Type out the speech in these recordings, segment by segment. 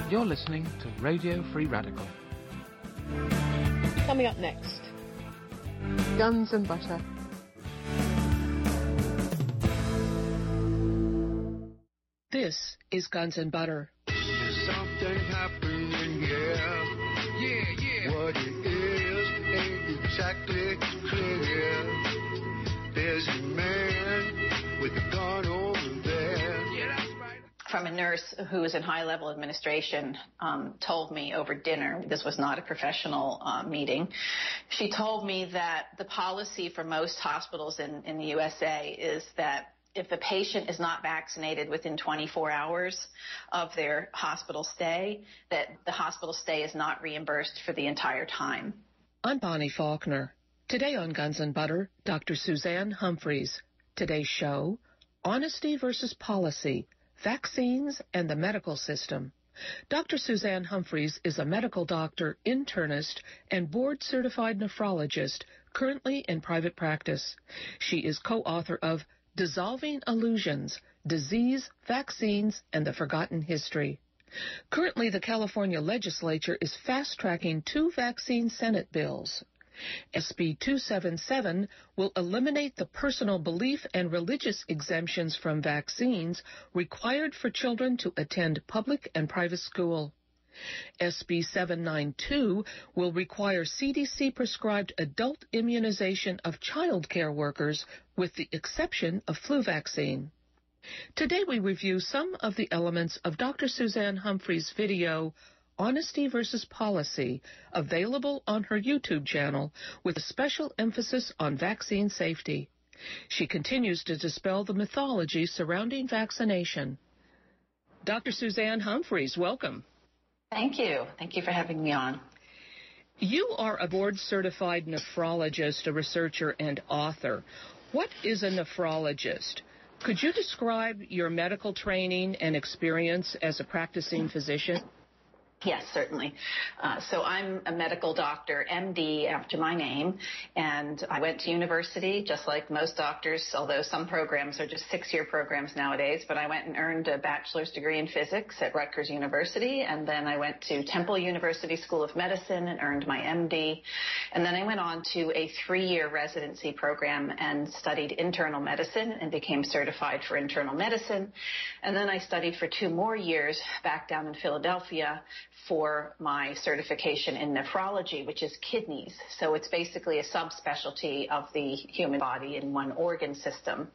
You're listening to Radio Free Radical. Coming up next, Guns and Butter. This is Guns and Butter. There's something happening, yeah. What it is ain't exactly clear. There's a man with a gun over there. Yeah, that's right. From a nurse who was in high-level administration told me over dinner, this was not a professional meeting, she told me that the policy for most hospitals in the USA is that if the patient is not vaccinated within 24 hours of their hospital stay, that the hospital stay is not reimbursed for the entire time. I'm Bonnie Faulkner. Today on Guns and Butter, Dr. Suzanne Humphries. Today's show, Honesty versus Policy, Vaccines and the Medical System. Dr. Suzanne Humphries is a medical doctor, internist, and board-certified nephrologist currently in private practice. She is co-author of Dissolving Illusions, Disease, Vaccines, and the Forgotten History. Currently, the California legislature is fast-tracking 2 vaccine Senate bills. SB 277 will eliminate the personal belief and religious exemptions from vaccines required for children to attend public and private school. SB 792 will require CDC-prescribed adult immunization of child care workers with the exception of flu vaccine. Today we review some of the elements of Dr. Suzanne Humphries' video, Honesty versus Policy, available on her YouTube channel with a special emphasis on vaccine safety. She continues to dispel the mythology surrounding vaccination. Dr. Suzanne Humphries, welcome. Thank you. Thank you for having me on. You are a board-certified nephrologist, a researcher, and author. What is a nephrologist? Could you describe your medical training and experience as a practicing physician? Yes, certainly. So I'm a medical doctor, MD, after my name, and I went to university just like most doctors, although some programs are just 6-year programs nowadays, but I went and earned a bachelor's degree in physics at Rutgers University, and then I went to Temple University School of Medicine and earned my MD, and then I went on to a 3-year residency program and studied internal medicine and became certified for internal medicine, and then I studied for 2 more years back down in Philadelphia for my certification in nephrology, which is kidneys. So it's basically a subspecialty of the human body in one organ system.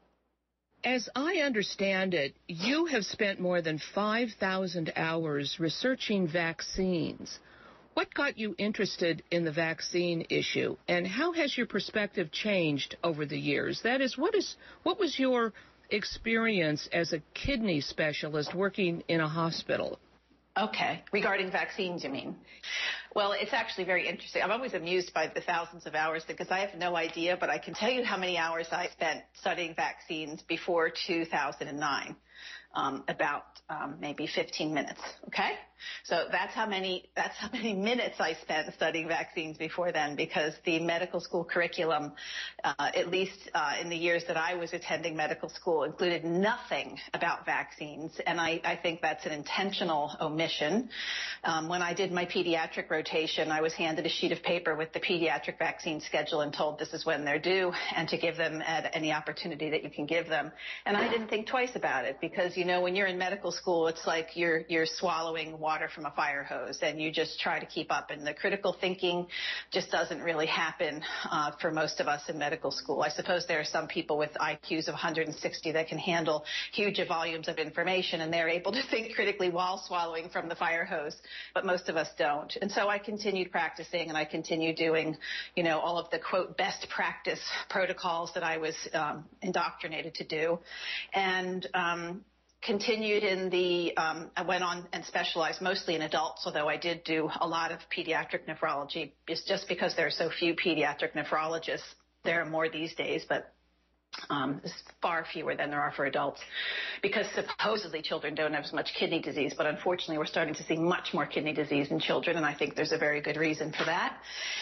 As I understand it, you have spent more than 5,000 hours researching vaccines. What got you interested in the vaccine issue, and how has your perspective changed over the years? That is, what was your experience as a kidney specialist working in a hospital? Okay. Regarding vaccines, you mean? Well, it's actually very interesting. I'm always amused by the thousands of hours because I have no idea, but I can tell you how many hours I spent studying vaccines before 2009. About maybe 15 minutes, okay? So that's how many minutes I spent studying vaccines before then, because the medical school curriculum, at least in the years that I was attending medical school, included nothing about vaccines, and I think that's an intentional omission. When I did my pediatric rotation, I was handed a sheet of paper with the pediatric vaccine schedule and told this is when they're due and to give them at any opportunity that you can give them. And I didn't think twice about it because, you know, when you're in medical school, it's like you're swallowing water from a fire hose and you just try to keep up. And the critical thinking just doesn't really happen for most of us in medical school. I suppose there are some people with IQs of 160 that can handle huge volumes of information and they're able to think critically while swallowing from the fire hose, but most of us don't. And so I continued practicing and I continued doing, you know, all of the, quote, best practice protocols that I was indoctrinated to do. And continued in I went on and specialized mostly in adults, although I did do a lot of pediatric nephrology. It's just because there are so few pediatric nephrologists. There are more these days, but it's far fewer than there are for adults, because supposedly children don't have as much kidney disease, but unfortunately we're starting to see much more kidney disease in children, and I think there's a very good reason for that.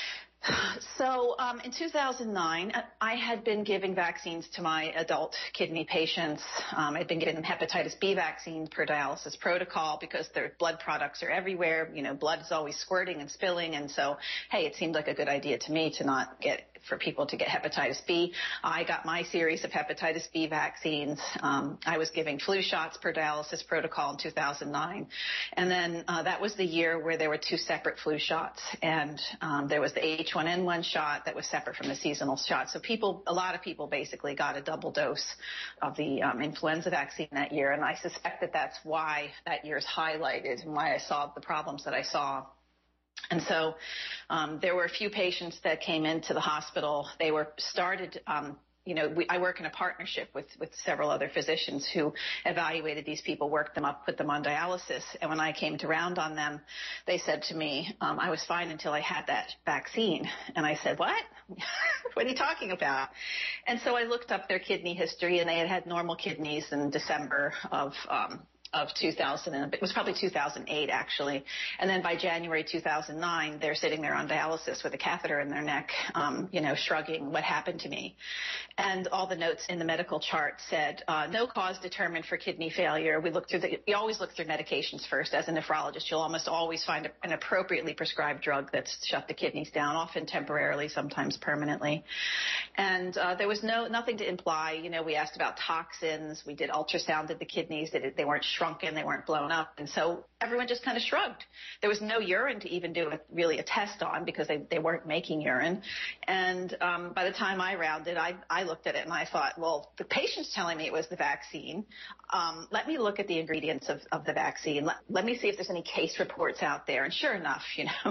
So in 2009, I had been giving vaccines to my adult kidney patients. I'd been giving them hepatitis B vaccine per dialysis protocol because their blood products are everywhere. You know, blood is always squirting and spilling. And so, hey, it seemed like a good idea to me to not get for people to get hepatitis B. I got my series of hepatitis B vaccines. I was giving flu shots per dialysis protocol in 2009. And then that was the year where there were 2 separate flu shots. And there was the H1N1 shot that was separate from the seasonal shot. So a lot of people basically got a double dose of the influenza vaccine that year. And I suspect that that's why that year is highlighted and why I saw the problems that I saw. And so there were a few patients that came into the hospital. They were started, I work in a partnership with several other physicians who evaluated these people, worked them up, put them on dialysis. And when I came to round on them, they said to me, I was fine until I had that vaccine. And I said, what? What are you talking about? And so I looked up their kidney history, and they had had normal kidneys in December of 2000, it was probably 2008 actually. And then by January 2009, they're sitting there on dialysis with a catheter in their neck, shrugging, what happened to me? And all the notes in the medical chart said, no cause determined for kidney failure. We always look through medications first. As a nephrologist, you'll almost always find an appropriately prescribed drug that's shut the kidneys down, often temporarily, sometimes permanently. And there was nothing to imply. We asked about toxins. We did ultrasounded the kidneys. They weren't shrunken, they weren't blown up, and so everyone just kind of shrugged. There was no urine to even do really a test on because they weren't making urine. And by the time I rounded, I looked at it and I thought, well, the patient's telling me it was the vaccine. Let me look at the ingredients of the vaccine. Let me see if there's any case reports out there. And sure enough,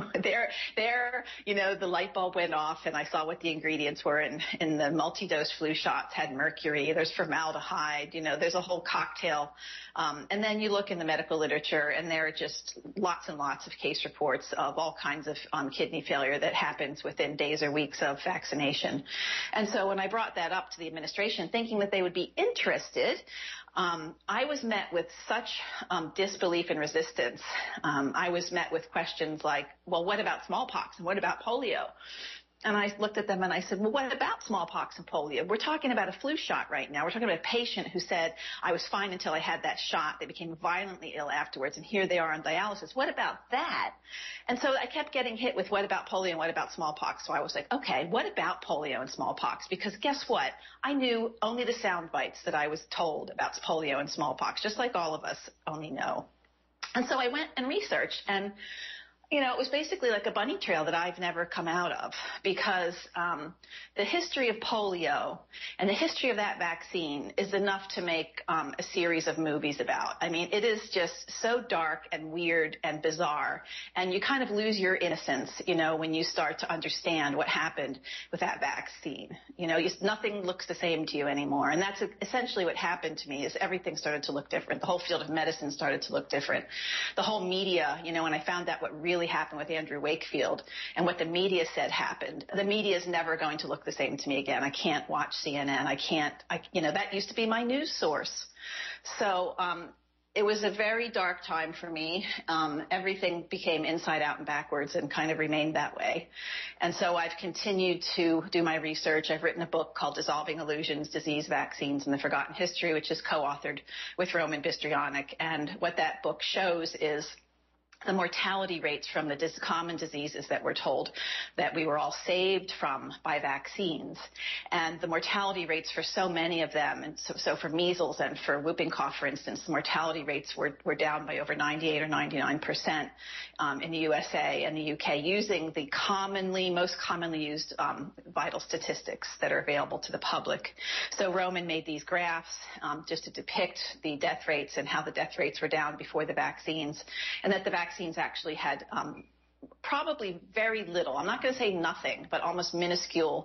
the light bulb went off, and I saw what the ingredients were in the multi-dose flu shots. Had mercury, there's formaldehyde, there's a whole cocktail. And then you look in the medical literature, and there are just lots and lots of case reports of all kinds of kidney failure that happens within days or weeks of vaccination. And so when I brought that up to the administration, thinking that they would be interested, I was met with such disbelief and resistance. I was met with questions like, well, what about smallpox and what about polio? And I looked at them and I said, well, what about smallpox and polio? We're talking about a flu shot right now. We're talking about a patient who said, I was fine until I had that shot. They became violently ill afterwards, and here they are on dialysis. What about that? And so I kept getting hit with what about polio and what about smallpox? So I was like, okay, what about polio and smallpox? Because guess what? I knew only the sound bites that I was told about polio and smallpox, just like all of us only know. And so I went and researched, and it was basically like a bunny trail that I've never come out of, because the history of polio and the history of that vaccine is enough to make a series of movies about. I mean, it is just so dark and weird and bizarre, and you kind of lose your innocence, when you start to understand what happened with that vaccine. Nothing looks the same to you anymore, and that's essentially what happened to me. Is everything started to look different. The whole field of medicine started to look different. The whole media, when I found out what really happened with Andrew Wakefield and what the media said happened, the media is never going to look the same to me again. I can't watch CNN. That used to be my news source. So it was a very dark time for me. Everything became inside out and backwards and kind of remained that way. And so I've continued to do my research. I've written a book called Dissolving Illusions, Disease, Vaccines, and the Forgotten History, which is co-authored with Roman Bystrionic. And what that book shows is the mortality rates from the common diseases that we're told that we were all saved from by vaccines, and the mortality rates for so many of them. And so for measles and for whooping cough, for instance, the mortality rates were down by over 98 or 99% in the USA and the UK, using the most commonly used vital statistics that are available to the public. So Roman made these graphs just to depict the death rates and how the death rates were down before the vaccines, and that the vaccines actually had probably very little, I'm not going to say nothing, but almost minuscule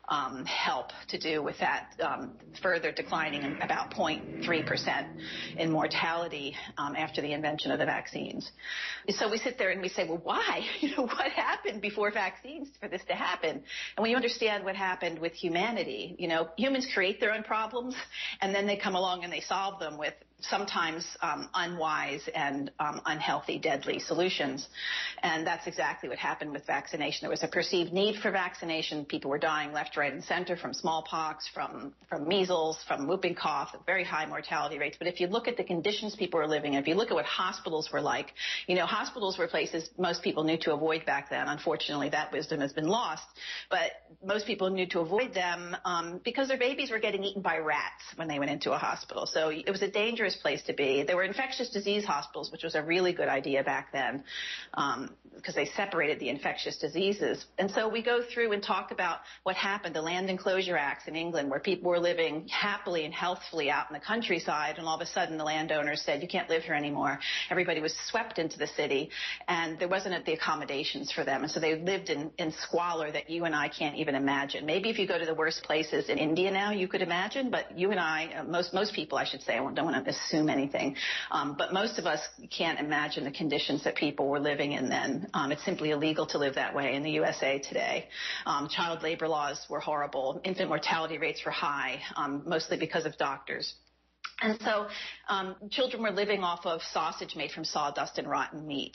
help to do with that further declining about 0.3% in mortality after the invention of the vaccines. So we sit there and we say, well, why? What happened before vaccines for this to happen? And when you understand what happened with humanity, humans create their own problems, and then they come along and they solve them with sometimes unwise and unhealthy, deadly solutions. And that's exactly what happened with vaccination. There was a perceived need for vaccination. People were dying left, right, and center from smallpox, from measles, from whooping cough, very high mortality rates. But if you look at the conditions people were living in, if you look at what hospitals were like, hospitals were places most people knew to avoid back then. Unfortunately, that wisdom has been lost. But most people knew to avoid them because their babies were getting eaten by rats when they went into a hospital. So it was a dangerous place to be. There were infectious disease hospitals, which was a really good idea back then because they separated the infectious diseases. And so we go through and talk about what happened, the Land Enclosure Acts in England, where people were living happily and healthfully out in the countryside, and all of a sudden the landowners said, you can't live here anymore. Everybody was swept into the city, and there wasn't the accommodations for them. And so they lived in squalor that you and I can't even imagine. Maybe if you go to the worst places in India now, you could imagine, but you and I, most people, I should say, I don't want to assume anything, but most of us can't imagine the conditions that people were living in then. It's simply illegal to live that way in the USA today. Child labor laws were horrible. Infant mortality rates were high, mostly because of doctors. And so children were living off of sausage made from sawdust and rotten meat.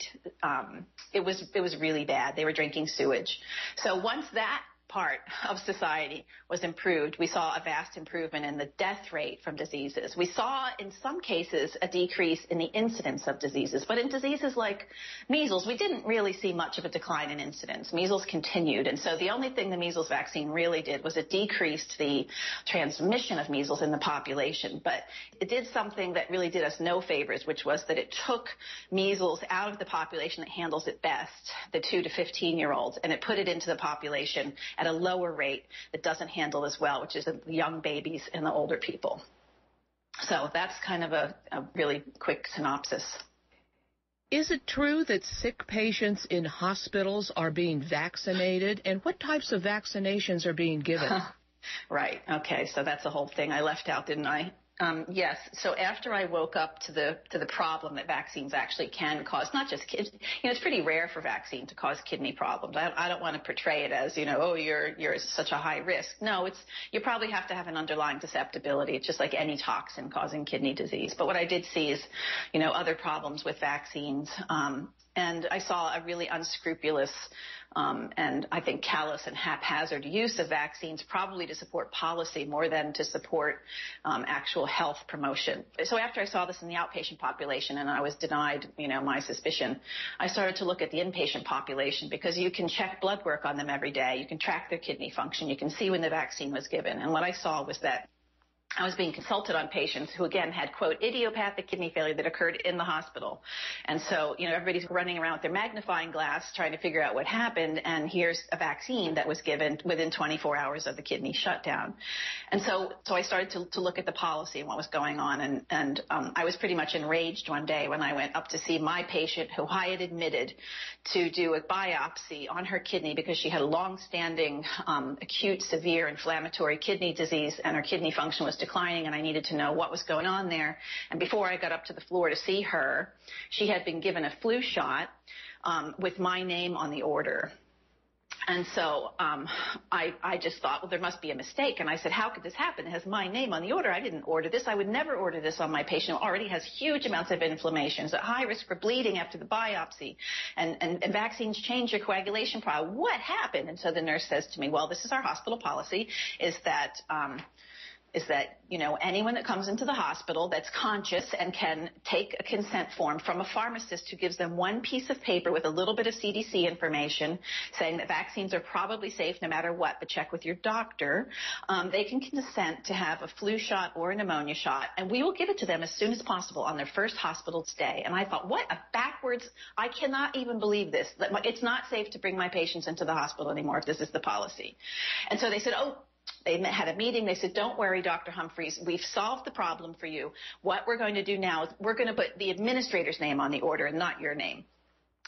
It was really bad. They were drinking sewage. So once that part of society was improved, we saw a vast improvement in the death rate from diseases. We saw in some cases a decrease in the incidence of diseases, but in diseases like measles, we didn't really see much of a decline in incidence. Measles continued, and so the only thing the measles vaccine really did was it decreased the transmission of measles in the population, but it did something that really did us no favors, which was that it took measles out of the population that handles it best, the 2 to 15-year-olds, and it put it into the population at a lower rate that doesn't handle as well, which is the young babies and the older people. So that's kind of a really quick synopsis. Is it true that sick patients in hospitals are being vaccinated? And what types of vaccinations are being given? Right. Okay. So that's the whole thing I left out, didn't I? Yes. So after I woke up to the problem that vaccines actually can cause, not just kids, it's pretty rare for vaccine to cause kidney problems. I don't want to portray it as, oh, you're such a high risk. No, you probably have to have an underlying susceptibility. It's just like any toxin causing kidney disease. But what I did see is, other problems with vaccines. And I saw a really unscrupulous and I think callous and haphazard use of vaccines, probably to support policy more than to support actual health promotion. So after I saw this in the outpatient population and I was denied, my suspicion, I started to look at the inpatient population because you can check blood work on them every day. You can track their kidney function. You can see when the vaccine was given. And what I saw was that I was being consulted on patients who, again, had, quote, idiopathic kidney failure that occurred in the hospital. And so, everybody's running around with their magnifying glass trying to figure out what happened, and here's a vaccine that was given within 24 hours of the kidney shutdown. And so I started to look at the policy and what was going on, and I was pretty much enraged one day when I went up to see my patient who I had admitted to do a biopsy on her kidney because she had a long-standing acute, severe inflammatory kidney disease, and her kidney function was declining, and I needed to know what was going on there. And before I got up to the floor to see her, she had been given a flu shot with my name on the order. And so I just thought, well, there must be a mistake. And I said, how could this happen? It has my name on the order. I didn't order this. I would never order this on my patient who already has huge amounts of inflammation. Is at high risk for bleeding after the biopsy. And vaccines change your coagulation profile. What happened? And so the nurse says to me, well, this is our hospital policy, is that anyone that comes into the hospital that's conscious and can take a consent form from a pharmacist who gives them one piece of paper with a little bit of CDC information saying that vaccines are probably safe no matter what, but check with your doctor, they can consent to have a flu shot or a pneumonia shot, and we will give it to them as soon as possible on their first hospital stay. And I thought, what a backwards, I cannot even believe this. It's not safe to bring my patients into the hospital anymore if this is the policy. And so they said, they had a meeting. They said, don't worry, Dr. Humphreys, we've solved the problem for you. What we're going to do now is we're going to put the administrator's name on the order and not your name.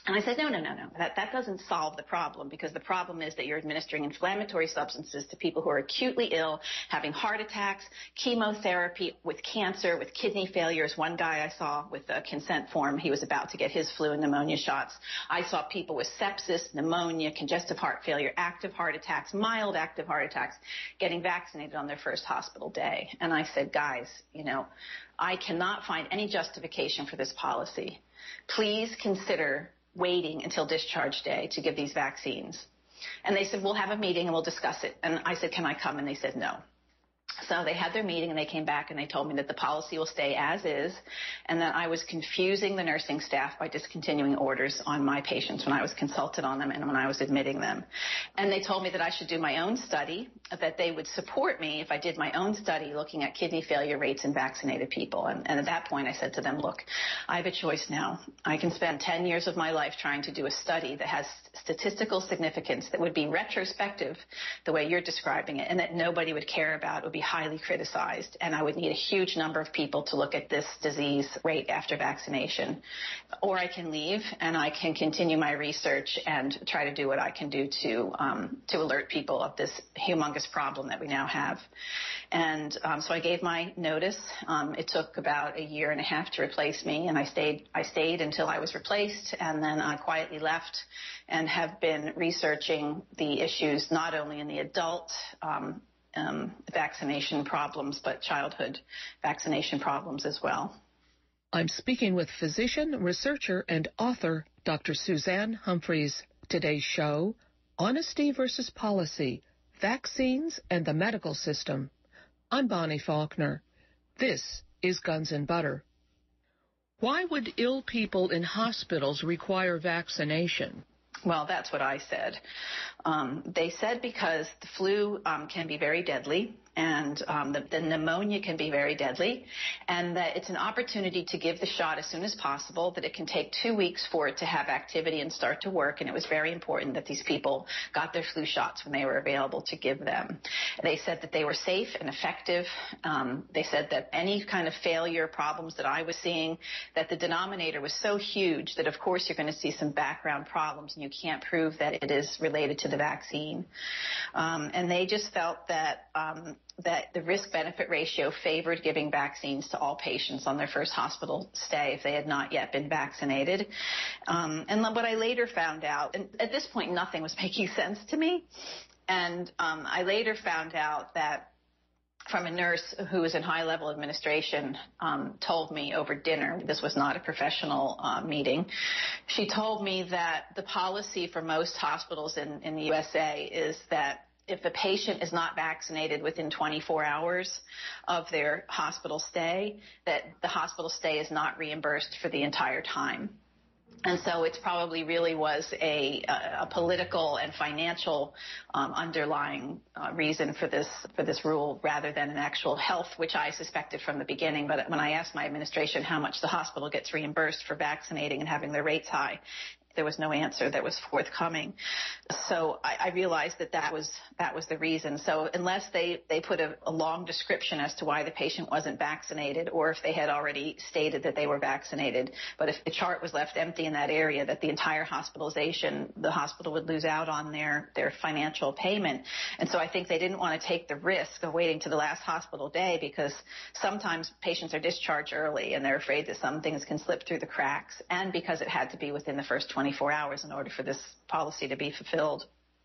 And I said, no. That doesn't solve the problem, because the problem is that you're administering inflammatory substances to people who are acutely ill, having heart attacks, chemotherapy, with cancer, with kidney failures. One guy I saw with a consent form, he was about to get his flu and pneumonia shots. I saw people with sepsis, pneumonia, congestive heart failure, active heart attacks, mild active heart attacks, getting vaccinated on their first hospital day. And I said, guys, I cannot find any justification for this policy. Please consider waiting until discharge day to give these vaccines. And they said, we'll have a meeting and we'll discuss it. And I said, can I come? And they said, no. So they had their meeting and they came back and they told me that the policy will stay as is, and that I was confusing the nursing staff by discontinuing orders on my patients when I was consulted on them and when I was admitting them. And they told me that I should do my own study, that they would support me if I did my own study looking at kidney failure rates in vaccinated people. And at that point I said to them, look, I have a choice now. I can spend 10 years of my life trying to do a study that has statistical significance that would be retrospective the way you're describing it, and that nobody would care about. It would be highly criticized, and I would need a huge number of people to look at this disease rate after vaccination. Or I can leave and I can continue my research and try to do what I can do to alert people of this humongous problem that we now have. And so I gave my notice. It took about 1.5 years to replace me, and I stayed until I was replaced, and then I quietly left and have been researching the issues not only in the adult vaccination problems, but childhood vaccination problems as well. I'm speaking with physician, researcher, and author Dr. Suzanne Humphries. Today's show, Honesty versus Policy, Vaccines and the Medical System. I'm Bonnie Faulkner. This is Guns and Butter. Why would ill people in hospitals require vaccination? Well, that's what I said. They said because the flu can be very deadly, and the pneumonia can be very deadly, and that it's an opportunity to give the shot as soon as possible, that it can take 2 weeks for it to have activity and start to work, and it was very important that these people got their flu shots when they were available to give them. They said that they were safe and effective. They said that any kind of failure problems that I was seeing, that the denominator was so huge that, of course, you're going to see some background problems, and you can't prove that it is related to the vaccine. And they just felt that the risk-benefit ratio favored giving vaccines to all patients on their first hospital stay if they had not yet been vaccinated. And what I later found out, and at this point nothing was making sense to me, and I later found out that from a nurse who was in high-level administration, told me over dinner, this was not a professional meeting, she told me that the policy for most hospitals in the USA is that if a patient is not vaccinated within 24 hours of their hospital stay, that the hospital stay is not reimbursed for the entire time. And so it probably really was a political and financial underlying reason for this rule rather than an actual health, which I suspected from the beginning. But when I asked my administration how much the hospital gets reimbursed for vaccinating and having their rates high, there was no answer that was forthcoming. So I realized that was the reason. So unless they put a long description as to why the patient wasn't vaccinated, or if they had already stated that they were vaccinated, but if the chart was left empty in that area, that the entire hospitalization, the hospital would lose out on their financial payment. And so I think they didn't want to take the risk of waiting to the last hospital day, because sometimes patients are discharged early and they're afraid that some things can slip through the cracks, and because it had to be within the first 24 hours in order for this policy to be fulfilled.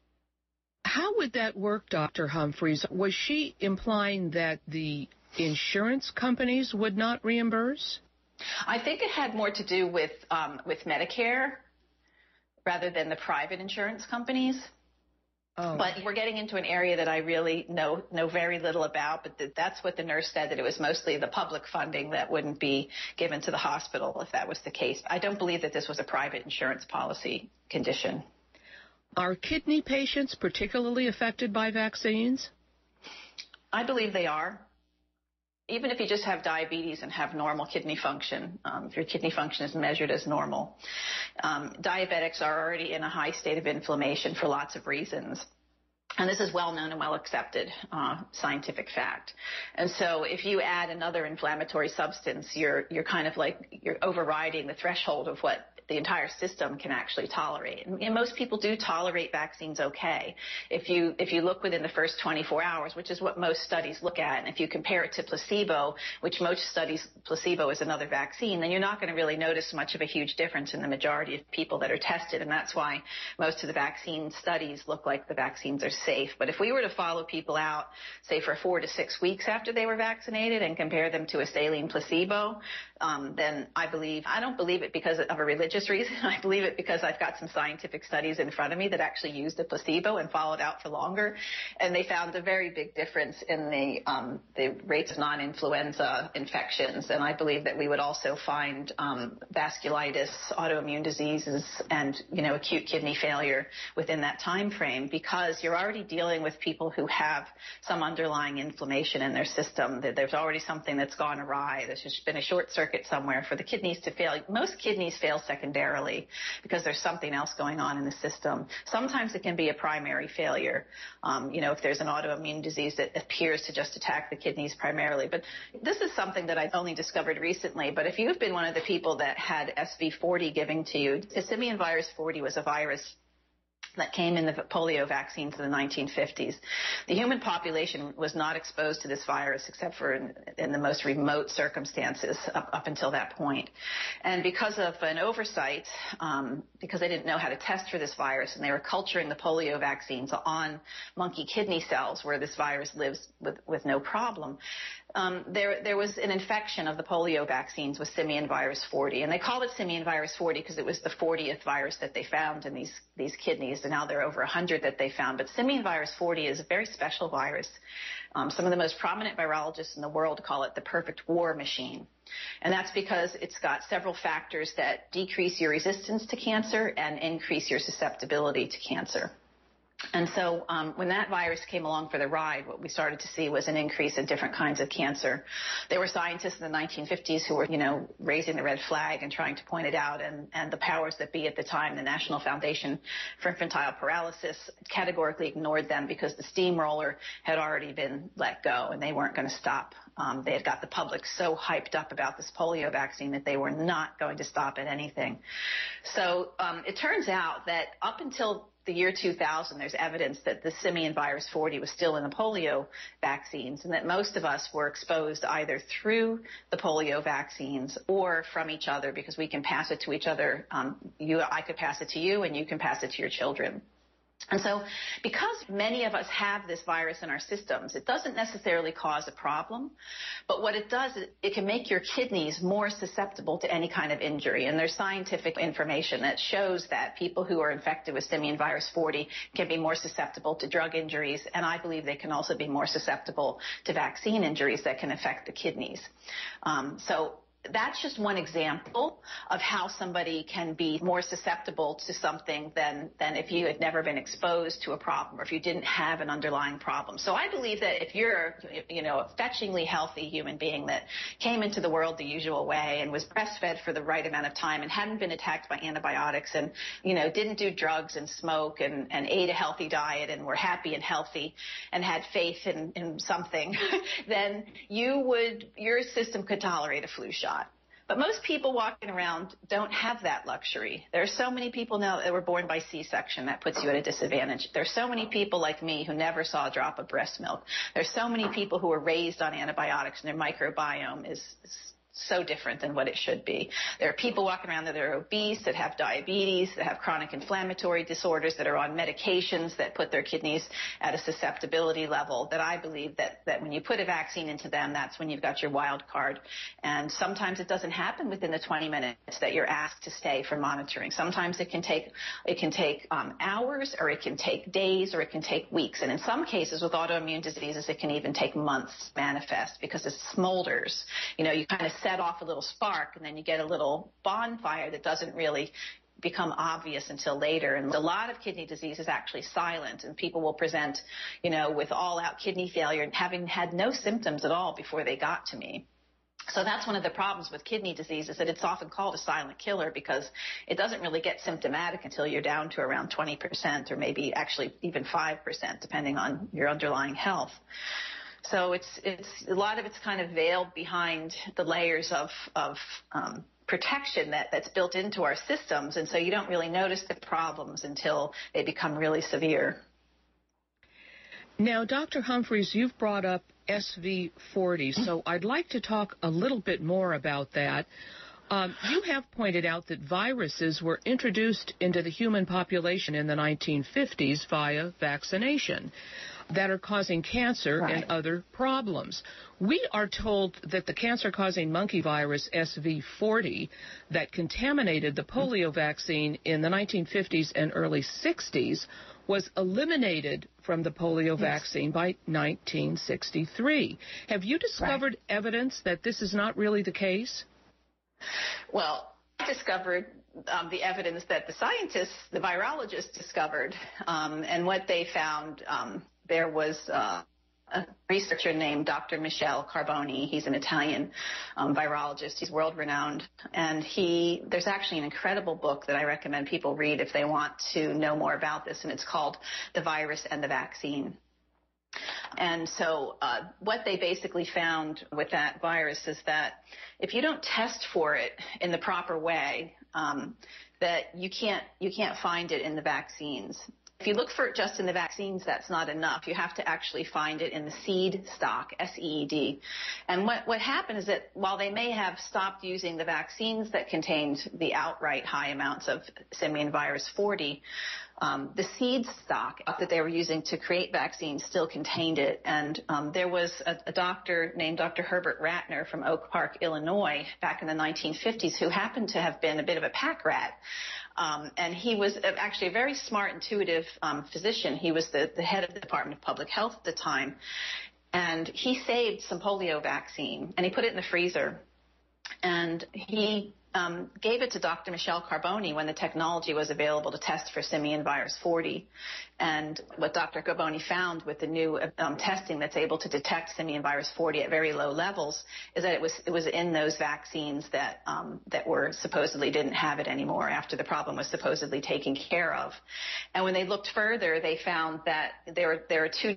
How would that work, Dr. Humphries? Was she implying that the insurance companies would not reimburse? I think it had more to do with Medicare rather than the private insurance companies. Oh. But we're getting into an area that I really know very little about, but that's what the nurse said, that it was mostly the public funding that wouldn't be given to the hospital if that was the case. I don't believe that this was a private insurance policy condition. Are kidney patients particularly affected by vaccines? I believe they are. Even if you just have diabetes and have normal kidney function, if your kidney function is measured as normal. Diabetics are already in a high state of inflammation for lots of reasons. And this is well known and well accepted scientific fact. And so if you add another inflammatory substance, you're kind of like you're overriding the threshold of what the entire system can actually tolerate. And most people do tolerate vaccines okay. If you look within the first 24 hours, which is what most studies look at, and if you compare it to placebo, which most studies, placebo is another vaccine, then you're not going to really notice much of a huge difference in the majority of people that are tested. And that's why most of the vaccine studies look like the vaccines are safe. But if we were to follow people out, say for 4 to 6 weeks after they were vaccinated and compare them to a saline placebo, then I don't believe it because of a religious reason. I believe it because I've got some scientific studies in front of me that actually used a placebo and followed out for longer. And they found a very big difference in the rates of non-influenza infections. And I believe that we would also find vasculitis, autoimmune diseases, and, acute kidney failure within that time frame, because you're already dealing with people who have some underlying inflammation in their system. There's already something that's gone awry. There's just been a short circuit somewhere for the kidneys to fail. Most kidneys fail secondarily because there's something else going on in the system. Sometimes it can be a primary failure, if there's an autoimmune disease that appears to just attack the kidneys primarily. But this is something that I've only discovered recently. But if you've been one of the people that had SV40 given to you, the simian virus 40 was a virus that came in the polio vaccines in the 1950s. The human population was not exposed to this virus except for in the most remote circumstances up until that point. And because of an oversight, because they didn't know how to test for this virus, and they were culturing the polio vaccines on monkey kidney cells where this virus lives with no problem, there was an infection of the polio vaccines with simian virus 40. And they called it simian virus 40 because it was the 40th virus that they found in these kidneys. And now there are over 100 that they found. But simian virus 40 is a very special virus. Some of the most prominent virologists in the world call it the perfect war machine. And that's because it's got several factors that decrease your resistance to cancer and increase your susceptibility to cancer. And so when that virus came along for the ride, what we started to see was an increase in different kinds of cancer. There were scientists in the 1950s who were, raising the red flag and trying to point it out. And the powers that be at the time, the National Foundation for Infantile Paralysis, categorically ignored them because the steamroller had already been let go and they weren't going to stop. They had got the public so hyped up about this polio vaccine that they were not going to stop at anything. So it turns out that up until the year 2000, there's evidence that the simian virus 40 was still in the polio vaccines, and that most of us were exposed either through the polio vaccines or from each other, because we can pass it to each other. I could pass it to you, and you can pass it to your children. And so because many of us have this virus in our systems, it doesn't necessarily cause a problem. But what it does is it can make your kidneys more susceptible to any kind of injury. And there's scientific information that shows that people who are infected with simian virus 40 can be more susceptible to drug injuries. And I believe they can also be more susceptible to vaccine injuries that can affect the kidneys. So that's just one example of how somebody can be more susceptible to something than if you had never been exposed to a problem or if you didn't have an underlying problem. So I believe that if you're, a fetchingly healthy human being that came into the world the usual way and was breastfed for the right amount of time and hadn't been attacked by antibiotics and, didn't do drugs and smoke and ate a healthy diet and were happy and healthy and had faith in something, then your system could tolerate a flu shot. But most people walking around don't have that luxury. There are so many people now that were born by C-section. That puts you at a disadvantage. There are so many people like me who never saw a drop of breast milk. There are so many people who were raised on antibiotics and their microbiome is so different than what it should be. There are people walking around that are obese, that have diabetes, that have chronic inflammatory disorders, that are on medications that put their kidneys at a susceptibility level, that I believe that when you put a vaccine into them, that's when you've got your wild card. And sometimes it doesn't happen within the 20 minutes that you're asked to stay for monitoring. Sometimes it can take hours, or it can take days, or it can take weeks. And in some cases with autoimmune diseases, it can even take months to manifest because it smolders. You kind of set off a little spark, and then you get a little bonfire that doesn't really become obvious until later. And a lot of kidney disease is actually silent, and people will present, with all-out kidney failure and having had no symptoms at all before they got to me. So that's one of the problems with kidney disease, is that it's often called a silent killer because it doesn't really get symptomatic until you're down to around 20% or maybe actually even 5%, depending on your underlying health. So it's a lot of it's kind of veiled behind the layers of protection that's built into our systems, and so you don't really notice the problems until they become really severe. Now, Dr. Humphreys, you've brought up SV40, so I'd like to talk a little bit more about that. You have pointed out that viruses were introduced into the human population in the 1950s via vaccination that are causing cancer and other problems. We are told that the cancer-causing monkey virus SV40 that contaminated the polio vaccine in the 1950s and early 60s was eliminated from the polio vaccine by 1963. Have you discovered evidence that this is not really the case? Well, I discovered the evidence that the scientists, the virologists discovered, and what they found, there was a researcher named Dr. Michele Carboni. He's an Italian virologist. He's world-renowned. And there's actually an incredible book that I recommend people read if they want to know more about this, and it's called The Virus and the Vaccine. And so what they basically found with that virus is that if you don't test for it in the proper way, that you can't find it in the vaccines. If you look for it just in the vaccines, that's not enough. You have to actually find it in the seed stock, SEED. And what happened is that while they may have stopped using the vaccines that contained the outright high amounts of simian virus 40, the seed stock that they were using to create vaccines still contained it. And there was a doctor named Dr. Herbert Ratner from Oak Park, Illinois, back in the 1950s, who happened to have been a bit of a pack rat. And he was actually a very smart, intuitive physician. He was the head of the Department of Public Health at the time. And he saved some polio vaccine, and he put it in the freezer. And he gave it to Dr. Michele Carboni when the technology was available to test for simian virus 40. And what Dr. Carboni found with the new testing that's able to detect simian virus 40 at very low levels is that it was in those vaccines that were supposedly didn't have it anymore after the problem was supposedly taken care of. And when they looked further, they found that there are two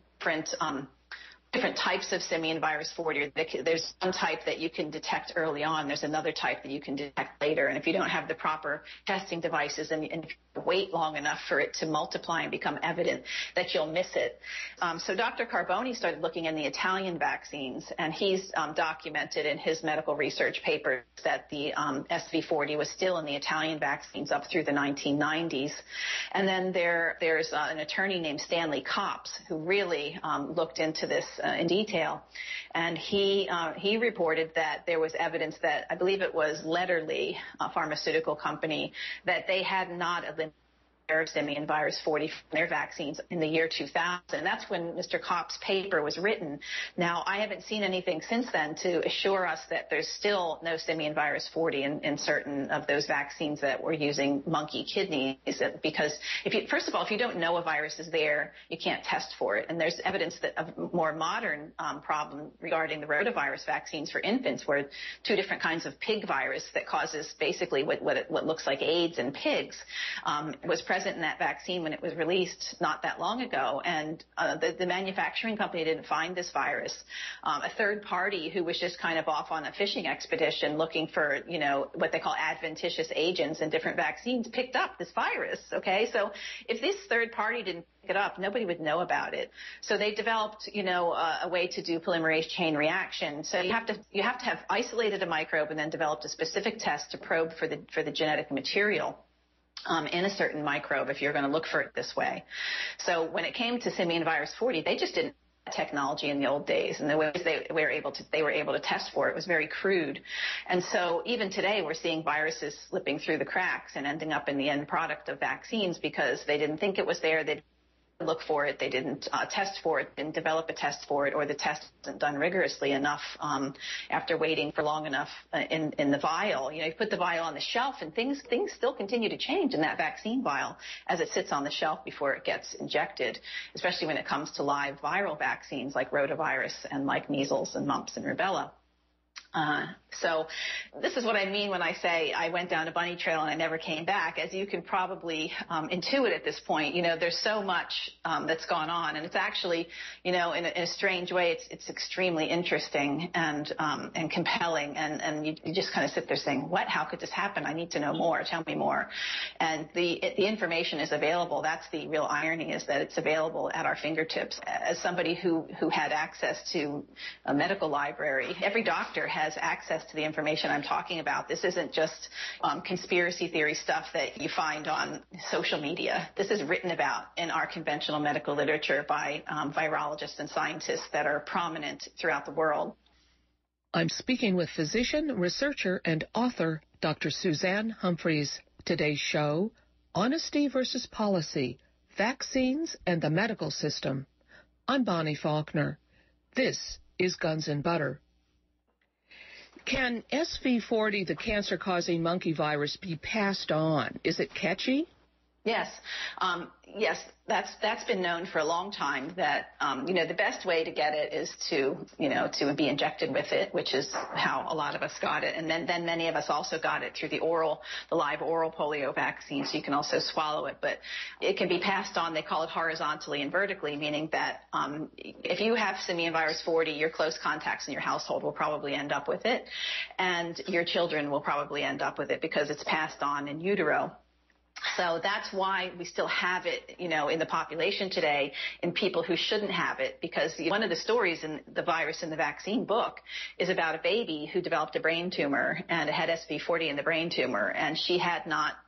different types of simian virus 40. There's one type that you can detect early on. There's another type that you can detect later. And if you don't have the proper testing devices and if you wait long enough for it to multiply and become evident, that you'll miss it. So Dr. Carboni started looking in the Italian vaccines, and he's documented in his medical research papers that the SV40 was still in the Italian vaccines up through the 1990s. And then there's an attorney named Stanley Copps who really looked into this in detail, and he reported that there was evidence that, I believe it was Letterly, a pharmaceutical company, that they had not eliminated simian virus 40 from their vaccines in the year 2000. And that's when Mr. Kopp's paper was written. Now, I haven't seen anything since then to assure us that there's still no simian virus 40 in certain of those vaccines that were using monkey kidneys, because first of all, if you don't know a virus is there, you can't test for it. And there's evidence that a more modern problem regarding the rotavirus vaccines for infants, where two different kinds of pig virus that causes basically what looks like AIDS in pigs was present in that vaccine when it was released not that long ago. And the manufacturing company didn't find this virus. A third party who was just kind of off on a fishing expedition looking for, what they call adventitious agents in different vaccines picked up this virus. Okay, so if this third party didn't pick it up, nobody would know about it. So they developed, a way to do polymerase chain reaction. So you have to have isolated a microbe and then developed a specific test to probe for the genetic material in a certain microbe if you're going to look for it this way. So when it came to simian virus 40, they just didn't have technology in the old days, and the ways they were able to test for it was very crude. And so even today we're seeing viruses slipping through the cracks and ending up in the end product of vaccines because they didn't think it was there. They look for it, they didn't test for it, didn't develop a test for it, or the test wasn't done rigorously enough after waiting for long enough in the vial. You put the vial on the shelf, and things still continue to change in that vaccine vial as it sits on the shelf before it gets injected, especially when it comes to live viral vaccines like rotavirus and like measles and mumps and rubella. So this is what I mean when I say I went down a bunny trail and I never came back. As you can probably intuit at this point, there's so much that's gone on, and it's actually, in a strange way, it's extremely interesting and compelling, and you just kind of sit there saying, what? How could this happen? I need to know more. Tell me more. And the information is available. That's the real irony, is that it's available at our fingertips. As somebody who had access to a medical library, every doctor has access to the information I'm talking about. This isn't just conspiracy theory stuff that you find on social media. This is written about in our conventional medical literature by virologists and scientists that are prominent throughout the world. I'm speaking with physician, researcher, and author Dr. Suzanne Humphries. Today's show, Honesty versus Policy, Vaccines and the Medical System. I'm Bonnie Faulkner. This is Guns and Butter. Can SV40, the cancer-causing monkey virus, be passed on? Is it catchy? Yes. Yes, that's been known for a long time that, the best way to get it is to be injected with it, which is how a lot of us got it. And then many of us also got it through the live oral polio vaccine, so you can also swallow it. But it can be passed on, they call it horizontally and vertically, meaning that if you have simian virus 40, your close contacts in your household will probably end up with it, and your children will probably end up with it because it's passed on in utero. So that's why we still have it, in the population today in people who shouldn't have it, because one of the stories in the virus in the vaccine book is about a baby who developed a brain tumor and had SV40 in the brain tumor, and she had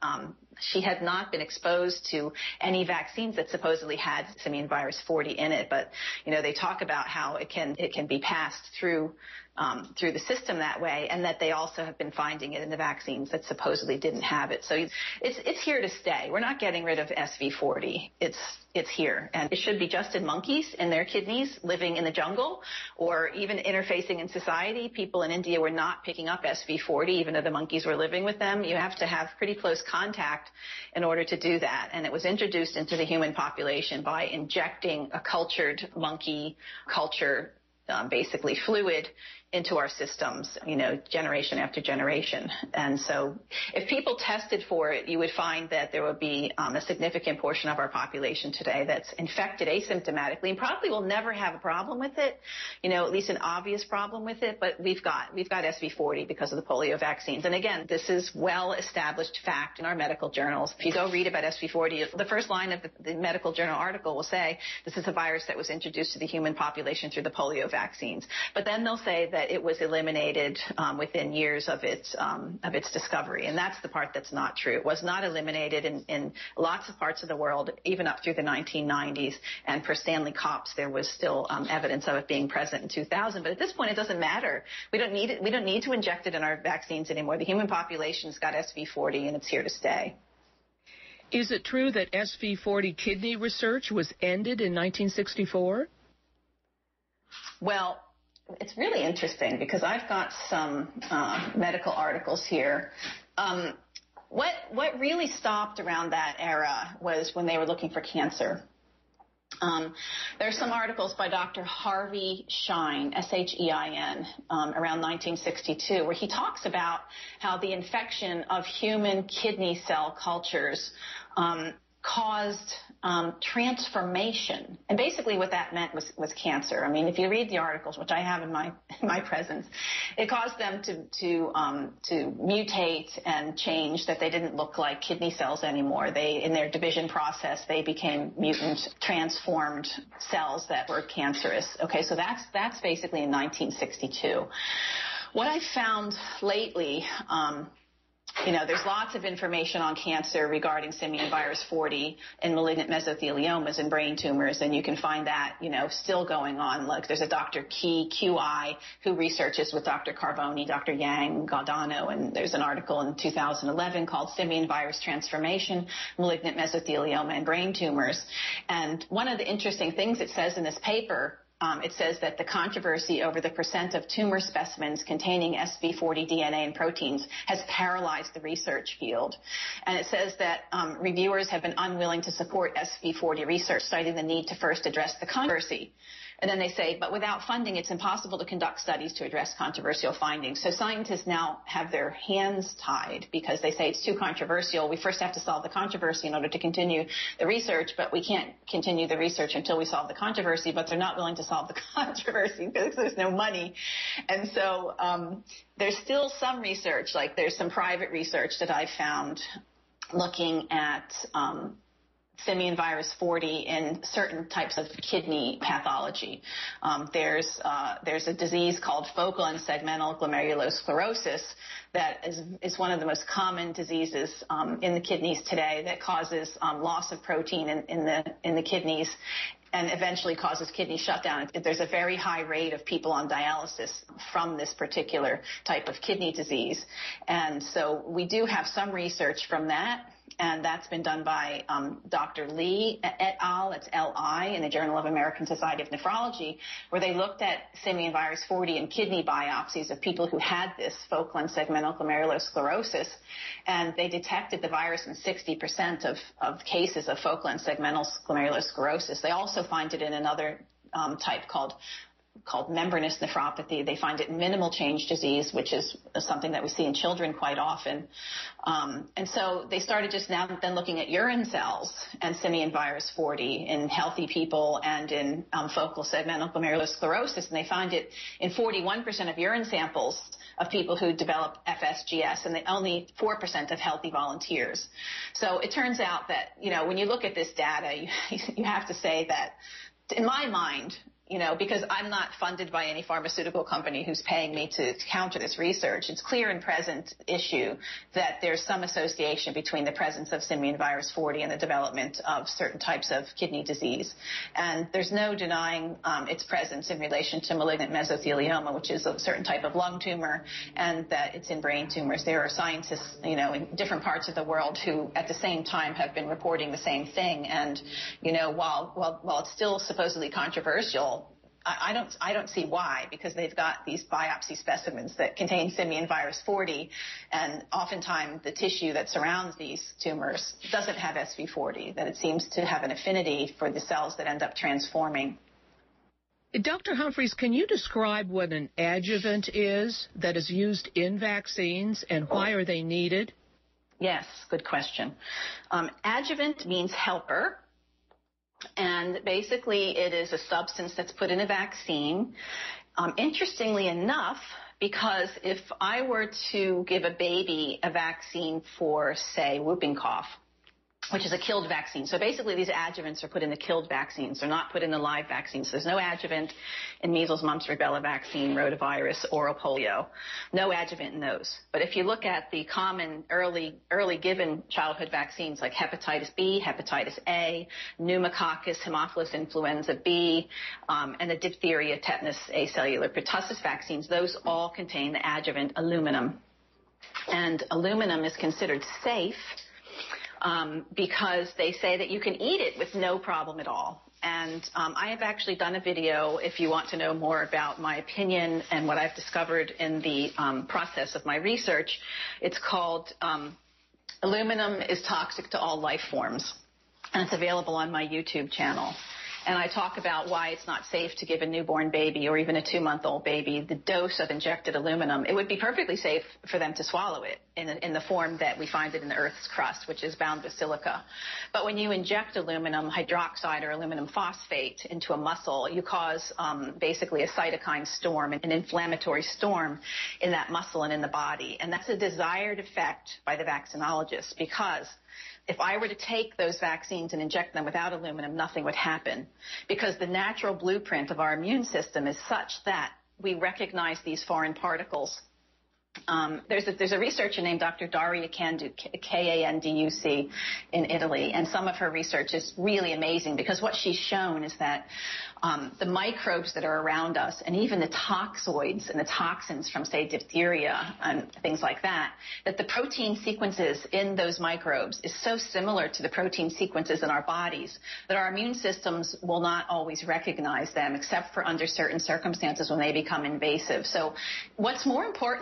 not been exposed to any vaccines that supposedly had simian virus 40 in it, but they talk about how it can be passed through the system that way, and that they also have been finding it in the vaccines that supposedly didn't have it. So it's here to stay. We're not getting rid of SV40. It's here, and it should be just in monkeys in their kidneys living in the jungle, or even interfacing in society. People in India were not picking up SV40 even though the monkeys were living with them. You have to have pretty close contact in order to do that, and it was introduced into the human population by injecting a cultured monkey culture, basically fluid, into our systems, generation after generation. And so if people tested for it, you would find that there would be a significant portion of our population today that's infected asymptomatically and probably will never have a problem with it, at least an obvious problem with it. But we've got SV40 because of the polio vaccines. And again, this is well-established fact in our medical journals. If you go read about SV40, the first line of the medical journal article will say, this is a virus that was introduced to the human population through the polio vaccines. But then they'll say that it was eliminated within years of its discovery, and that's the part that's not true. It was not eliminated in lots of parts of the world, even up through the 1990s. And for Stanley Copps, there was still evidence of it being present in 2000. But at this point, it doesn't matter. We don't need it. We don't need to inject it in our vaccines anymore. The human population's got SV40, and it's here to stay. Is it true that SV40 kidney research was ended in 1964? Well, it's really interesting because I've got some medical articles here. What really stopped around that era was when they were looking for cancer. There's some articles by Dr. Harvey Schein, S-H-E-I-N, around 1962, where he talks about how the infection of human kidney cell cultures caused transformation. And basically what that meant was cancer. I mean, if you read the articles, which I have in my presence, it caused them to mutate and change, that they didn't look like kidney cells anymore. In their division process, they became mutant, transformed cells that were cancerous. Okay, so that's basically in 1962. What I found lately, there's lots of information on cancer regarding simian virus 40 and malignant mesotheliomas and brain tumors, and you can find that, still going on. Like there's a Dr. QI, who researches with Dr. Carboni, Dr. Yang, Gaudano, and there's an article in 2011 called Simian Virus Transformation, Malignant Mesothelioma and Brain Tumors. And one of the interesting things it says in this paper, it says that the controversy over the percent of tumor specimens containing SV40 DNA and proteins has paralyzed the research field. And it says that reviewers have been unwilling to support SV40 research, citing the need to first address the controversy. And then they say, but without funding, it's impossible to conduct studies to address controversial findings. So scientists now have their hands tied because they say it's too controversial. We first have to solve the controversy in order to continue the research, but we can't continue the research until we solve the controversy, but they're not willing to solve the controversy because there's no money. And so there's still some research, like there's some private research that I found looking at simian virus 40 in certain types of kidney pathology. There's a disease called focal and segmental glomerulosclerosis that is one of the most common diseases in the kidneys today that causes loss of protein in the kidneys and eventually causes kidney shutdown. There's a very high rate of people on dialysis from this particular type of kidney disease. And so we do have some research from that, and that's been done by Dr. Lee et al., it's L.I., in the Journal of American Society of Nephrology, where they looked at simian virus 40 in kidney biopsies of people who had this focal and segmental glomerulosclerosis, and they detected the virus in 60% of cases of focal and segmental glomerulosclerosis. They also find it in another type called membranous nephropathy. They find it minimal change disease, which is something that we see in children quite often. And so they started just now then looking at urine cells and simian virus 40 in healthy people and in focal segmental glomerulosclerosis, and they find it in 41% of urine samples of people who develop FSGS, and only 4% of healthy volunteers. So it turns out that, when you look at this data, you have to say that, in my mind, because I'm not funded by any pharmaceutical company who's paying me to counter this research, it's clear and present issue that there's some association between the presence of simian virus 40 and the development of certain types of kidney disease. And there's no denying its presence in relation to malignant mesothelioma, which is a certain type of lung tumor, and that it's in brain tumors. There are scientists, in different parts of the world who at the same time have been reporting the same thing. And, while it's still supposedly controversial, I don't see why, because they've got these biopsy specimens that contain simian virus 40, and oftentimes the tissue that surrounds these tumors doesn't have SV40, that it seems to have an affinity for the cells that end up transforming. Dr. Humphreys, can you describe what an adjuvant is that is used in vaccines, and why are they needed? Yes, good question. Adjuvant means helper. And basically, it is a substance that's put in a vaccine. Interestingly enough, because if I were to give a baby a vaccine for, say, whooping cough, which is a killed vaccine. So basically, these adjuvants are put in the killed vaccines. They're not put in the live vaccines. There's no adjuvant in measles, mumps, rubella vaccine, rotavirus, oral polio. No adjuvant in those. But if you look at the common early given childhood vaccines like hepatitis B, hepatitis A, pneumococcus, Haemophilus influenza B, and the diphtheria, tetanus, acellular pertussis vaccines, those all contain the adjuvant aluminum. And aluminum is considered safe because they say that you can eat it with no problem at all. And I have actually done a video, if you want to know more about my opinion and what I've discovered in the process of my research. It's called Aluminum is Toxic to All Life Forms, and it's available on my YouTube channel. And I talk about why it's not safe to give a newborn baby or even a 2-month-old baby the dose of injected aluminum. It would be perfectly safe for them to swallow it in the form that we find it in the Earth's crust, which is bound with silica. But when you inject aluminum hydroxide or aluminum phosphate into a muscle, you cause basically a cytokine storm, an inflammatory storm in that muscle and in the body. And that's a desired effect by the vaccinologist, because if I were to take those vaccines and inject them without aluminum, nothing would happen, because the natural blueprint of our immune system is such that we recognize these foreign particles. There's a researcher named Dr. Daria Candu, Kanduc, in Italy, and some of her research is really amazing, because what she's shown is that the microbes that are around us, and even the toxoids and the toxins from, say, diphtheria and things like that, that the protein sequences in those microbes is so similar to the protein sequences in our bodies that our immune systems will not always recognize them, except for under certain circumstances when they become invasive. So what's more important in developing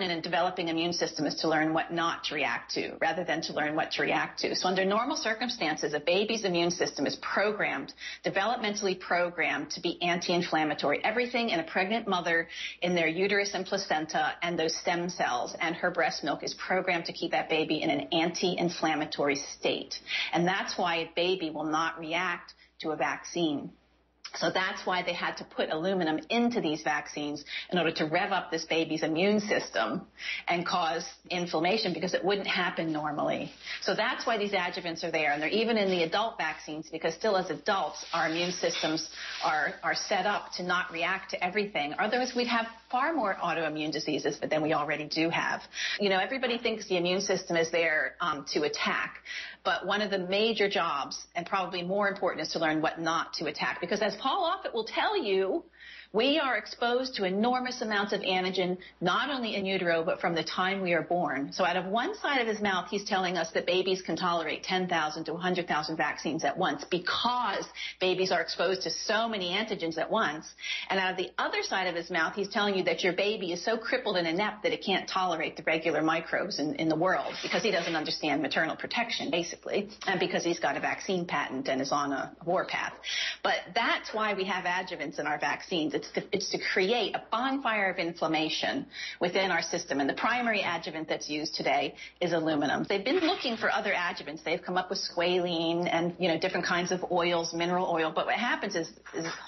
developing immune system is to learn what not to react to rather than to learn what to react to. So under normal circumstances, a baby's immune system is programmed, developmentally programmed to be anti-inflammatory. Everything in a pregnant mother, in their uterus and placenta and those stem cells and her breast milk is programmed to keep that baby in an anti-inflammatory state. And that's why a baby will not react to a vaccine. So that's why they had to put aluminum into these vaccines in order to rev up this baby's immune system and cause inflammation, because it wouldn't happen normally. So that's why these adjuvants are there. And they're even in the adult vaccines, because still as adults, our immune systems are set up to not react to everything. Otherwise, we'd have far more autoimmune diseases than we already do have. You know, everybody thinks the immune system is there to attack. But one of the major jobs, and probably more important, is to learn what not to attack. Because as Paul Offit will tell you, we are exposed to enormous amounts of antigen, not only in utero, but from the time we are born. So out of one side of his mouth, he's telling us that babies can tolerate 10,000 to 100,000 vaccines at once because babies are exposed to so many antigens at once. And out of the other side of his mouth, he's telling you that your baby is so crippled and inept that it can't tolerate the regular microbes in the world, because he doesn't understand maternal protection, basically, and because he's got a vaccine patent and is on a warpath. But that's why we have adjuvants in our vaccines. It's to create a bonfire of inflammation within our system. And the primary adjuvant that's used today is aluminum. They've been looking for other adjuvants. They've come up with squalene and, you know, different kinds of oils, mineral oil. But what happens is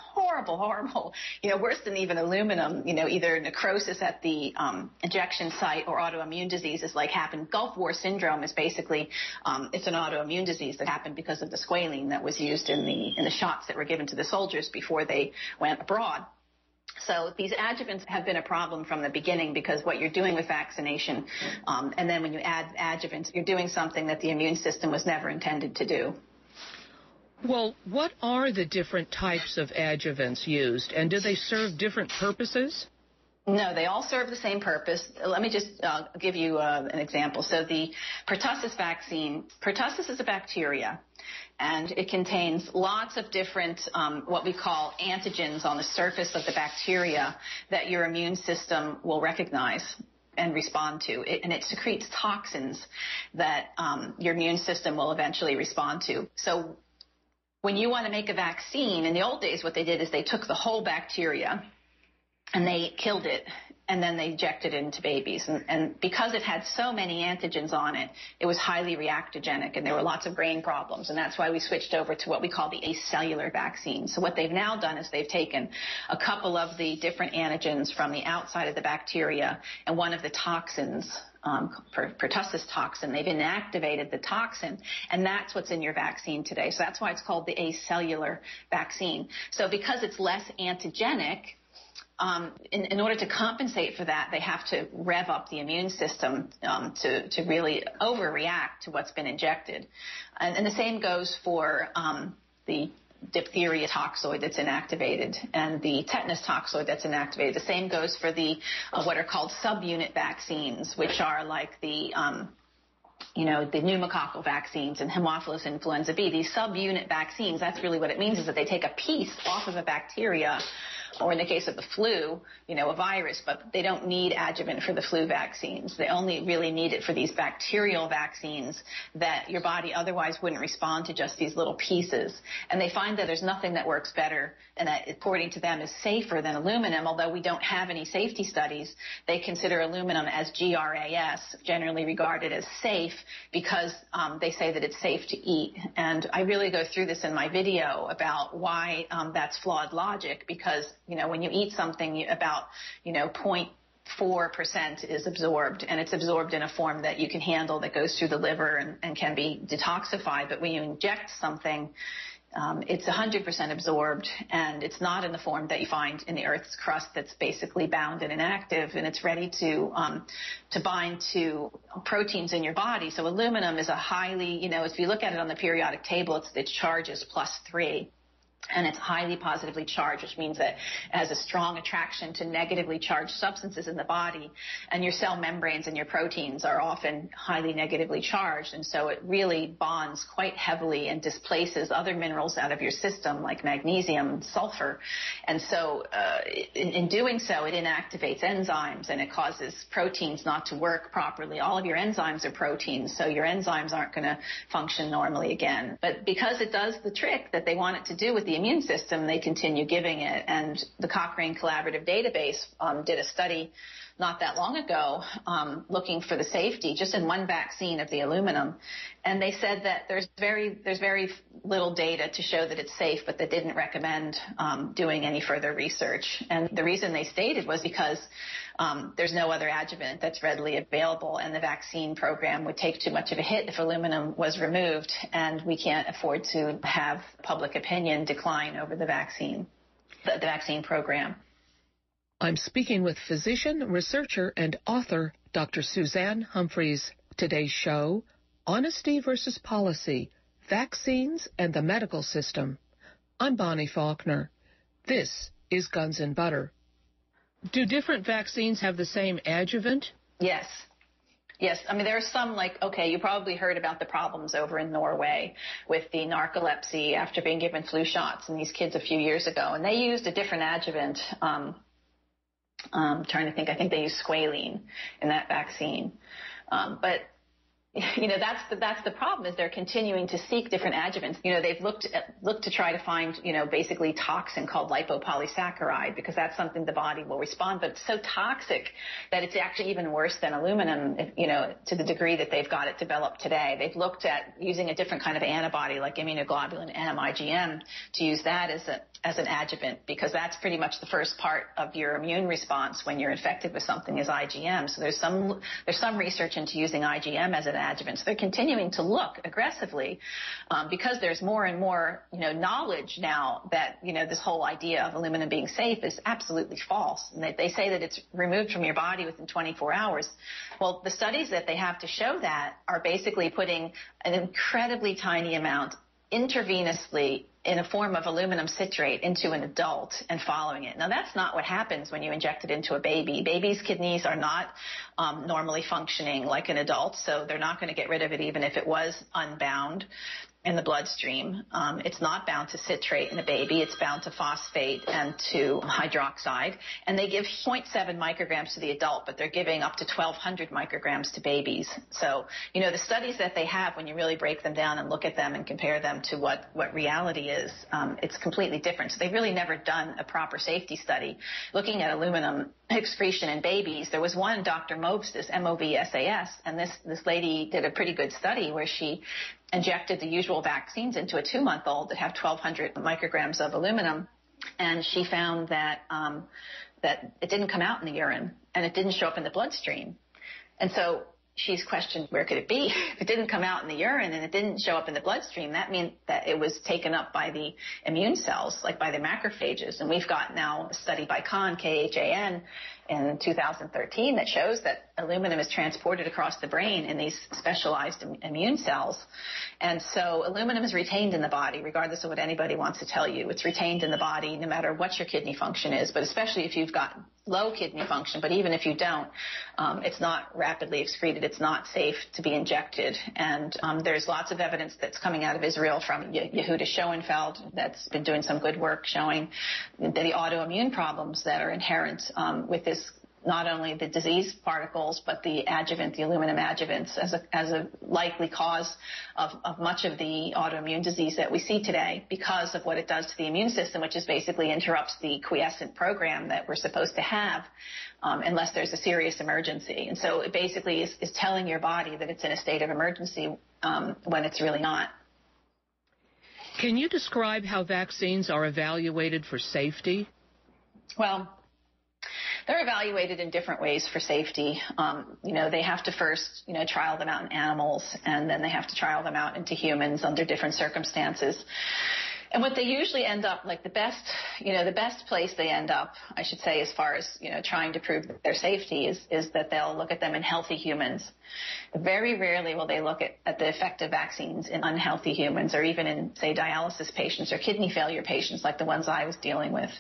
horrible, you know, worse than even aluminum, you know, either necrosis at the injection site or autoimmune diseases like happened. Gulf War syndrome is basically, it's an autoimmune disease that happened because of the squalene that was used in the shots that were given to the soldiers before they went abroad. So these adjuvants have been a problem from the beginning, because what you're doing with vaccination, and then when you add adjuvants, you're doing something that the immune system was never intended to do. Well, what are the different types of adjuvants used, and do they serve different purposes? No, they all serve the same purpose. Let me just give you an example. So the pertussis vaccine, pertussis is a bacteria, and it contains lots of different what we call antigens on the surface of the bacteria that your immune system will recognize and respond to. And it secretes toxins that your immune system will eventually respond to. So when you want to make a vaccine, in the old days what they did is they took the whole bacteria and they killed it, and then they injected it into babies. And because it had so many antigens on it, it was highly reactogenic, and there were lots of brain problems. And that's why we switched over to what we call the acellular vaccine. So what they've now done is they've taken a couple of the different antigens from the outside of the bacteria and one of the toxins, pertussis toxin. They've inactivated the toxin, and that's what's in your vaccine today. So that's why it's called the acellular vaccine. So because it's less antigenic, in order to compensate for that, they have to rev up the immune system to really overreact to what's been injected. And the same goes for the diphtheria toxoid that's inactivated and the tetanus toxoid that's inactivated. The same goes for the what are called subunit vaccines, which are like the the pneumococcal vaccines and Haemophilus influenza B. These subunit vaccines, that's really what it means, is that they take a piece off of a bacteria, or in the case of the flu, a virus, but they don't need adjuvant for the flu vaccines. They only really need it for these bacterial vaccines that your body otherwise wouldn't respond to just these little pieces. And they find that there's nothing that works better and that, according to them, is safer than aluminum. Although we don't have any safety studies, they consider aluminum as GRAS, generally regarded as safe, because they say that it's safe to eat. And I really go through this in my video about why that's flawed logic, because when you eat something, about 0.4% is absorbed, and it's absorbed in a form that you can handle, that goes through the liver and can be detoxified. But when you inject something, it's 100% absorbed, and it's not in the form that you find in the Earth's crust that's basically bound and inactive, and it's ready to bind to proteins in your body. So aluminum is a highly, if you look at it on the periodic table, its charge is +3. And it's highly positively charged, which means that it has a strong attraction to negatively charged substances in the body. And your cell membranes and your proteins are often highly negatively charged. And so it really bonds quite heavily and displaces other minerals out of your system, like magnesium and sulfur. And so in doing so, it inactivates enzymes and it causes proteins not to work properly. All of your enzymes are proteins, so your enzymes aren't going to function normally again. But because it does the trick that they want it to do with the immune system, they continue giving it. And the Cochrane Collaborative Database did a study not that long ago looking for the safety just in one vaccine of the aluminum. And they said that there's very little data to show that it's safe, but they didn't recommend doing any further research. And the reason they stated was because there's no other adjuvant that's readily available, and the vaccine program would take too much of a hit if aluminum was removed, and we can't afford to have public opinion decline over the vaccine program. I'm speaking with physician, researcher, and author Dr. Suzanne Humphries. Today's show, Honesty versus Policy, Vaccines and the Medical System. I'm Bonnie Faulkner. This is Guns and Butter. Do different vaccines have the same adjuvant? Yes. Yes. I mean, there are some you probably heard about the problems over in Norway with the narcolepsy after being given flu shots in these kids a few years ago. And they used a different adjuvant. I'm trying to think. I think they used squalene in that vaccine. But that's the problem, is they're continuing to seek different adjuvants. They've looked to try to find, basically toxin called lipopolysaccharide, because that's something the body will respond, but it's so toxic that it's actually even worse than aluminum, to the degree that they've got it developed today. They've looked at using a different kind of antibody like immunoglobulin IgM to use that as an adjuvant, because that's pretty much the first part of your immune response when you're infected with something is IgM. So there's some research into using IgM as an adjuvant. So they're continuing to look aggressively because there's more and more, knowledge now that, this whole idea of aluminum being safe is absolutely false. And they say that it's removed from your body within 24 hours. Well, the studies that they have to show that are basically putting an incredibly tiny amount intravenously in a form of aluminum citrate into an adult and following it. Now, that's not what happens when you inject it into a baby. Babies' kidneys are not normally functioning like an adult, so they're not going to get rid of it even if it was unbound in the bloodstream. It's not bound to citrate in a baby. It's bound to phosphate and to hydroxide. And they give 0.7 micrograms to the adult, but they're giving up to 1,200 micrograms to babies. So, the studies that they have, when you really break them down and look at them and compare them to what reality is, it's completely different. So they've really never done a proper safety study looking at aluminum excretion in babies. There was one, Dr. Movsas, M-O-V-S-A-S, and this lady did a pretty good study where she injected the usual vaccines into a 2-month-old that have 1,200 micrograms of aluminum, and she found that that it didn't come out in the urine and it didn't show up in the bloodstream. And so she's questioned, where could it be? If it didn't come out in the urine and it didn't show up in the bloodstream, that means that it was taken up by the immune cells, like by the macrophages. And we've got now a study by Khan in 2013 that shows that aluminum is transported across the brain in these specialized immune cells. And so aluminum is retained in the body, regardless of what anybody wants to tell you. It's retained in the body no matter what your kidney function is, but especially if you've got low kidney function. But even if you don't, it's not rapidly excreted. It's not safe to be injected. And there's lots of evidence that's coming out of Israel from Yehuda Schoenfeld that's been doing some good work showing the autoimmune problems that are inherent with this, not only the disease particles, but the adjuvant, the aluminum adjuvants, as a likely cause of much of the autoimmune disease that we see today, because of what it does to the immune system, which is basically interrupts the quiescent program that we're supposed to have unless there's a serious emergency. And so it basically is telling your body that it's in a state of emergency when it's really not. Can you describe how vaccines are evaluated for safety? Well, they're evaluated in different ways for safety. They have to first, trial them out in animals, and then they have to trial them out into humans under different circumstances. And what they usually end up, like the best place they end up, I should say, as far as, trying to prove their safety is that they'll look at them in healthy humans. Very rarely will they look at the effect of vaccines in unhealthy humans, or even in, say, dialysis patients or kidney failure patients like the ones I was dealing with.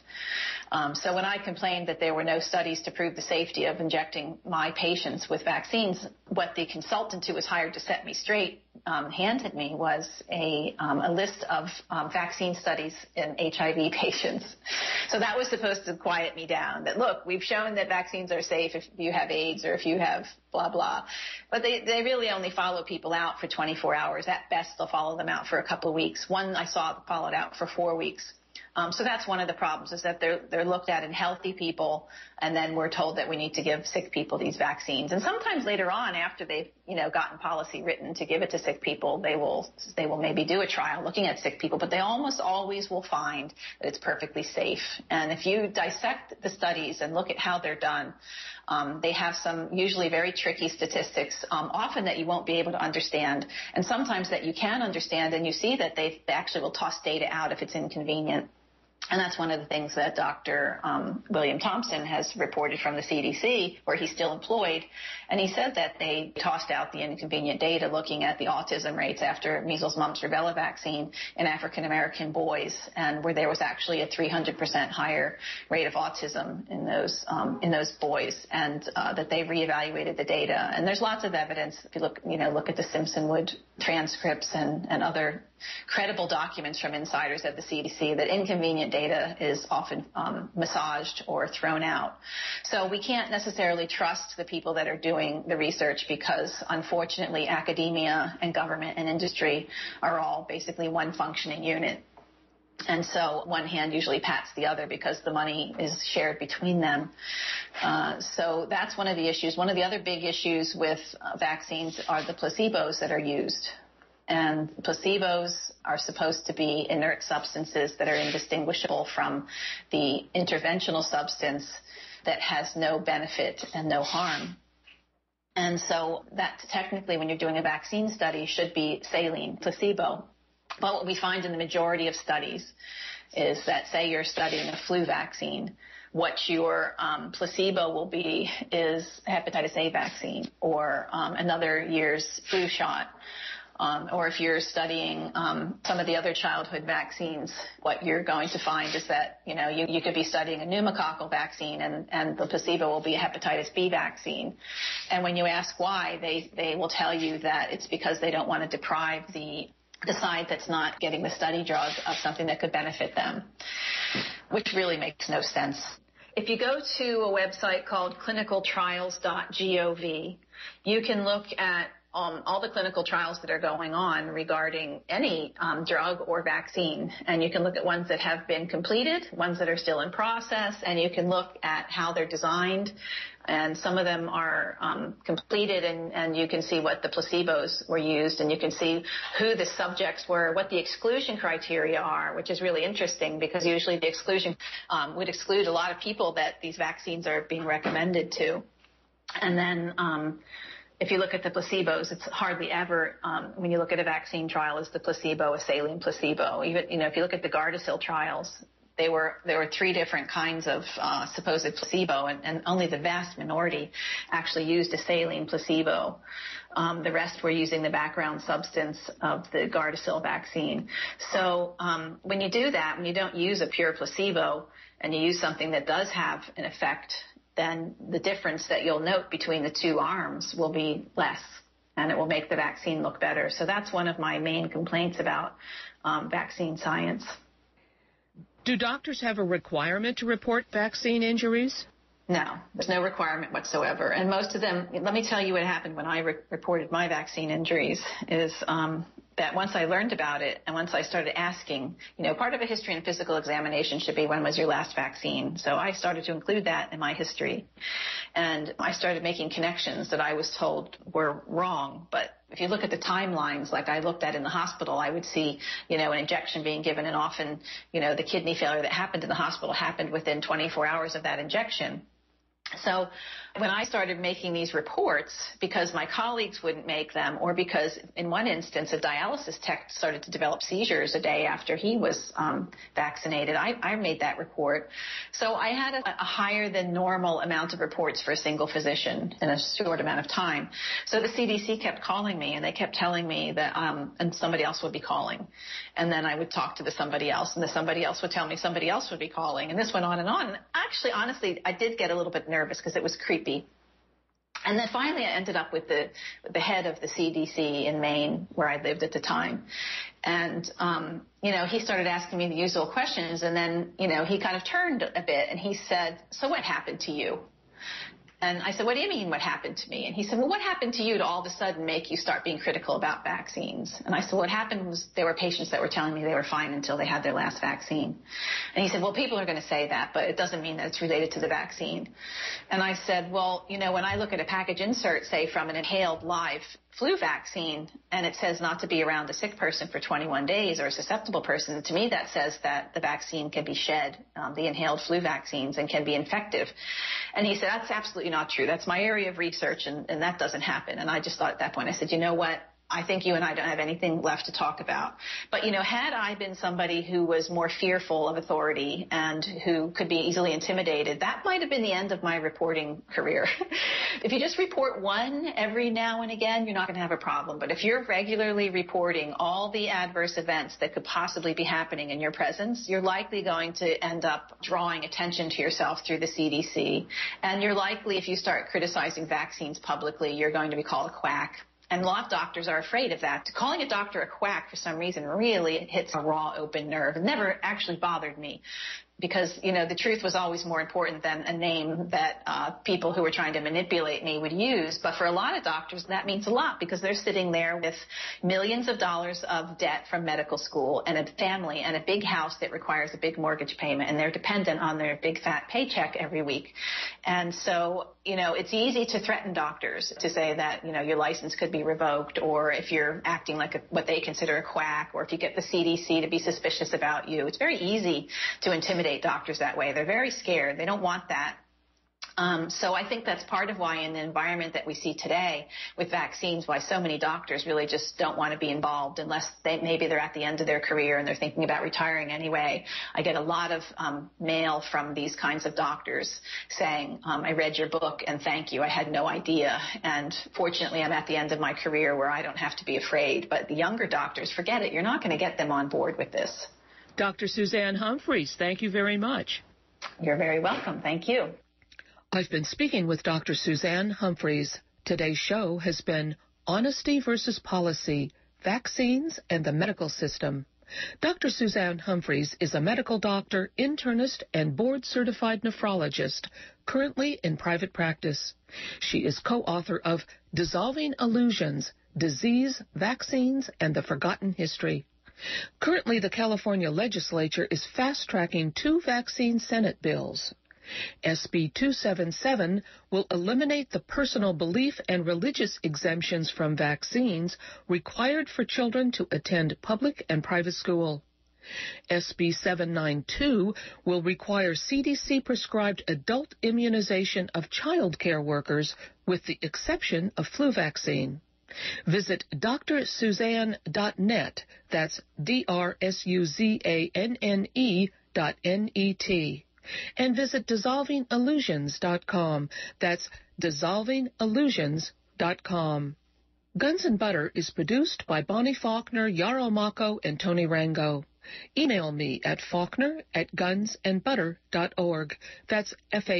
So when I complained that there were no studies to prove the safety of injecting my patients with vaccines, what the consultant who was hired to set me straight handed me was a list of vaccine studies in HIV patients. So that was supposed to quiet me down, that, look, we've shown that vaccines are safe if you have AIDS or if you have blah, blah. But they really only follow people out for 24 hours. At best, they'll follow them out for a couple of weeks. One I saw followed out for 4 weeks. So that's one of the problems, is that they're looked at in healthy people, and then we're told that we need to give sick people these vaccines. And sometimes later on, after they've gotten policy written to give it to sick people, they will maybe do a trial looking at sick people, but they almost always will find that it's perfectly safe. And if you dissect the studies and look at how they're done, they have some usually very tricky statistics, often that you won't be able to understand, and sometimes that you can understand, and you see that they actually will toss data out if it's inconvenient. And that's one of the things that Dr. William Thompson has reported from the CDC, where he's still employed. And he said that they tossed out the inconvenient data looking at the autism rates after measles, mumps, rubella vaccine in African-American boys, and where there was actually a 300% higher rate of autism in those boys, and that they reevaluated the data. And there's lots of evidence, if you look at the Simpson-Wood transcripts and other credible documents from insiders at the CDC, that inconvenient data is often massaged or thrown out. So we can't necessarily trust the people that are doing the research, because unfortunately academia and government and industry are all basically one functioning unit. And so one hand usually pats the other because the money is shared between them. So that's one of the issues. One of the other big issues with vaccines are the placebos that are used. And placebos are supposed to be inert substances that are indistinguishable from the interventional substance that has no benefit and no harm. And so that technically, when you're doing a vaccine study, should be saline, placebo. But what we find in the majority of studies is that, say you're studying a flu vaccine, what your placebo will be is hepatitis A vaccine or another year's flu shot. Or if you're studying some of the other childhood vaccines, what you're going to find is that, you could be studying a pneumococcal vaccine and the placebo will be a hepatitis B vaccine. And when you ask why, they will tell you that it's because they don't want to deprive the side that's not getting the study drug of something that could benefit them, which really makes no sense. If you go to a website called clinicaltrials.gov, you can look at all the clinical trials that are going on regarding any drug or vaccine. And you can look at ones that have been completed, ones that are still in process, and you can look at how they're designed. And some of them are completed, and you can see what the placebos were used, and you can see who the subjects were, what the exclusion criteria are, which is really interesting, because usually the exclusion would exclude a lot of people that these vaccines are being recommended to. And then if you look at the placebos, it's hardly ever, when you look at a vaccine trial, is the placebo a saline placebo. Even, if you look at the Gardasil trials, there were 3 different kinds of supposed placebo, and only the vast minority actually used a saline placebo. The rest were using the background substance of the Gardasil vaccine. So when you do that, when you don't use a pure placebo and you use something that does have an effect, then the difference that you'll note between the 2 arms will be less, and it will make the vaccine look better. So that's one of my main complaints about vaccine science. Do doctors have a requirement to report vaccine injuries? No, there's no requirement whatsoever. And most of them, let me tell you what happened when I reported my vaccine injuries, is that once I learned about it and once I started asking, part of a history and physical examination should be, when was your last vaccine? So I started to include that in my history. And I started making connections that I was told were wrong. But if you look at the timelines, like I looked at in the hospital, I would see, an injection being given, and often, the kidney failure that happened in the hospital happened within 24 hours of that injection. So when I started making these reports, because my colleagues wouldn't make them, or because in one instance a dialysis tech started to develop seizures a day after he was vaccinated, I made that report. So I had a higher than normal amount of reports for a single physician in a short amount of time. So the CDC kept calling me, and they kept telling me that, and somebody else would be calling. And then I would talk to somebody else, and the somebody else would tell me somebody else would be calling. And this went on and on. And actually, honestly, I did get a little bit nervous because it was creepy. And then finally I ended up with the head of the CDC in Maine, where I lived at the time. And, he started asking me the usual questions. And then, he kind of turned a bit and he said, "So what happened to you?" And I said, "What do you mean what happened to me?" And he said, "Well, what happened to you to all of a sudden make you start being critical about vaccines?" And I said, "What happened was there were patients that were telling me they were fine until they had their last vaccine." And he said, "Well, people are going to say that, but it doesn't mean that it's related to the vaccine." And I said, "Well, when I look at a package insert, say from an inhaled live flu vaccine, and it says not to be around a sick person for 21 days or a susceptible person, to me that says that the vaccine can be shed, the inhaled flu vaccines, and can be infective." And he said, "That's absolutely not true. That's my area of research, and that doesn't happen." And I just thought at that point, I said, "You know what? I think you and I don't have anything left to talk about." But, had I been somebody who was more fearful of authority and who could be easily intimidated, that might have been the end of my reporting career. If you just report one every now and again, you're not going to have a problem. But if you're regularly reporting all the adverse events that could possibly be happening in your presence, you're likely going to end up drawing attention to yourself through the CDC. And you're likely, if you start criticizing vaccines publicly, you're going to be called a quack. And a lot of doctors are afraid of that. Calling a doctor a quack for some reason really hits a raw, open nerve. It never actually bothered me because, the truth was always more important than a name that people who were trying to manipulate me would use. But for a lot of doctors, that means a lot because they're sitting there with millions of dollars of debt from medical school and a family and a big house that requires a big mortgage payment, and they're dependent on their big fat paycheck every week. And so, it's easy to threaten doctors to say that, your license could be revoked, or if you're acting like what they consider a quack, or if you get the CDC to be suspicious about you. It's very easy to intimidate doctors that way. They're very scared. They don't want that. So I think that's part of why in the environment that we see today with vaccines, why so many doctors really just don't want to be involved unless maybe they're at the end of their career and they're thinking about retiring anyway. I get a lot of mail from these kinds of doctors saying, "I read your book and thank you. I had no idea. And fortunately, I'm at the end of my career where I don't have to be afraid." But the younger doctors, forget it. You're not going to get them on board with this. Dr. Suzanne Humphries, thank you very much. You're very welcome. Thank you. I've been speaking with Dr. Suzanne Humphries. Today's show has been Honesty versus Policy, Vaccines and the Medical System. Dr. Suzanne Humphries is a medical doctor, internist, and board-certified nephrologist, currently in private practice. She is co-author of Dissolving Illusions, Disease, Vaccines, and the Forgotten History. Currently, the California legislature is fast-tracking 2 vaccine Senate bills. SB 277 will eliminate the personal belief and religious exemptions from vaccines required for children to attend public and private school. SB 792 will require CDC-prescribed adult immunization of child care workers with the exception of flu vaccine. Visit drsuzanne.net, that's DRSUZANNE.net, and visit dissolvingillusions.com, that's dissolvingillusions.com. Guns and Butter is produced by Bonnie Faulkner, Yarrow Mako, and Tony Rango. Email me at faulkner@gunsandbutter.org. That's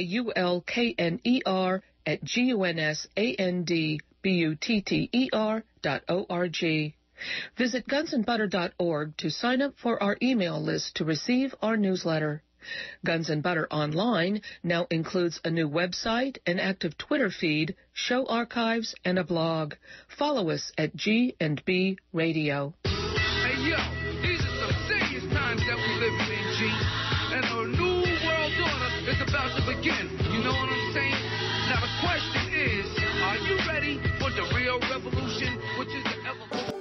FAULKNER@GUNSANDBUTTER.org. Visit gunsandbutter.org to sign up for our email list to receive our newsletter. Guns and Butter Online now includes a new website, an active Twitter feed, show archives, and a blog. Follow us at G&B Radio. Hey, yo, these are some serious times that we live in, G. And a new world order is about to begin. You know what I'm saying? Now, the question is, are you ready for the real revolution, which is the evolution?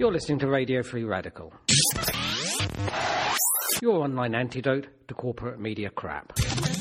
You're listening to Radio Free Radical, your online antidote to corporate media crap.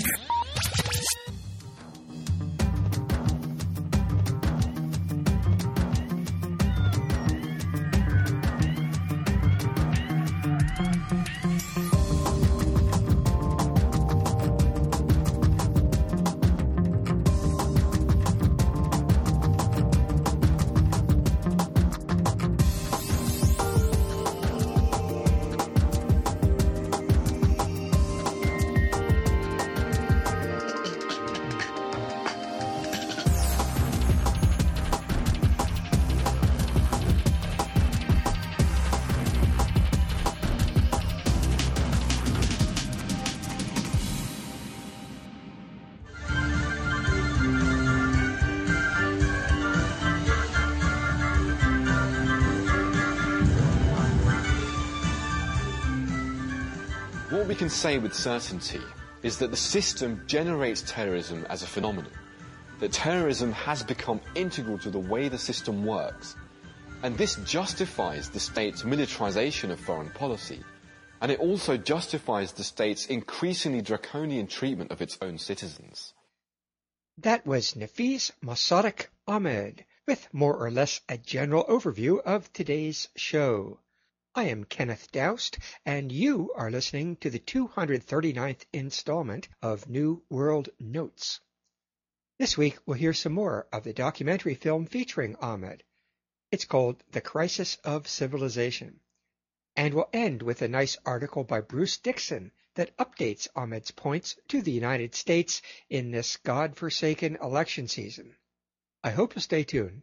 What we can say with certainty is that the system generates terrorism as a phenomenon, that terrorism has become integral to the way the system works, and this justifies the state's militarization of foreign policy, and it also justifies the state's increasingly draconian treatment of its own citizens. That was Nafeez Mossadegh Ahmed with more or less a general overview of today's show. I am Kenneth Doust, and you are listening to the 239th installment of New World Notes. This week we'll hear some more of the documentary film featuring Ahmed. It's called The Crisis of Civilization. And we'll end with a nice article by Bruce Dixon that updates Ahmed's points to the United States in this God-forsaken election season. I hope you'll stay tuned.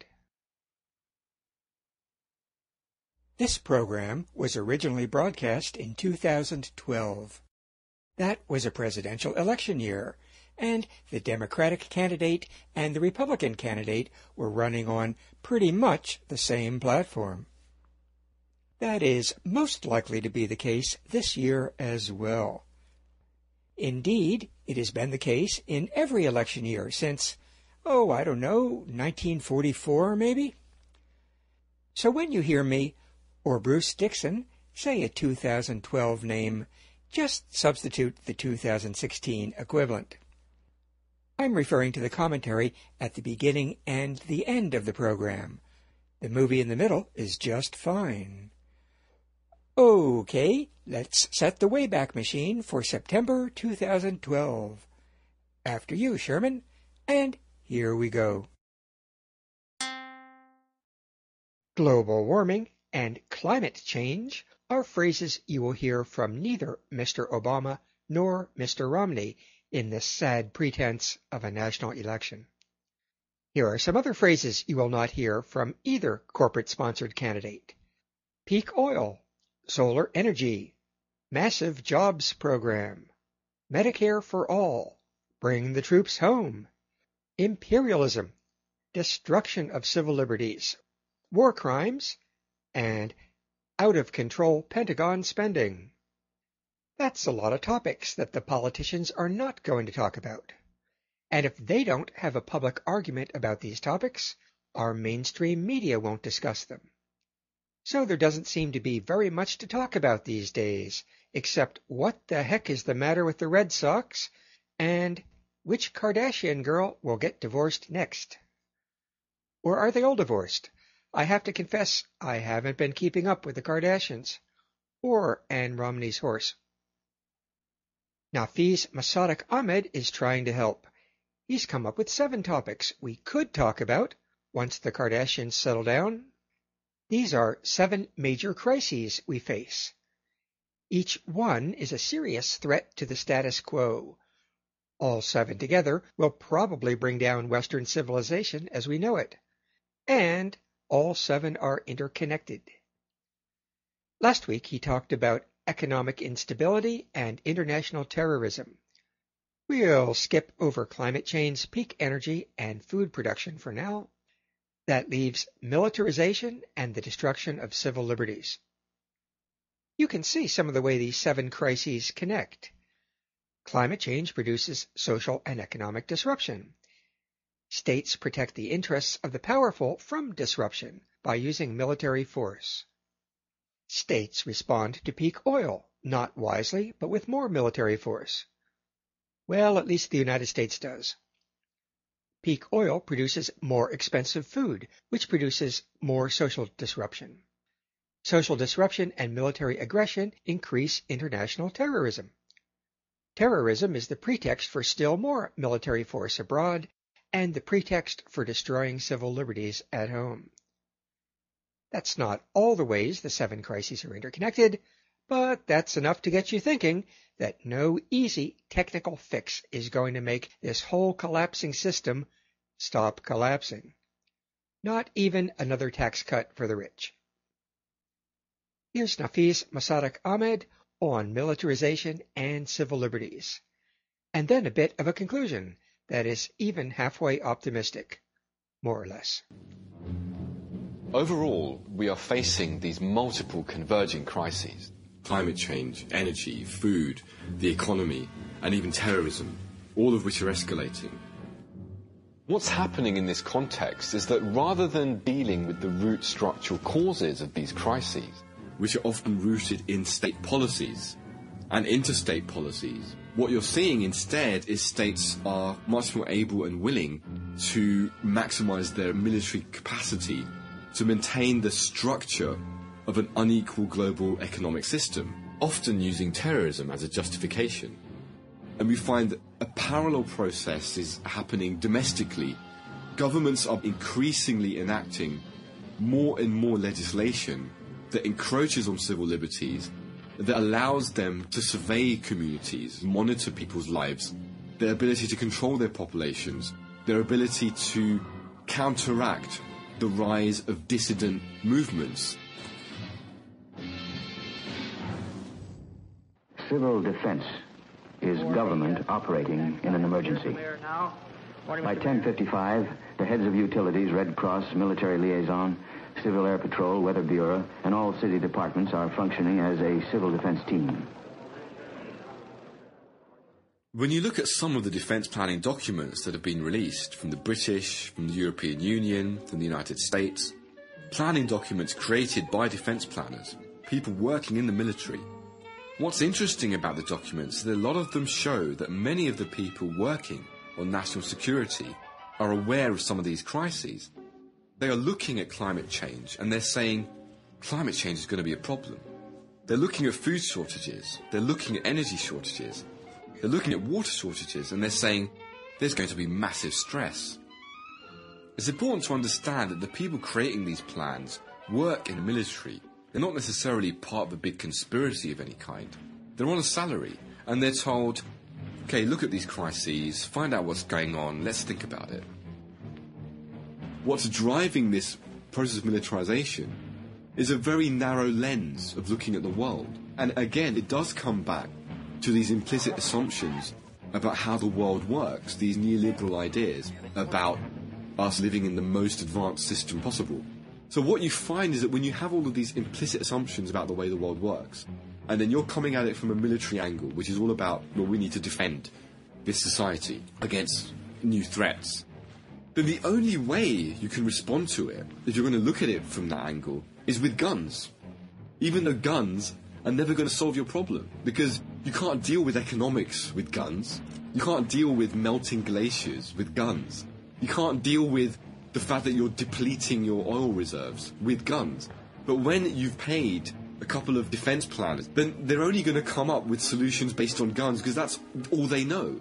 This program was originally broadcast in 2012. That was a presidential election year, and the Democratic candidate and the Republican candidate were running on pretty much the same platform. That is most likely to be the case this year as well. Indeed, it has been the case in every election year since, 1944 maybe? So when you hear me or Bruce Dixon say a 2012 name, just substitute the 2016 equivalent. I'm referring to the commentary at the beginning and the end of the program. The movie in the middle is just fine. Okay, let's set the Wayback Machine for September 2012. After you, Sherman, and here we go. Global warming and climate change are phrases you will hear from neither Mr. Obama nor Mr. Romney in this sad pretense of a national election. Here are some other phrases you will not hear from either corporate-sponsored candidate. Peak oil, solar energy, massive jobs program, Medicare for all, bring the troops home, imperialism, destruction of civil liberties, war crimes, and out-of-control Pentagon spending. That's a lot of topics that the politicians are not going to talk about. And if they don't have a public argument about these topics, our mainstream media won't discuss them. So there doesn't seem to be very much to talk about these days, except what the heck is the matter with the Red Sox, and which Kardashian girl will get divorced next. Or are they all divorced? I have to confess, I haven't been keeping up with the Kardashians, or Ann Romney's horse. Nafeez Mossadegh Ahmed is trying to help. He's come up with 7 topics we could talk about once the Kardashians settle down. These are 7 major crises we face. Each one is a serious threat to the status quo. All 7 together will probably bring down Western civilization as we know it. And all 7 are interconnected. Last week he talked about economic instability and international terrorism. We'll skip over climate change, peak energy, and food production for now. That leaves militarization and the destruction of civil liberties. You can see some of the way these 7 crises connect. Climate change produces social and economic disruption. States protect the interests of the powerful from disruption by using military force. States respond to peak oil, not wisely, but with more military force. Well, at least the United States does. Peak oil produces more expensive food, which produces more social disruption. Social disruption and military aggression increase international terrorism. Terrorism is the pretext for still more military force abroad and the pretext for destroying civil liberties at home. That's not all the ways the 7 crises are interconnected, but that's enough to get you thinking that no easy technical fix is going to make this whole collapsing system stop collapsing. Not even another tax cut for the rich. Here's Nafis Mossadegh Ahmed on militarization and civil liberties. And then a bit of a conclusion that is even halfway optimistic, more or less. Overall, we are facing these multiple converging crises. Climate change, energy, food, the economy, and even terrorism, all of which are escalating. What's happening in this context is that rather than dealing with the root structural causes of these crises, which are often rooted in state policies and interstate policies, what you're seeing instead is states are much more able and willing to maximize their military capacity to maintain the structure of an unequal global economic system, often using terrorism as a justification. And we find that a parallel process is happening domestically. Governments are increasingly enacting more and more legislation that encroaches on civil liberties, that allows them to survey communities, monitor people's lives, their ability to control their populations, their ability to counteract the rise of dissident movements. Civil defense is government operating in an emergency. By 10:55, the heads of utilities, Red Cross, military liaison, Civil Air Patrol, Weather Bureau, and all city departments are functioning as a civil defense team. When you look at some of the defence planning documents that have been released from the British, from the European Union, from the United States, planning documents created by defence planners, people working in the military, what's interesting about the documents is that a lot of them show that many of the people working on national security are aware of some of these crises. They are looking at climate change and they're saying climate change is going to be a problem. They're looking at food shortages, they're looking at energy shortages, they're looking at water shortages, and they're saying there's going to be massive stress. It's important to understand that the people creating these plans work in the military. They're not necessarily part of a big conspiracy of any kind. They're on a salary, and they're told, okay, look at these crises, find out what's going on, let's think about it. What's driving this process of militarization is a very narrow lens of looking at the world. And again, it does come back to these implicit assumptions about how the world works, these neoliberal ideas about us living in the most advanced system possible. So what you find is that when you have all of these implicit assumptions about the way the world works, and then you're coming at it from a military angle, which is all about, well, we need to defend this society against new threats, then the only way you can respond to it, if you're going to look at it from that angle, is with guns. Even though guns are never going to solve your problem, because you can't deal with economics with guns. You can't deal with melting glaciers with guns. You can't deal with the fact that you're depleting your oil reserves with guns. But when you've paid a couple of defense planners, then they're only going to come up with solutions based on guns, because that's all they know.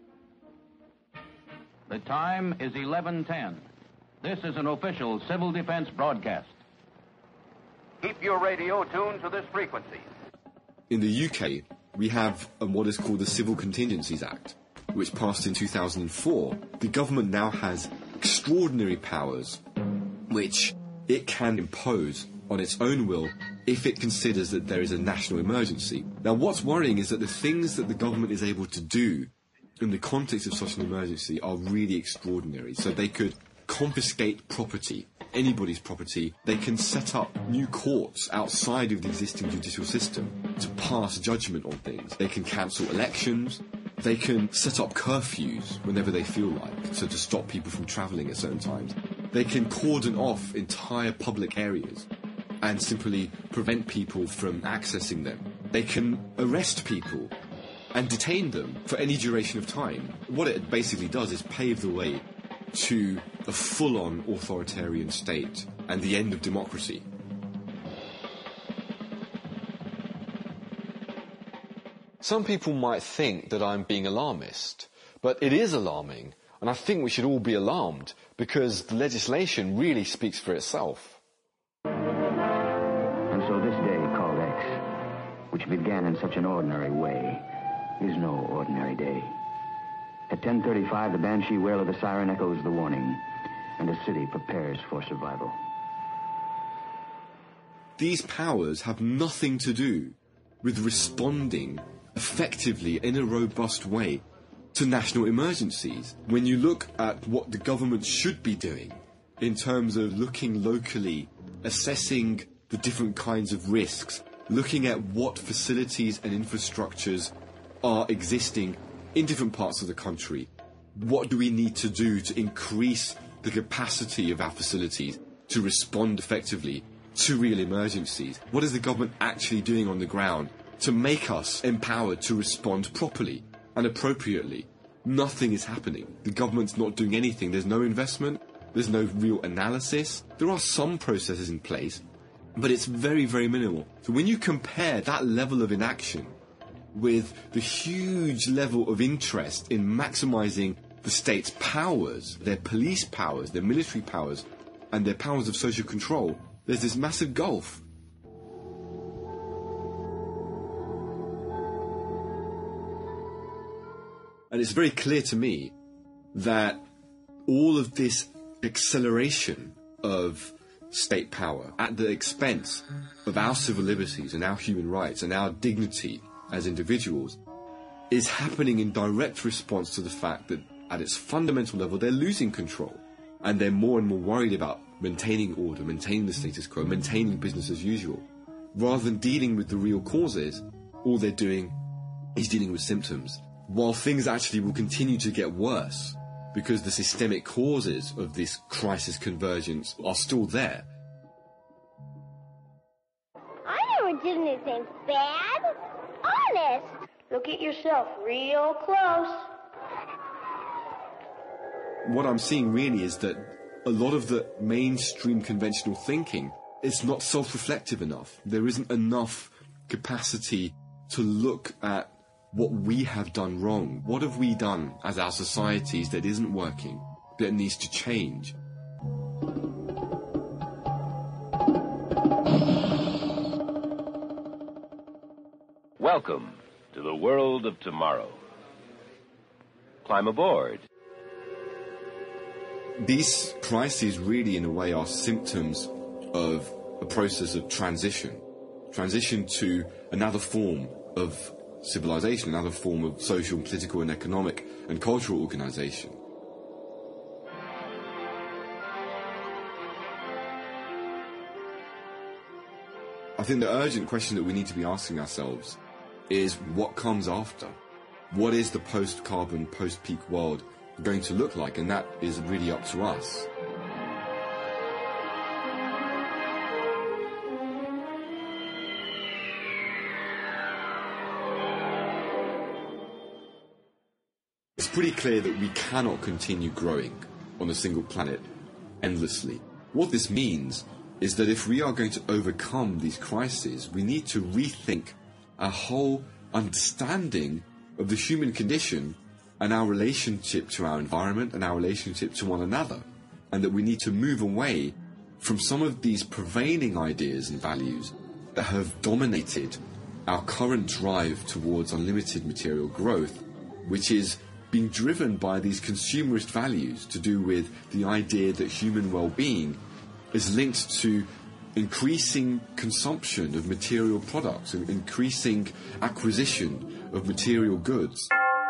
The time is 11:10. This is an official civil defense broadcast. Keep your radio tuned to this frequency. In the UK, we have what is called the Civil Contingencies Act, which passed in 2004. The government now has extraordinary powers, which it can impose on its own will if it considers that there is a national emergency. Now, what's worrying is that the things that the government is able to do in the context of such an emergency are really extraordinary. So they could confiscate property, anybody's property. They can set up new courts outside of the existing judicial system to pass judgment on things. They can cancel elections. They can set up curfews whenever they feel like, so to stop people from travelling at certain times. They can cordon off entire public areas. and simply prevent people from accessing them. They can arrest people and detain them for any duration of time. What it basically does is pave the way to a full-on authoritarian state and the end of democracy. Some people might think that I'm being alarmist, but it is alarming, and I think we should all be alarmed because the legislation really speaks for itself. And so this day called X, which began in such an ordinary way, is no ordinary day. At 10:35, the banshee wail of the siren echoes the warning, and the city prepares for survival. These powers have nothing to do with responding effectively in a robust way to national emergencies. When you look at what the government should be doing in terms of looking locally, assessing the different kinds of risks, looking at what facilities and infrastructures are existing in different parts of the country, what do we need to do to increase the capacity of our facilities to respond effectively to real emergencies? What is the government actually doing on the ground to make us empowered to respond properly and appropriately? Nothing is happening. The government's not doing anything. There's no investment. There's no real analysis. There are some processes in place, but it's very, very minimal. So when you compare that level of inaction with the huge level of interest in maximizing the state's powers, their police powers, their military powers, and their powers of social control, there's this massive gulf. And it's very clear to me that all of this acceleration of state power at the expense of our civil liberties and our human rights and our dignity as individuals is happening in direct response to the fact that at its fundamental level they're losing control, and they're more and more worried about maintaining order, maintaining the status quo, maintaining business as usual. Rather than dealing with the real causes, all they're doing is dealing with symptoms, while things actually will continue to get worse because the systemic causes of this crisis convergence are still there. I never did anything bad. Honest. Look at yourself real close. What I'm seeing really is that a lot of the mainstream conventional thinking is not self-reflective enough. There isn't enough capacity to look at what we have done wrong. What have we done as our societies that isn't working, that needs to change? Welcome to the world of tomorrow. Climb aboard. These crises really, in a way, are symptoms of a process of transition to another form of civilization, another form of social, political and economic and cultural organization. I think the urgent question that we need to be asking ourselves is what comes after? What is the post-carbon, post-peak world going to look like? And that is really up to us. It's pretty clear that we cannot continue growing on a single planet endlessly. What this means is that if we are going to overcome these crises, we need to rethink our whole understanding of the human condition and our relationship to our environment and our relationship to one another, and that we need to move away from some of these prevailing ideas and values that have dominated our current drive towards unlimited material growth, which is being driven by these consumerist values to do with the idea that human well-being is linked to increasing consumption of material products and increasing acquisition of material goods.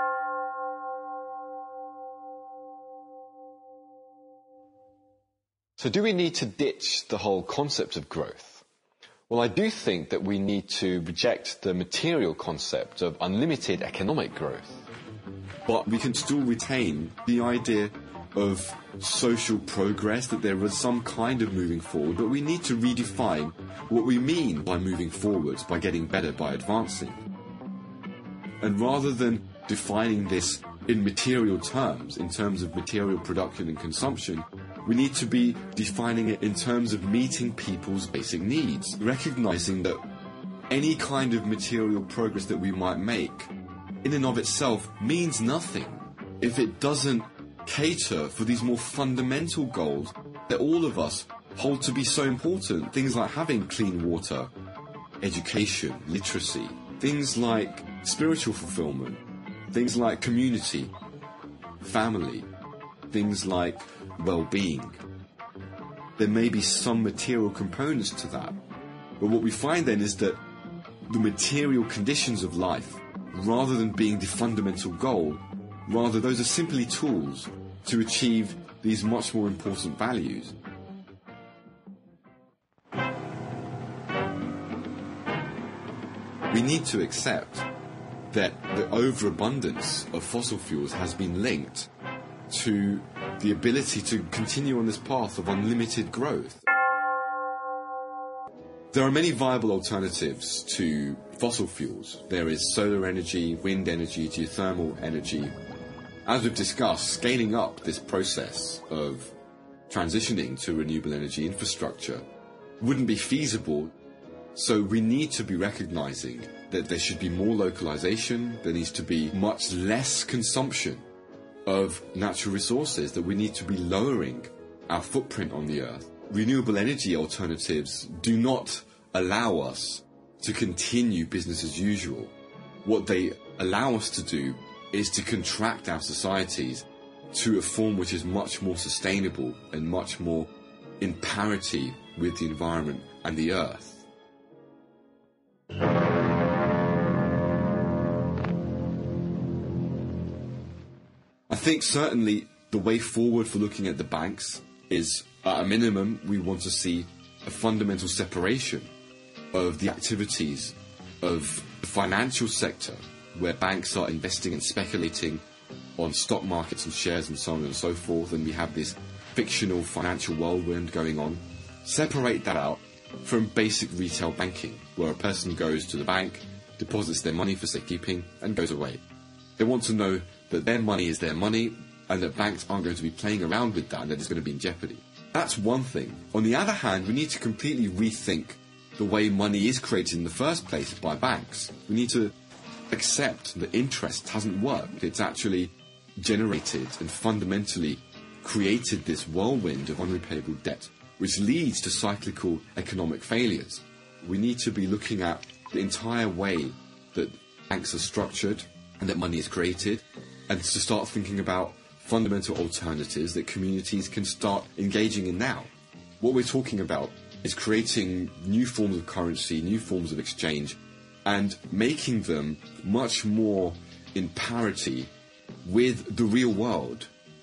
So do we need to ditch the whole concept of growth? Well, I do think that we need to reject the material concept of unlimited economic growth. But we can still retain the idea of social progress, that there is some kind of moving forward, but we need to redefine what we mean by moving forwards, by getting better, by advancing. And rather than defining this in material terms, in terms of material production and consumption, we need to be defining it in terms of meeting people's basic needs, recognizing that any kind of material progress that we might make in and of itself means nothing if it doesn't cater for these more fundamental goals that all of us hold to be so important. Things like having clean water, education, literacy, things like spiritual fulfillment, things like community, family, things like well-being. There may be some material components to that, but what we find then is that the material conditions of life, rather than being the fundamental goal, rather those are simply tools to achieve these much more important values. We need to accept that the overabundance of fossil fuels has been linked to the ability to continue on this path of unlimited growth. There are many viable alternatives to fossil fuels. There is solar energy, wind energy, geothermal energy. As we've discussed, scaling up this process of transitioning to renewable energy infrastructure wouldn't be feasible. So we need to be recognizing that there should be more localization, there needs to be much less consumption of natural resources, that we need to be lowering our footprint on the earth. Renewable energy alternatives do not allow us to continue business as usual. What they allow us to do is to contract our societies to a form which is much more sustainable and much more in parity with the environment and the earth. I think certainly the way forward for looking at the banks is, at a minimum, we want to see a fundamental separation of the activities of the financial sector, where banks are investing and speculating on stock markets and shares and so on and so forth, and we have this fictional financial whirlwind going on. Separate that out from basic retail banking, where a person goes to the bank, deposits their money for safekeeping, and goes away. They want to know that their money is their money, and that banks aren't going to be playing around with that, and that it's going to be in jeopardy. That's one thing. On the other hand, we need to completely rethink the way money is created in the first place by banks. We need to accept that interest hasn't worked. It's actually generated and fundamentally created this whirlwind of unrepayable debt, which leads to cyclical economic failures. We need to be looking at the entire way that banks are structured and that money is created, and to start thinking about fundamental alternatives that communities can start engaging in now. What we're talking about is creating new forms of currency, new forms of exchange, and making them much more in parity with the real world.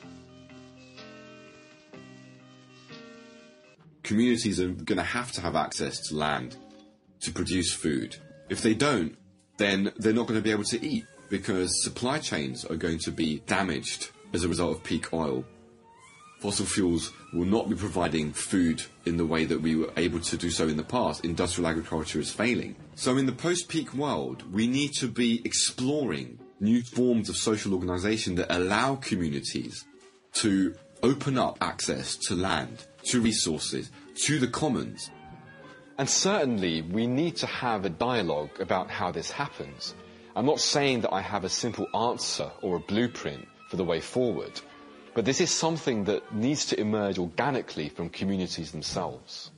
Communities are going to have access to land to produce food. If they don't, then they're not going to be able to eat, because supply chains are going to be damaged as a result of peak oil. Fossil fuels will not be providing food in the way that we were able to do so in the past. Industrial agriculture is failing. So in the post-peak world, we need to be exploring new forms of social organisation that allow communities to open up access to land, to resources, to the commons. And certainly we need to have a dialogue about how this happens. I'm not saying that I have a simple answer or a blueprint for the way forward, but this is something that needs to emerge organically from communities themselves.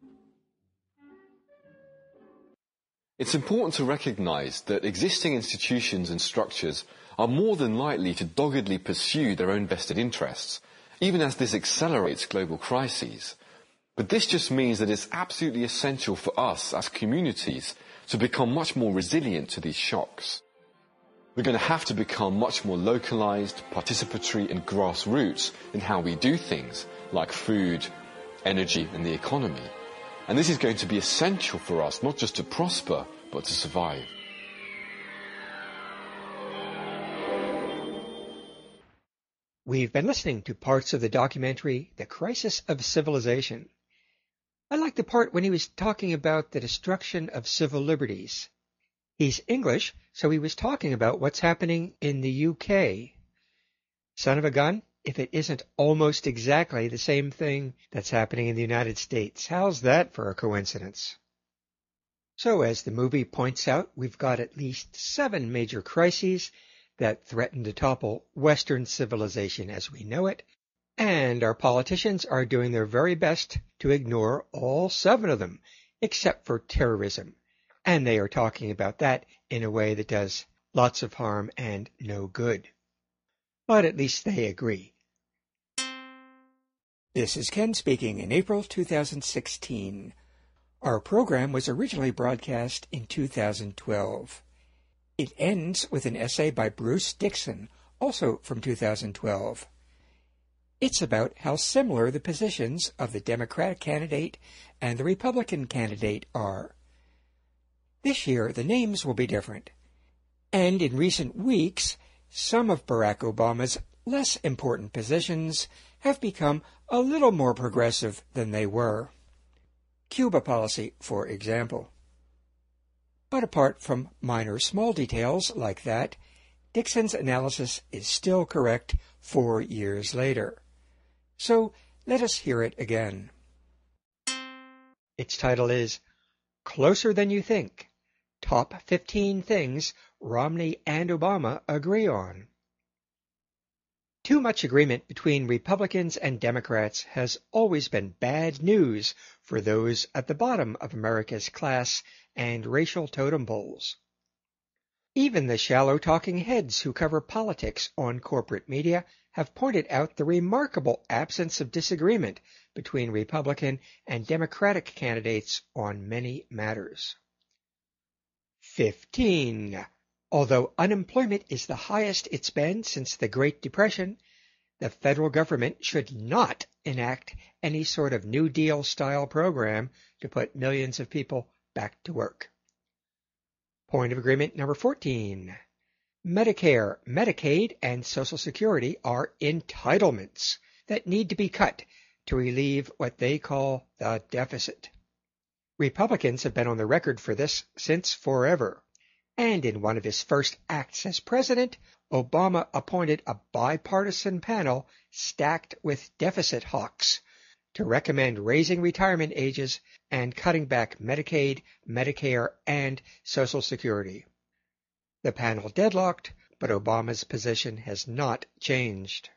It's important to recognise that existing institutions and structures are more than likely to doggedly pursue their own vested interests, even as this accelerates global crises. But this just means that it's absolutely essential for us as communities to become much more resilient to these shocks. We're going to have to become much more localised, participatory and grassroots in how we do things like food, energy and the economy. And this is going to be essential for us not just to prosper, but to survive. We've been listening to parts of the documentary The Crisis of Civilization. I like the part when he was talking about the destruction of civil liberties. He's English, so he was talking about what's happening in the UK. Son of a gun, if it isn't almost exactly the same thing that's happening in the United States. How's that for a coincidence? So, as the movie points out, we've got at least 7 major crises that threaten to topple Western civilization as we know it, and our politicians are doing their very best to ignore all 7 of them, except for terrorism. And they are talking about that in a way that does lots of harm and no good. But at least they agree. This is Ken speaking in April 2016. Our program was originally broadcast in 2012. It ends with an essay by Bruce Dixon, also from 2012. It's about how similar the positions of the Democratic candidate and the Republican candidate are. This year, the names will be different. And in recent weeks, some of Barack Obama's less important positions have become a little more progressive than they were. Cuba policy, for example. But apart from minor small details like that, Dixon's analysis is still correct 4 years later. So let us hear it again. Its title is Closer Than You Think. Top 15 Things Romney and Obama Agree On. Too much agreement between Republicans and Democrats has always been bad news for those at the bottom of America's class and racial totem poles. Even the shallow talking heads who cover politics on corporate media have pointed out the remarkable absence of disagreement between Republican and Democratic candidates on many matters. 15. Although unemployment is the highest it's been since the Great Depression, the federal government should not enact any sort of New Deal-style program to put millions of people back to work. Point of agreement number 14. Medicare, Medicaid, and Social Security are entitlements that need to be cut to relieve what they call the deficit. Republicans have been on the record for this since forever, and in one of his first acts as president, Obama appointed a bipartisan panel stacked with deficit hawks to recommend raising retirement ages and cutting back Medicaid, Medicare, and Social Security. The panel deadlocked, but Obama's position has not changed.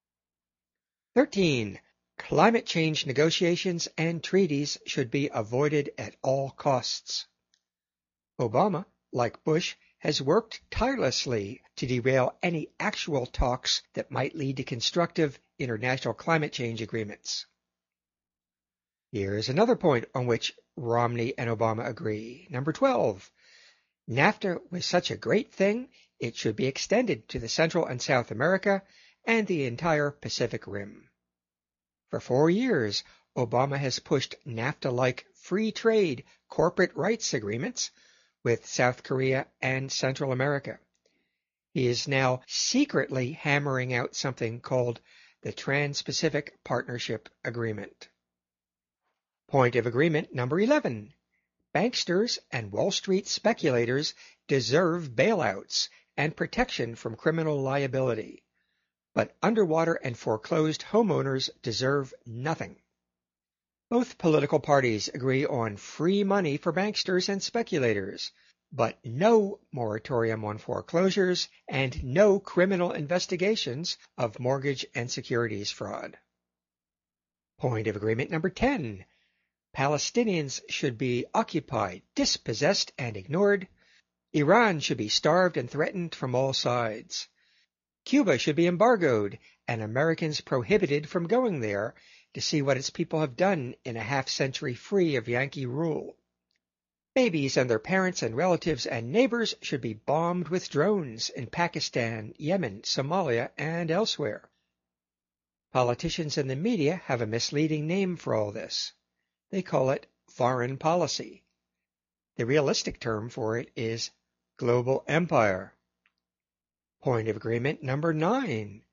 13. Climate change negotiations and treaties should be avoided at all costs. Obama, like Bush, has worked tirelessly to derail any actual talks that might lead to constructive international climate change agreements. Here's another point on which Romney and Obama agree. Number 12. NAFTA was such a great thing, it should be extended to the Central and South America and the entire Pacific Rim. For 4 years, Obama has pushed NAFTA-like free trade corporate rights agreements with South Korea and Central America. He is now secretly hammering out something called the Trans-Pacific Partnership Agreement. Point of agreement number 11. Banksters and Wall Street speculators deserve bailouts and protection from criminal liability, but underwater and foreclosed homeowners deserve nothing. Both political parties agree on free money for banksters and speculators, but no moratorium on foreclosures and no criminal investigations of mortgage and securities fraud. Point of agreement number 10. Palestinians should be occupied, dispossessed, and ignored. Iran should be starved and threatened from all sides. Cuba should be embargoed and Americans prohibited from going there to see what its people have done in a half-century free of Yankee rule. Babies and their parents and relatives and neighbors should be bombed with drones in Pakistan, Yemen, Somalia, and elsewhere. Politicians and the media have a misleading name for all this. They call it foreign policy. The realistic term for it is global empire. Point of agreement number 9.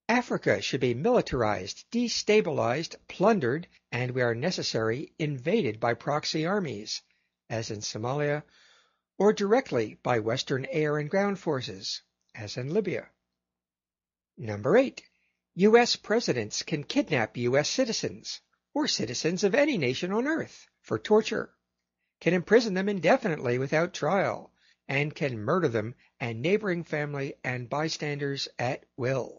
Africa should be militarized, destabilized, plundered, and where necessary, invaded by proxy armies, as in Somalia, or directly by Western air and ground forces, as in Libya. Number 8. U.S. presidents can kidnap U.S. citizens, or citizens of any nation on earth, for torture, can imprison them indefinitely without trial, and can murder them and neighboring family and bystanders at will.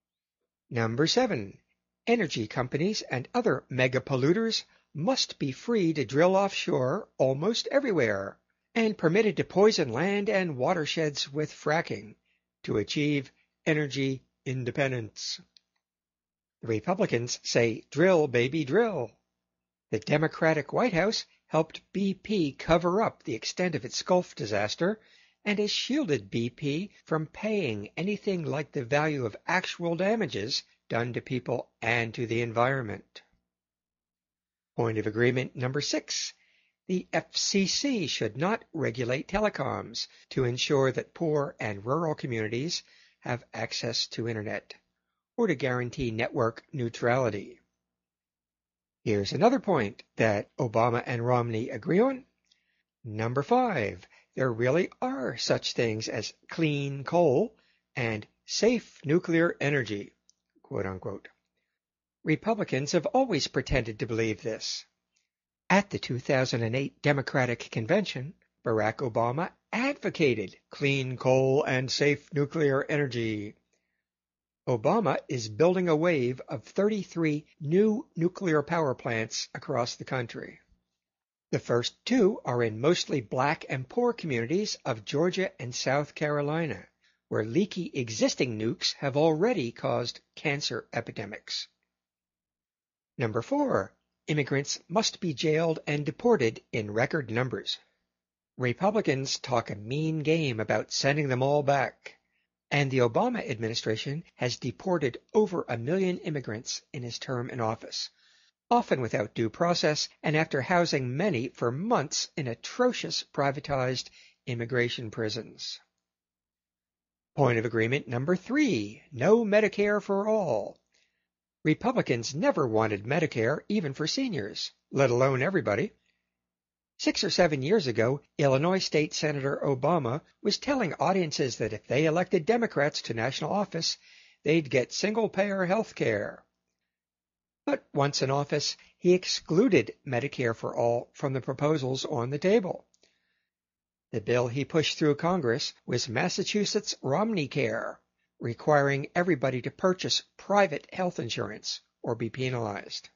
Number 7. Energy companies and other mega-polluters must be free to drill offshore almost everywhere, and permitted to poison land and watersheds with fracking to achieve energy independence. The Republicans say, drill, baby, drill. The Democratic White House helped BP cover up the extent of its Gulf disaster and has shielded BP from paying anything like the value of actual damages done to people and to the environment. Point of agreement number 6. The FCC should not regulate telecoms to ensure that poor and rural communities have access to Internet, or to guarantee network neutrality. Here's another point that Obama and Romney agree on. Number 5. There really are such things as clean coal and safe nuclear energy, quote unquote. Republicans have always pretended to believe this. At the 2008 Democratic Convention, Barack Obama advocated clean coal and safe nuclear energy. Obama is building a wave of 33 new nuclear power plants across the country. The first 2 are in mostly black and poor communities of Georgia and South Carolina, where leaky existing nukes have already caused cancer epidemics. Number 4. Immigrants must be jailed and deported in record numbers. Republicans talk a mean game about sending them all back, and the Obama administration has deported over 1 million immigrants in his term in office, often without due process and after housing many for months in atrocious privatized immigration prisons. Point of agreement number 3. No Medicare for all. Republicans never wanted Medicare even for seniors, let alone everybody. 6 or 7 years ago, Illinois State Senator Obama was telling audiences that if they elected Democrats to national office, they'd get single-payer health care. But once in office, he excluded Medicare for all from the proposals on the table. The bill he pushed through Congress was Massachusetts Romneycare, requiring everybody to purchase private health insurance or be penalized.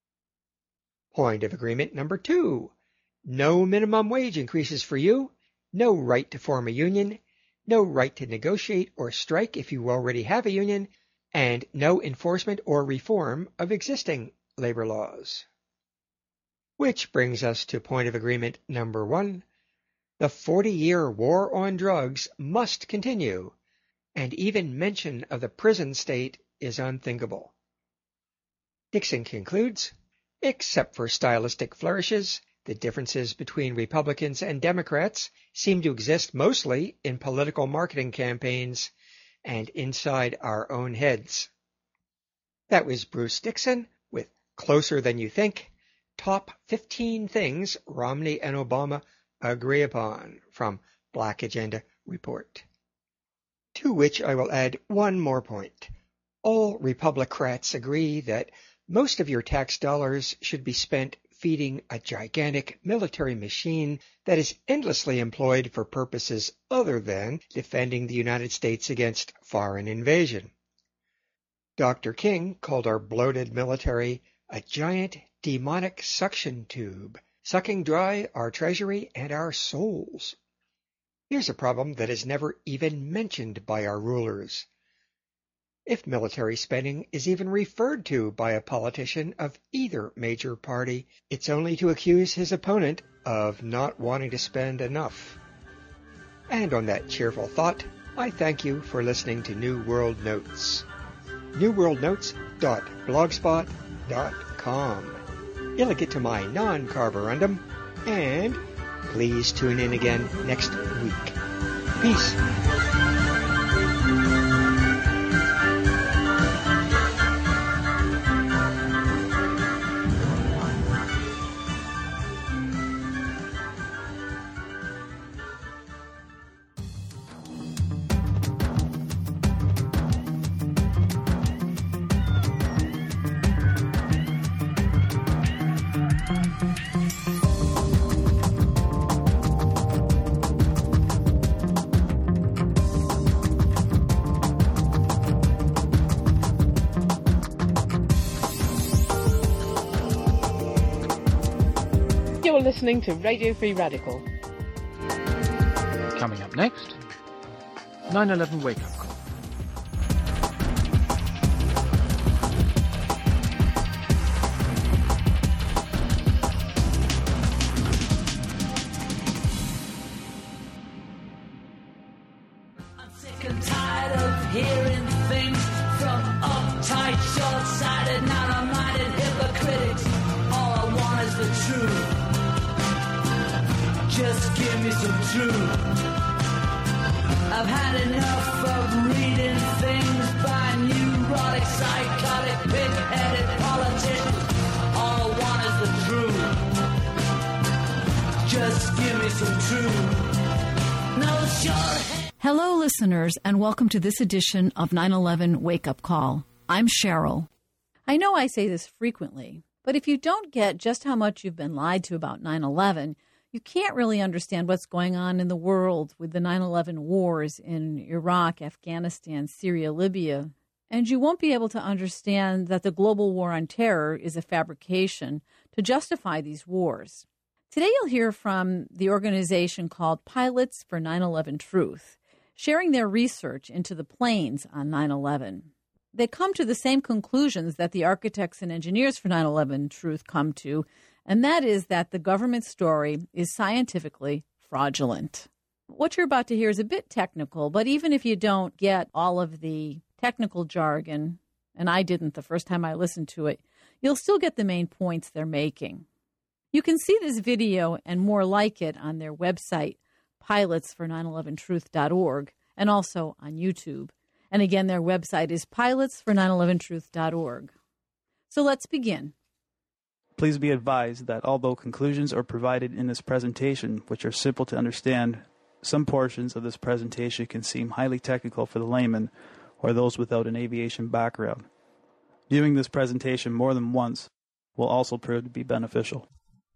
Point of agreement number 2. No minimum wage increases for you, no right to form a union, no right to negotiate or strike if you already have a union, and no enforcement or reform of existing labor laws. Which brings us to point of agreement number 1. The 40-year war on drugs must continue, and even mention of the prison state is unthinkable. Dixon concludes, except for stylistic flourishes, the differences between Republicans and Democrats seem to exist mostly in political marketing campaigns and inside our own heads. That was Bruce Dixon with Closer Than You Think, Top 15 Things Romney and Obama Agree Upon from Black Agenda Report. To which I will add one more point. All Republicrats agree that most of your tax dollars should be spent feeding a gigantic military machine that is endlessly employed for purposes other than defending the United States against foreign invasion. Dr. King called our bloated military a giant demonic suction tube, sucking dry our treasury and our souls. Here's a problem that is never even mentioned by our rulers. If military spending is even referred to by a politician of either major party, it's only to accuse his opponent of not wanting to spend enough. And on that cheerful thought, I thank you for listening to New World Notes. newworldnotes.blogspot.com. Illicit to my non-carborundum, and please tune in again next week. Peace. listening to Radio Free Radical. Coming up next, 9/11 wake-up call. Hearing things from uptight, short-sighted, narrow-minded hypocrites. All I want is the truth. Just give me some truth. I've had enough of reading things by neurotic, psychotic, pig-headed politicians. All I want is the truth. Just give me some truth. No short. Hello, listeners, and welcome to this edition of 9/11 Wake Up Call. I'm Cheryl. I know I say this frequently, but if you don't get just how much you've been lied to about 9/11, you can't really understand what's going on in the world with the 9/11 wars in Iraq, Afghanistan, Syria, Libya, and you won't be able to understand that the global war on terror is a fabrication to justify these wars. Today you'll hear from the organization called Pilots for 9/11 Truth, sharing their research into the planes on 9/11. They come to the same conclusions that the architects and engineers for 9/11 Truth come to, and that is that the government story is scientifically fraudulent. What you're about to hear is a bit technical, but even if you don't get all of the technical jargon, and I didn't the first time I listened to it, you'll still get the main points they're making. You can see this video and more like it on their website, pilotsfor911truth.org, and also on YouTube. And again, their website is pilotsfor911truth.org. So let's begin. Please be advised that although conclusions are provided in this presentation, which are simple to understand, some portions of this presentation can seem highly technical for the layman or those without an aviation background. Viewing this presentation more than once will also prove to be beneficial.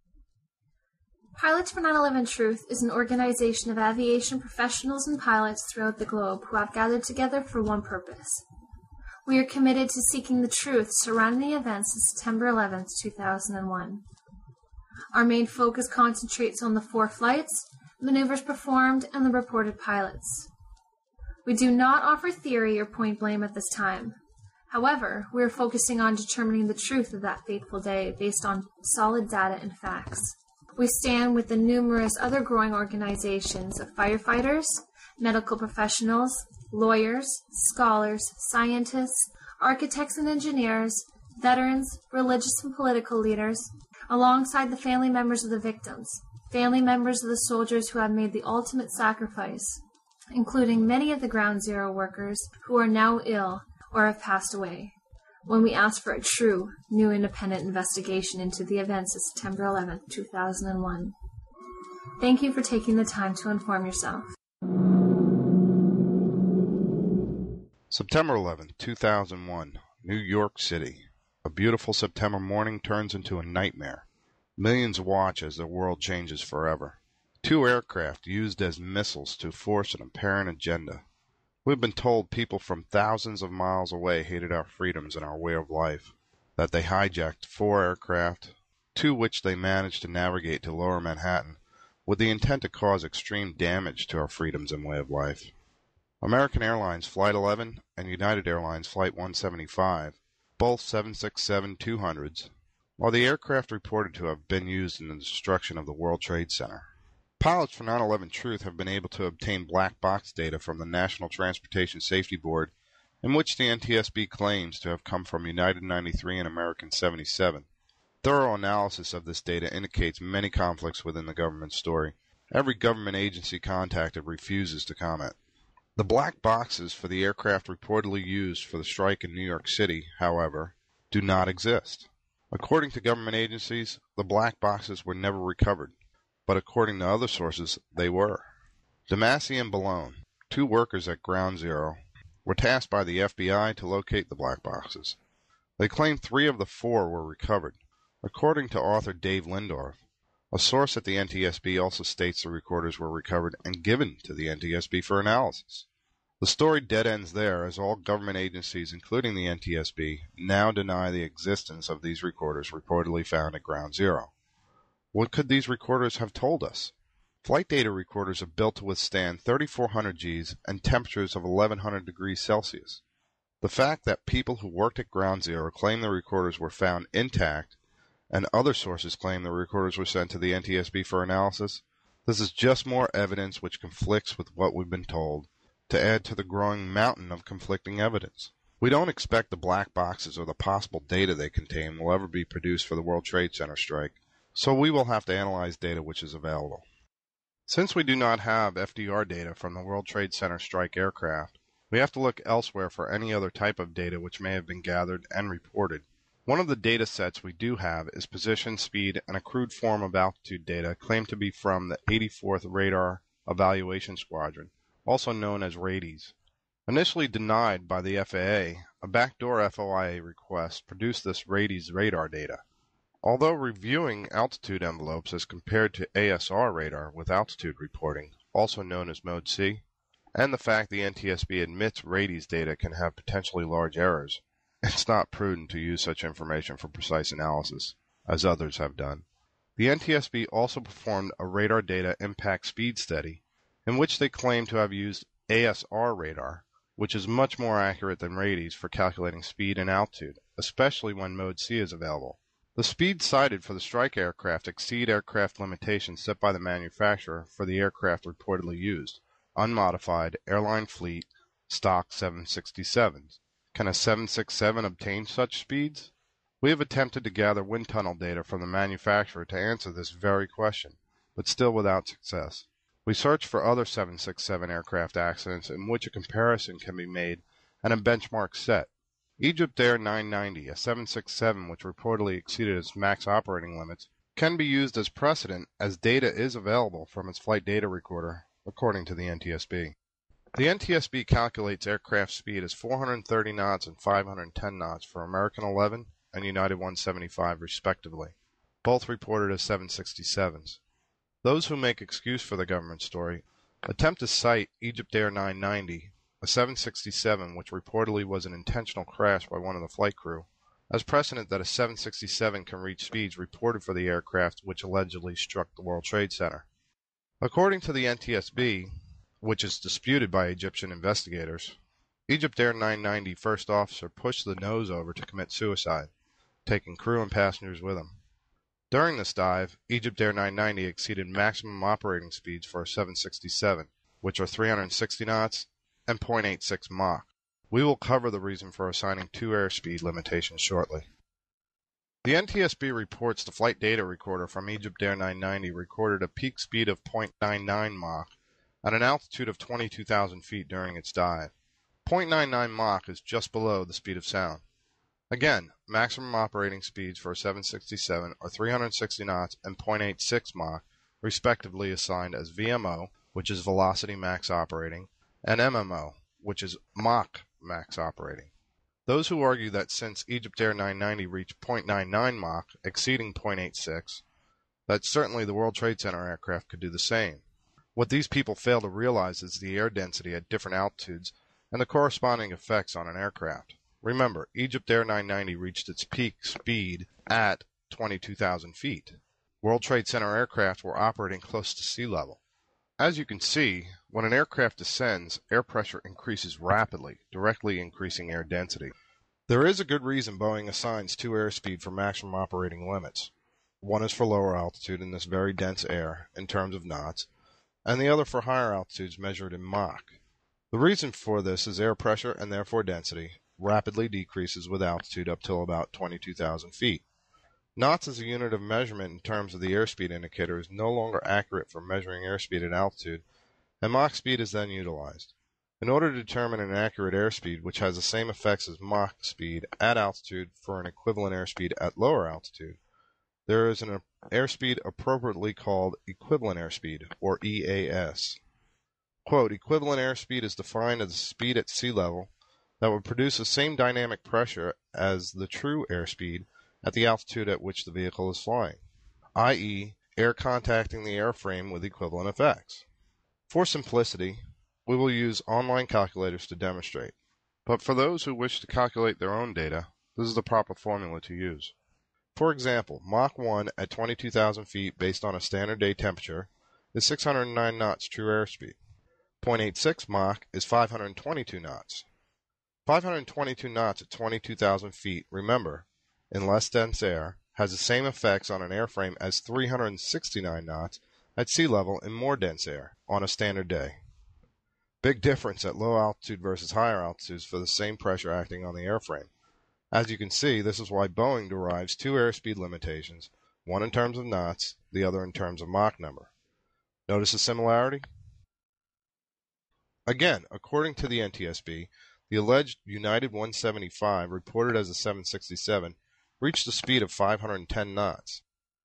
Pilots for 9/11 Truth is an organization of aviation professionals and pilots throughout the globe who have gathered together for one purpose. We are committed to seeking the truth surrounding the events of September 11, 2001. Our main focus concentrates on the 4 flights, maneuvers performed, and the reported pilots. We do not offer theory or point blame at this time. However, we are focusing on determining the truth of that fateful day based on solid data and facts. We stand with the numerous other growing organizations of firefighters, medical professionals, lawyers, scholars, scientists, architects and engineers, veterans, religious and political leaders, alongside the family members of the victims, family members of the soldiers who have made the ultimate sacrifice, including many of the Ground Zero workers who are now ill or have passed away, when we ask for a true, new independent investigation into the events of September 11, 2001. Thank you for taking the time to inform yourself. September 11, 2001, New York City. A beautiful September morning turns into a nightmare. Millions watch as the world changes forever. 2 aircraft used as missiles to force an apparent agenda. We've been told people from thousands of miles away hated our freedoms and our way of life, that they hijacked 4 aircraft, 2 which they managed to navigate to lower Manhattan, with the intent to cause extreme damage to our freedoms and way of life. American Airlines Flight 11 and United Airlines Flight 175, both 767-200s, are the aircraft reported to have been used in the destruction of the World Trade Center. Pilots for 9/11 Truth have been able to obtain black box data from the National Transportation Safety Board, in which the NTSB claims to have come from United 93 and American 77. Thorough analysis of this data indicates many conflicts within the government story. Every government agency contacted refuses to comment. The black boxes for the aircraft reportedly used for the strike in New York City, however, do not exist. According to government agencies, the black boxes were never recovered, but according to other sources, they were. DeMasi and Ballone, 2 workers at Ground Zero, were tasked by the FBI to locate the black boxes. They claim 3 of the 4 were recovered. According to author Dave Lindorf, a source at the NTSB also states the recorders were recovered and given to the NTSB for analysis. The story dead ends there, as all government agencies, including the NTSB, now deny the existence of these recorders reportedly found at Ground Zero. What could these recorders have told us? Flight data recorders are built to withstand 3,400 Gs and temperatures of 1,100 degrees Celsius. The fact that people who worked at Ground Zero claim the recorders were found intact, and other sources claim the recorders were sent to the NTSB for analysis, this is just more evidence which conflicts with what we've been told, to add to the growing mountain of conflicting evidence. We don't expect the black boxes or the possible data they contain will ever be produced for the World Trade Center strike, so we will have to analyze data which is available. Since we do not have FDR data from the World Trade Center strike aircraft, we have to look elsewhere for any other type of data which may have been gathered and reported. One of the data sets we do have is position, speed, and a crude form of altitude data claimed to be from the 84th Radar Evaluation Squadron, also known as RADIES. Initially denied by the FAA, a backdoor FOIA request produced this RADIES radar data. Although reviewing altitude envelopes as compared to ASR radar with altitude reporting, also known as Mode C, and the fact the NTSB admits RADIES data can have potentially large errors, it's not prudent to use such information for precise analysis, as others have done. The NTSB also performed a radar data impact speed study, in which they claim to have used ASR radar, which is much more accurate than RADIES for calculating speed and altitude, especially when Mode C is available. The speeds cited for the strike aircraft exceed aircraft limitations set by the manufacturer for the aircraft reportedly used, unmodified airline fleet stock 767s. Can a 767 obtain such speeds? We have attempted to gather wind tunnel data from the manufacturer to answer this very question, but still without success. We searched for other 767 aircraft accidents in which a comparison can be made and a benchmark set. Egyptair 990, a 767 which reportedly exceeded its max operating limits, can be used as precedent as data is available from its flight data recorder, according to the NTSB. The NTSB calculates aircraft speed as 430 knots and 510 knots for American 11 and United 175 respectively, both reported as 767s. Those who make excuse for the government story attempt to cite Egyptair 990, a 767 which reportedly was an intentional crash by one of the flight crew, as precedent that a 767 can reach speeds reported for the aircraft which allegedly struck the World Trade Center. According to the NTSB, which is disputed by Egyptian investigators, Egyptair 990 first officer pushed the nose over to commit suicide, taking crew and passengers with him. During this dive, Egyptair 990 exceeded maximum operating speeds for a 767, which are 360 knots and 0.86 Mach. We will cover the reason for assigning two airspeed limitations shortly. The NTSB reports the flight data recorder from Egyptair 990 recorded a peak speed of 0.99 Mach at an altitude of 22,000 feet during its dive. 0.99 Mach is just below the speed of sound. Again, maximum operating speeds for a 767 are 360 knots and 0.86 Mach, respectively assigned as VMO, which is velocity max operating, and MMO, which is Mach max operating. Those who argue that since Egyptair 990 reached 0.99 Mach, exceeding 0.86, that certainly the World Trade Center aircraft could do the same. What these people fail to realize is the air density at different altitudes and the corresponding effects on an aircraft. Remember, Egyptair 990 reached its peak speed at 22,000 feet. World Trade Center aircraft were operating close to sea level. As you can see, when an aircraft descends, air pressure increases rapidly, directly increasing air density. There is a good reason Boeing assigns two airspeed for maximum operating limits. One is for lower altitude in this very dense air, in terms of knots, and the other for higher altitudes measured in Mach. The reason for this is air pressure, and therefore density, rapidly decreases with altitude up till about 22,000 feet. Knots as a unit of measurement in terms of the airspeed indicator is no longer accurate for measuring airspeed at altitude, and Mach speed is then utilized. In order to determine an accurate airspeed which has the same effects as Mach speed at altitude for an equivalent airspeed at lower altitude, there is an airspeed appropriately called equivalent airspeed, or EAS. Quote, equivalent airspeed is defined as the speed at sea level that would produce the same dynamic pressure as the true airspeed at the altitude at which the vehicle is flying, i.e., air contacting the airframe with equivalent effects. For simplicity, we will use online calculators to demonstrate, but for those who wish to calculate their own data, this is the proper formula to use. For example, Mach 1 at 22,000 feet based on a standard day temperature is 609 knots true airspeed. 0.86 Mach is 522 knots. 522 knots at 22,000 feet, remember, in less dense air, has the same effects on an airframe as 369 knots at sea level in more dense air on a standard day. Big difference at low altitude versus higher altitudes for the same pressure acting on the airframe. As you can see, this is why Boeing derives two airspeed limitations, one in terms of knots, the other in terms of Mach number. Notice the similarity? Again, according to the NTSB, the alleged United 175, reported as a 767, reached a speed of 510 knots.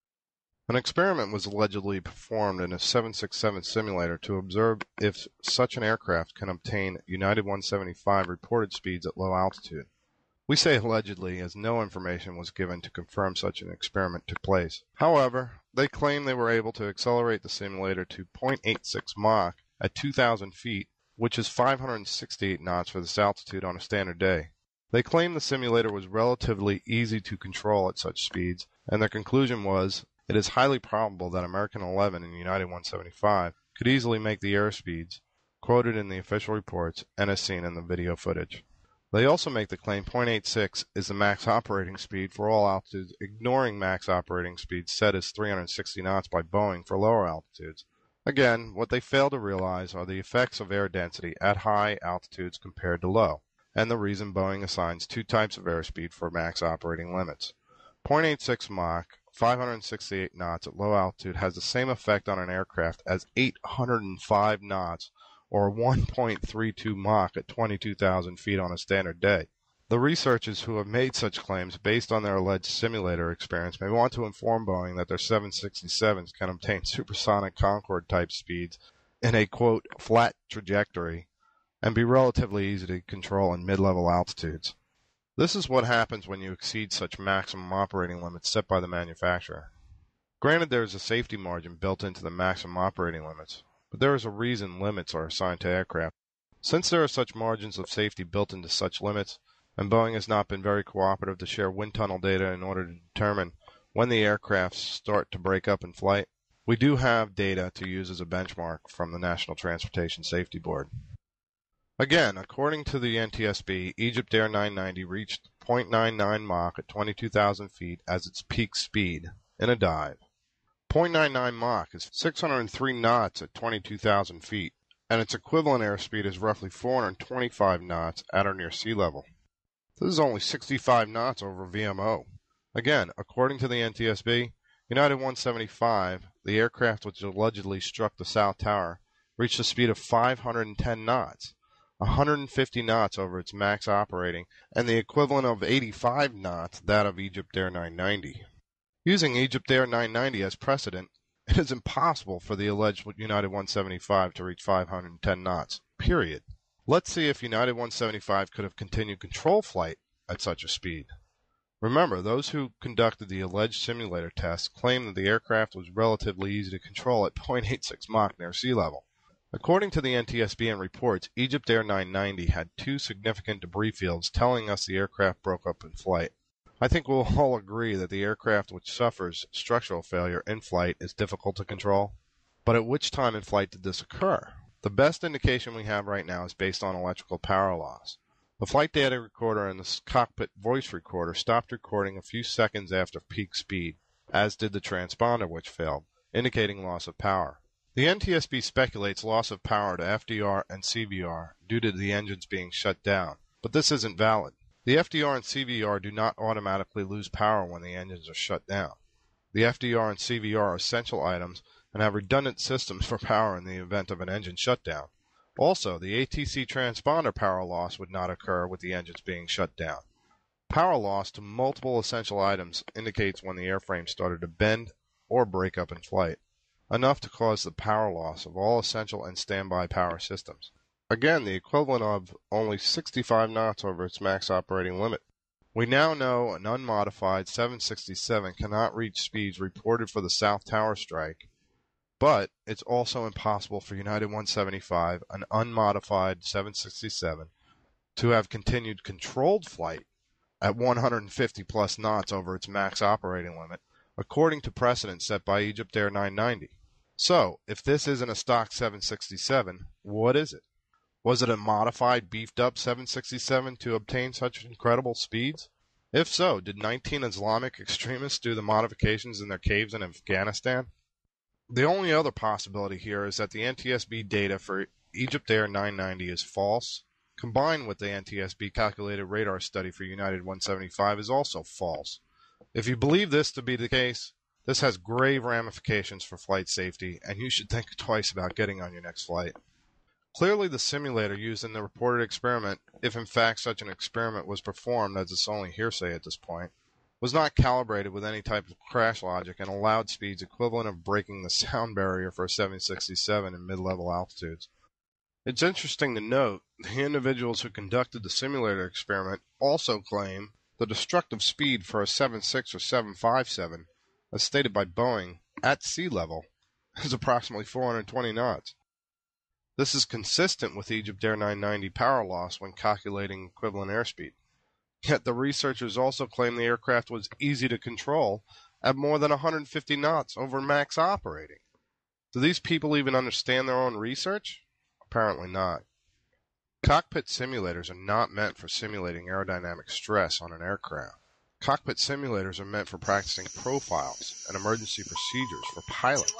An experiment was allegedly performed in a 767 simulator to observe if such an aircraft can obtain United 175 reported speeds at low altitude. We say allegedly as no information was given to confirm such an experiment took place. However, they claim they were able to accelerate the simulator to 0.86 Mach at 2,000 feet, which is 568 knots for this altitude on a standard day. They claim the simulator was relatively easy to control at such speeds, and their conclusion was, it is highly probable that American 11 and United 175 could easily make the airspeeds quoted in the official reports and as seen in the video footage. They also make the claim 0.86 is the max operating speed for all altitudes, ignoring max operating speed set as 360 knots by Boeing for lower altitudes. Again, what they fail to realize are the effects of air density at high altitudes compared to low, and the reason Boeing assigns two types of airspeed for max operating limits. 0.86 Mach, 568 knots at low altitude has the same effect on an aircraft as 805 knots or 1.32 Mach at 22,000 feet on a standard day. The researchers who have made such claims based on their alleged simulator experience may want to inform Boeing that their 767s can obtain supersonic Concorde-type speeds in a, quote, flat trajectory and be relatively easy to control in mid-level altitudes. This is what happens when you exceed such maximum operating limits set by the manufacturer. Granted, there is a safety margin built into the maximum operating limits, but there is a reason limits are assigned to aircraft. Since there are such margins of safety built into such limits, and Boeing has not been very cooperative to share wind tunnel data in order to determine when the aircraft start to break up in flight, we do have data to use as a benchmark from the National Transportation Safety Board. Again, according to the NTSB, Egypt Air 990 reached 0.99 Mach at 22,000 feet as its peak speed in a dive. 0.99 Mach is 603 knots at 22,000 feet, and its equivalent airspeed is roughly 425 knots at or near sea level. This is only 65 knots over VMO. Again, according to the NTSB, United 175, the aircraft which allegedly struck the South Tower, reached a speed of 510 knots, 150 knots over its max operating, and the equivalent of 85 knots, that of Egypt Air 990. Using Egypt Air 990 as precedent, it is impossible for the alleged United 175 to reach 510 knots, period. Let's see if United 175 could have continued control flight at such a speed. Remember, those who conducted the alleged simulator tests claimed that the aircraft was relatively easy to control at 0.86 Mach near sea level. According to the NTSB and reports, Egypt Air 990 had two significant debris fields telling us the aircraft broke up in flight. I think we'll all agree that the aircraft which suffers structural failure in flight is difficult to control. But at which time in flight did this occur? The best indication we have right now is based on electrical power loss. The flight data recorder and the cockpit voice recorder stopped recording a few seconds after peak speed, as did the transponder which failed, indicating loss of power. The NTSB speculates loss of power to FDR and CVR due to the engines being shut down, but this isn't valid. The FDR and CVR do not automatically lose power when the engines are shut down. The FDR and CVR are essential items and have redundant systems for power in the event of an engine shutdown. Also, the ATC transponder power loss would not occur with the engines being shut down. Power loss to multiple essential items indicates when the airframe started to bend or break up in flight, enough to cause the power loss of all essential and standby power systems. Again, the equivalent of only 65 knots over its max operating limit. We now know an unmodified 767 cannot reach speeds reported for the South Tower strike, but it's also impossible for United 175, an unmodified 767, to have continued controlled flight at 150 plus knots over its max operating limit, according to precedent set by EgyptAir 990. So, if this isn't a stock 767, what is it? Was it a modified, beefed-up 767 to obtain such incredible speeds? If so, did 19 Islamic extremists do the modifications in their caves in Afghanistan? The only other possibility here is that the NTSB data for EgyptAir 990 is false, combined with the NTSB calculated radar study for United 175 is also false. If you believe this to be the case, this has grave ramifications for flight safety, and you should think twice about getting on your next flight. Clearly, the simulator used in the reported experiment, if in fact such an experiment was performed, as it's only hearsay at this point, was not calibrated with any type of crash logic and allowed speeds equivalent of breaking the sound barrier for a 767 in mid-level altitudes. It's interesting to note the individuals who conducted the simulator experiment also claim the destructive speed for a 76 or 757, as stated by Boeing, at sea level, is approximately 420 knots. This is consistent with EgyptAir 990 power loss when calculating equivalent airspeed. Yet the researchers also claim the aircraft was easy to control at more than 150 knots over max operating. Do these people even understand their own research? Apparently not. Cockpit simulators are not meant for simulating aerodynamic stress on an aircraft. Cockpit simulators are meant for practicing profiles and emergency procedures for pilots.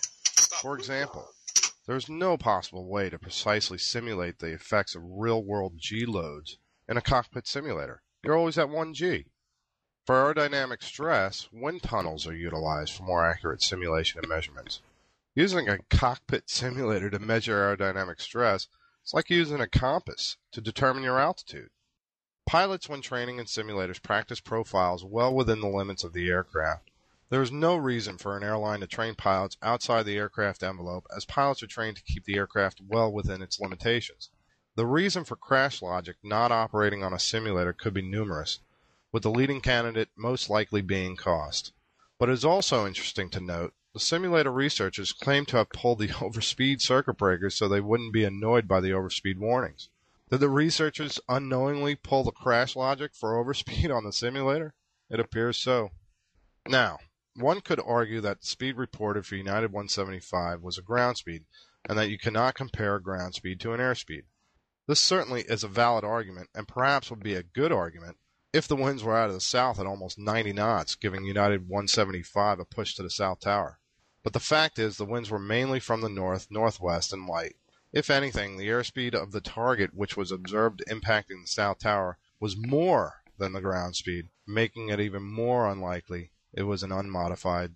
For example, there is no possible way to precisely simulate the effects of real-world G loads in a cockpit simulator. You're always at 1G. For aerodynamic stress, wind tunnels are utilized for more accurate simulation and measurements. Using a cockpit simulator to measure aerodynamic stress is like using a compass to determine your altitude. Pilots, when training in simulators, practice profiles well within the limits of the aircraft. There is no reason for an airline to train pilots outside the aircraft envelope, as pilots are trained to keep the aircraft well within its limitations. The reason for crash logic not operating on a simulator could be numerous, with the leading candidate most likely being cost. But it is also interesting to note the simulator researchers claim to have pulled the overspeed circuit breakers so they wouldn't be annoyed by the overspeed warnings. Did the researchers unknowingly pull the crash logic for overspeed on the simulator? It appears so. Now, one could argue that the speed reported for United 175 was a ground speed, and that you cannot compare a ground speed to an airspeed. This certainly is a valid argument, and perhaps would be a good argument if the winds were out of the south at almost 90 knots, giving United 175 a push to the South Tower. But the fact is the winds were mainly from the north, northwest, and light. If anything, the airspeed of the target which was observed impacting the South Tower was more than the ground speed, making it even more unlikely it was an unmodified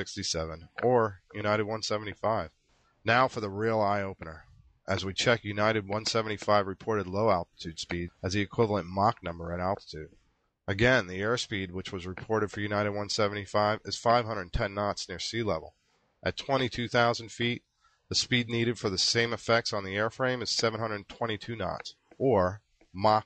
767 or United 175. Now for the real eye-opener, as we check United 175 reported low-altitude speed as the equivalent Mach number at altitude. Again, the airspeed which was reported for United 175 is 510 knots near sea level. At 22,000 feet, the speed needed for the same effects on the airframe is 722 knots, or Mach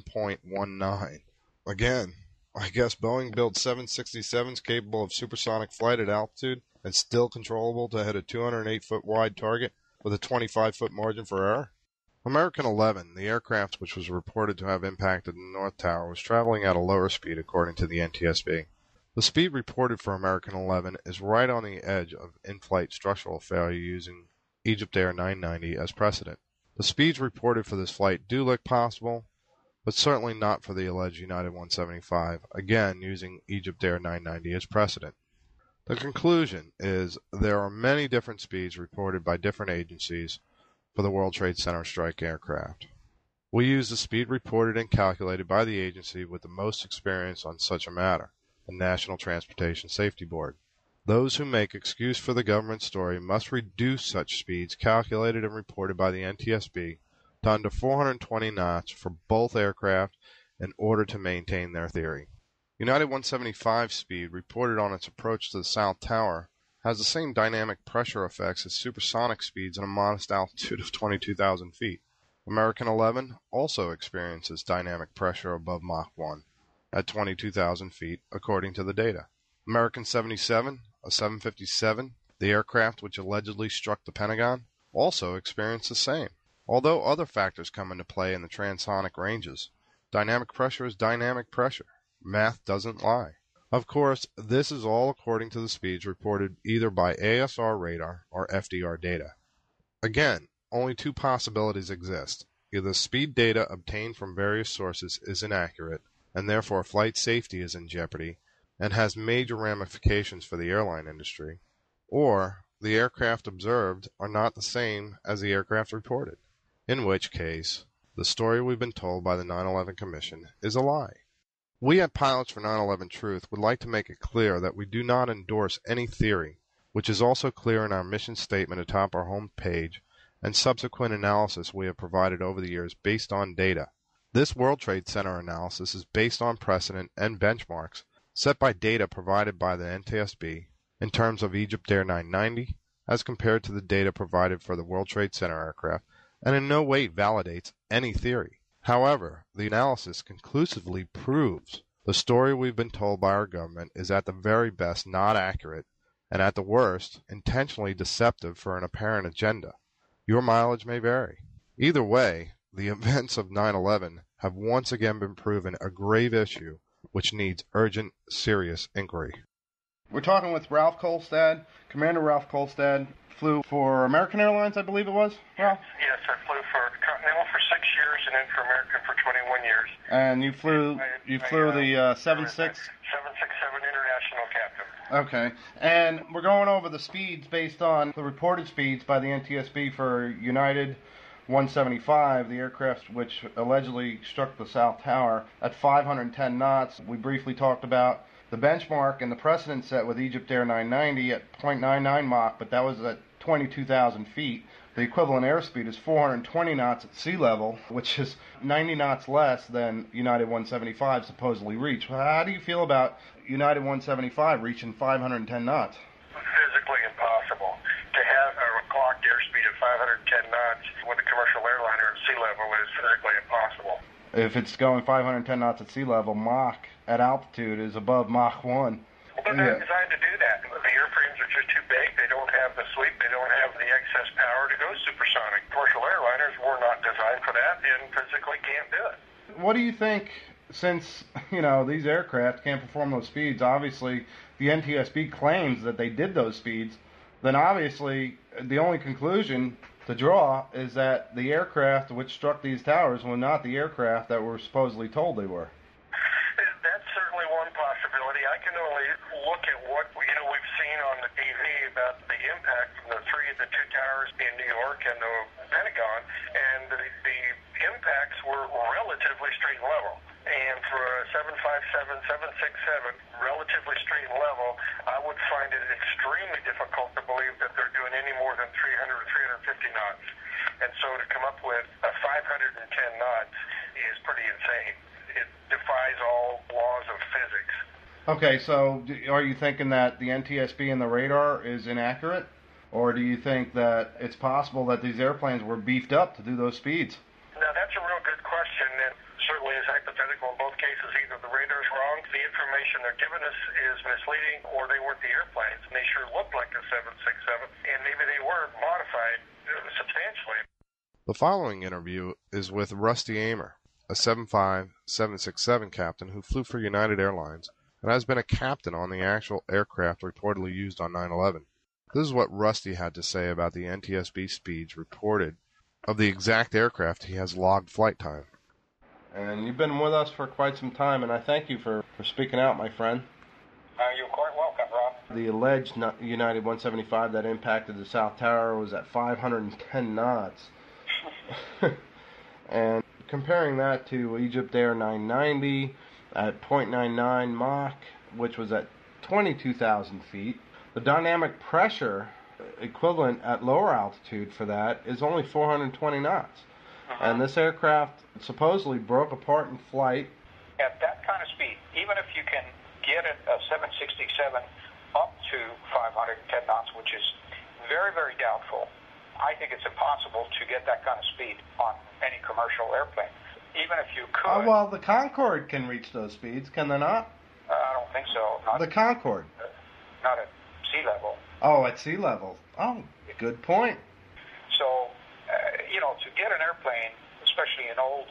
1.19. Again, I guess Boeing built 767s capable of supersonic flight at altitude and still controllable to hit a 208-foot wide target with a 25-foot margin for error. American 11, the aircraft which was reported to have impacted the North Tower, was traveling at a lower speed according to the NTSB. The speed reported for American 11 is right on the edge of in-flight structural failure using EgyptAir 990 as precedent. The speeds reported for this flight do look possible, but certainly not for the alleged United 175, again using EgyptAir 990 as precedent. The conclusion is there are many different speeds reported by different agencies for the World Trade Center strike aircraft. We use the speed reported and calculated by the agency with the most experience on such a matter, the National Transportation Safety Board. Those who make excuse for the government story must reduce such speeds calculated and reported by the NTSB to under 420 knots for both aircraft in order to maintain their theory. United 175 speed reported on its approach to the South Tower has the same dynamic pressure effects as supersonic speeds at a modest altitude of 22,000 feet. American 11 also experiences dynamic pressure above Mach 1 at 22,000 feet, according to the data. American 77, a 757, the aircraft which allegedly struck the Pentagon, also experienced the same. Although other factors come into play in the transonic ranges, Dynamic pressure is dynamic pressure. Math doesn't lie. Of course, this is all according to the speeds reported either by ASR radar or FDR data. Again, only two possibilities exist. Either the speed data obtained from various sources is inaccurate, and therefore flight safety is in jeopardy and has major ramifications for the airline industry, or the aircraft observed are not the same as the aircraft reported, in which case the story we've been told by the 9/11 Commission is a lie. We at Pilots for 9/11 Truth would like to make it clear that we do not endorse any theory, which is also clear in our mission statement atop our home page and subsequent analysis we have provided over the years based on data. This World Trade Center analysis is based on precedent and benchmarks set by data provided by the NTSB in terms of Egypt Air 990 as compared to the data provided for the World Trade Center aircraft, and in no way validates any theory. However, the analysis conclusively proves the story we've been told by our government is at the very best not accurate, and at the worst, intentionally deceptive for an apparent agenda. Your mileage may vary. Either way, the events of 9/11 have once again been proven a grave issue which needs urgent, serious inquiry. We're talking with Ralph Kolstad. Commander Ralph Kolstad flew for American Airlines, I believe it was, Ralph? Yes, I flew for Continental for 6 years and then for American for 21 years. And you flew the 76? 767 International Captain. Okay. And we're going over the speeds based on the reported speeds by the NTSB for United 175, the aircraft which allegedly struck the South Tower at 510 knots. We briefly talked about the benchmark and the precedent set with Egypt Air 990 at 0.99 Mach, but that was at 22,000 feet. The equivalent airspeed is 420 knots at sea level, which is 90 knots less than United 175 supposedly reached. How do you feel about United 175 reaching 510 knots? Physically impossible. To have a clocked airspeed of 510 knots with a commercial airliner at sea level is physically impossible. If it's going 510 knots at sea level, Mach at altitude is above Mach 1. Well, they're not designed to do that. The airframes are just too big. They don't have the sweep. They don't have the excess power to go supersonic. Commercial airliners were not designed for that and physically can't do it. What do you think, since, these aircraft can't perform those speeds, obviously the NTSB claims that they did those speeds, then obviously the only conclusion to draw is that the aircraft which struck these towers were not the aircraft that were supposedly told they were. That's certainly one possibility. I can only look at what we've seen on the TV about the impact from the two towers in New York and the Pentagon, and the impacts were relatively straight and level. And for a 757, 767, relatively straight and level, I would find it extremely difficult to believe that they're doing any more than 300 or 350 knots. And so to come up with a 510 knots is pretty insane. It defies all laws of physics. Okay, so are you thinking that the NTSB and the radar is inaccurate? Or do you think that it's possible that these airplanes were beefed up to do those speeds? Now, that's a real good question, and certainly is hypothetical in both cases. Either the radar's wrong, the information they're giving us is misleading, or they weren't the airplanes, and they sure looked like a 767, and maybe they were modified substantially. The following interview is with Rusty Amer, a 75767 captain who flew for United Airlines and has been a captain on the actual aircraft reportedly used on 9/11. This is what Rusty had to say about the NTSB speeds reported of the exact aircraft he has logged flight time. And you've been with us for quite some time, and I thank you for speaking out, my friend. You're quite welcome, Rob. The alleged United 175 that impacted the South Tower was at 510 knots. And comparing that to Egypt Air 990 at 0.99 Mach, which was at 22,000 feet, the dynamic pressure equivalent at lower altitude for that is only 420 knots. And this aircraft supposedly broke apart in flight. At that kind of speed, even if you can get a 767 up to 510 knots, which is very, very doubtful, I think it's impossible to get that kind of speed on any commercial airplane. Even if you could. Well, the Concorde can reach those speeds, can they not? I don't think so. The Concorde. Not at sea level. Oh, at sea level. Oh, good point. So, to get an airplane, especially especially an old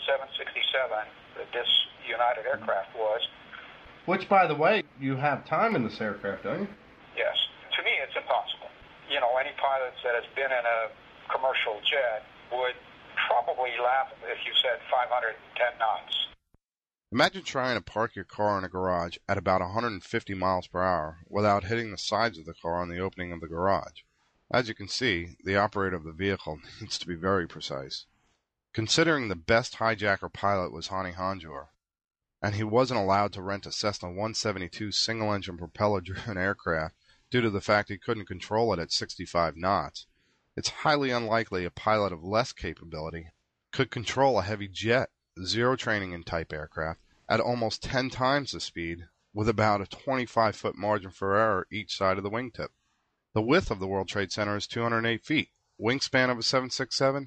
767 that this United aircraft was. Which, by the way, you have time in this aircraft, don't you? Yes. To me, it's impossible. You know, any pilot that has been in a commercial jet would probably laugh if you said 510 knots. Imagine trying to park your car in a garage at about 150 miles per hour without hitting the sides of the car on the opening of the garage. As you can see, the operator of the vehicle needs to be very precise. Considering the best hijacker pilot was Hani Hanjour, and he wasn't allowed to rent a Cessna 172 single-engine propeller-driven aircraft due to the fact he couldn't control it at 65 knots, it's highly unlikely a pilot of less capability could control a heavy jet, zero-training-in type aircraft at almost 10 times the speed with about a 25-foot margin for error each side of the wingtip. The width of the World Trade Center is 208 feet. Wingspan of a 767,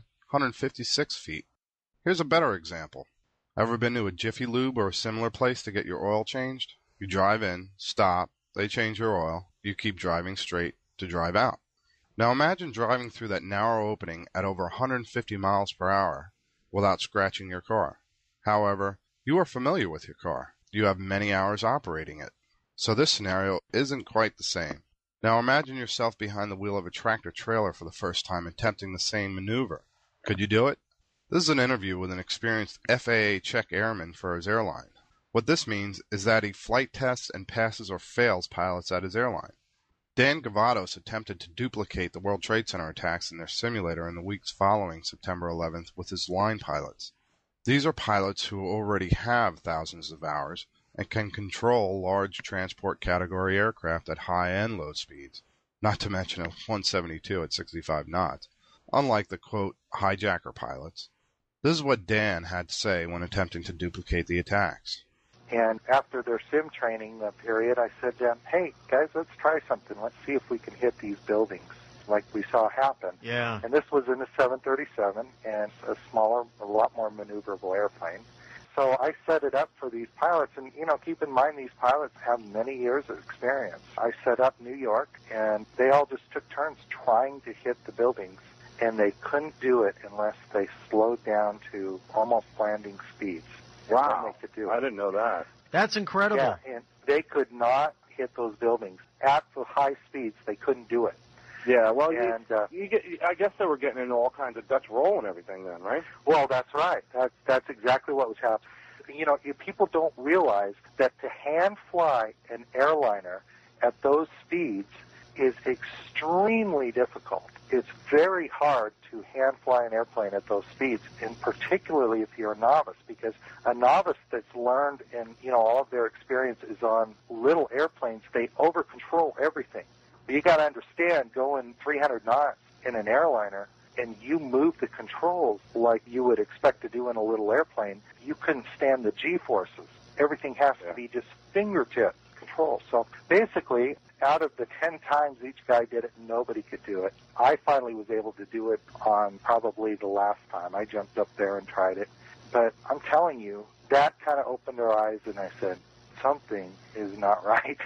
156 feet. Here's a better example. Ever been to a Jiffy Lube or a similar place to get your oil changed? You drive in, stop, they change your oil, you keep driving straight to drive out. Now imagine driving through that narrow opening at over 150 miles per hour without scratching your car. However, you are familiar with your car. You have many hours operating it. So this scenario isn't quite the same. Now imagine yourself behind the wheel of a tractor-trailer for the first time attempting the same maneuver. Could you do it? This is an interview with an experienced FAA check airman for his airline. What this means is that he flight tests and passes or fails pilots at his airline. Dan Gavados attempted to duplicate the World Trade Center attacks in their simulator in the weeks following September 11th with his line pilots. These are pilots who already have thousands of hours and can control large transport category aircraft at high and low speeds, not to mention a 172 at 65 knots, unlike the, quote, hijacker pilots. This is what Dan had to say when attempting to duplicate the attacks. And after their sim training period, I said to them, hey, guys, let's try something. Let's see if we can hit these buildings like we saw happen. Yeah. And this was in a 737 and a smaller, a lot more maneuverable airplane. So I set it up for these pilots, and, you know, keep in mind these pilots have many years of experience. I set up New York, and they all just took turns trying to hit the buildings, and they couldn't do it unless they slowed down to almost landing speeds. Wow. And then they could do it. I didn't know that. That's incredible. Yeah, and they could not hit those buildings. At the high speeds, they couldn't do it. Yeah, well, and, I guess they were getting into all kinds of Dutch roll and everything then, right? Well, that's right. That's exactly what was happening. You know, people don't realize that to hand fly an airliner at those speeds is extremely difficult. It's very hard to hand fly an airplane at those speeds, and particularly if you're a novice, because a novice that's learned and, you know, all of their experience is on little airplanes, they over-control everything. But you got to understand, going 300 knots in an airliner and you move the controls like you would expect to do in a little airplane, you couldn't stand the G-forces. Everything has to be just fingertip control. So basically, out of the 10 times each guy did it, nobody could do it. I finally was able to do it on probably the last time. I jumped up there and tried it. But I'm telling you, that kind of opened our eyes, and I said, something is not right.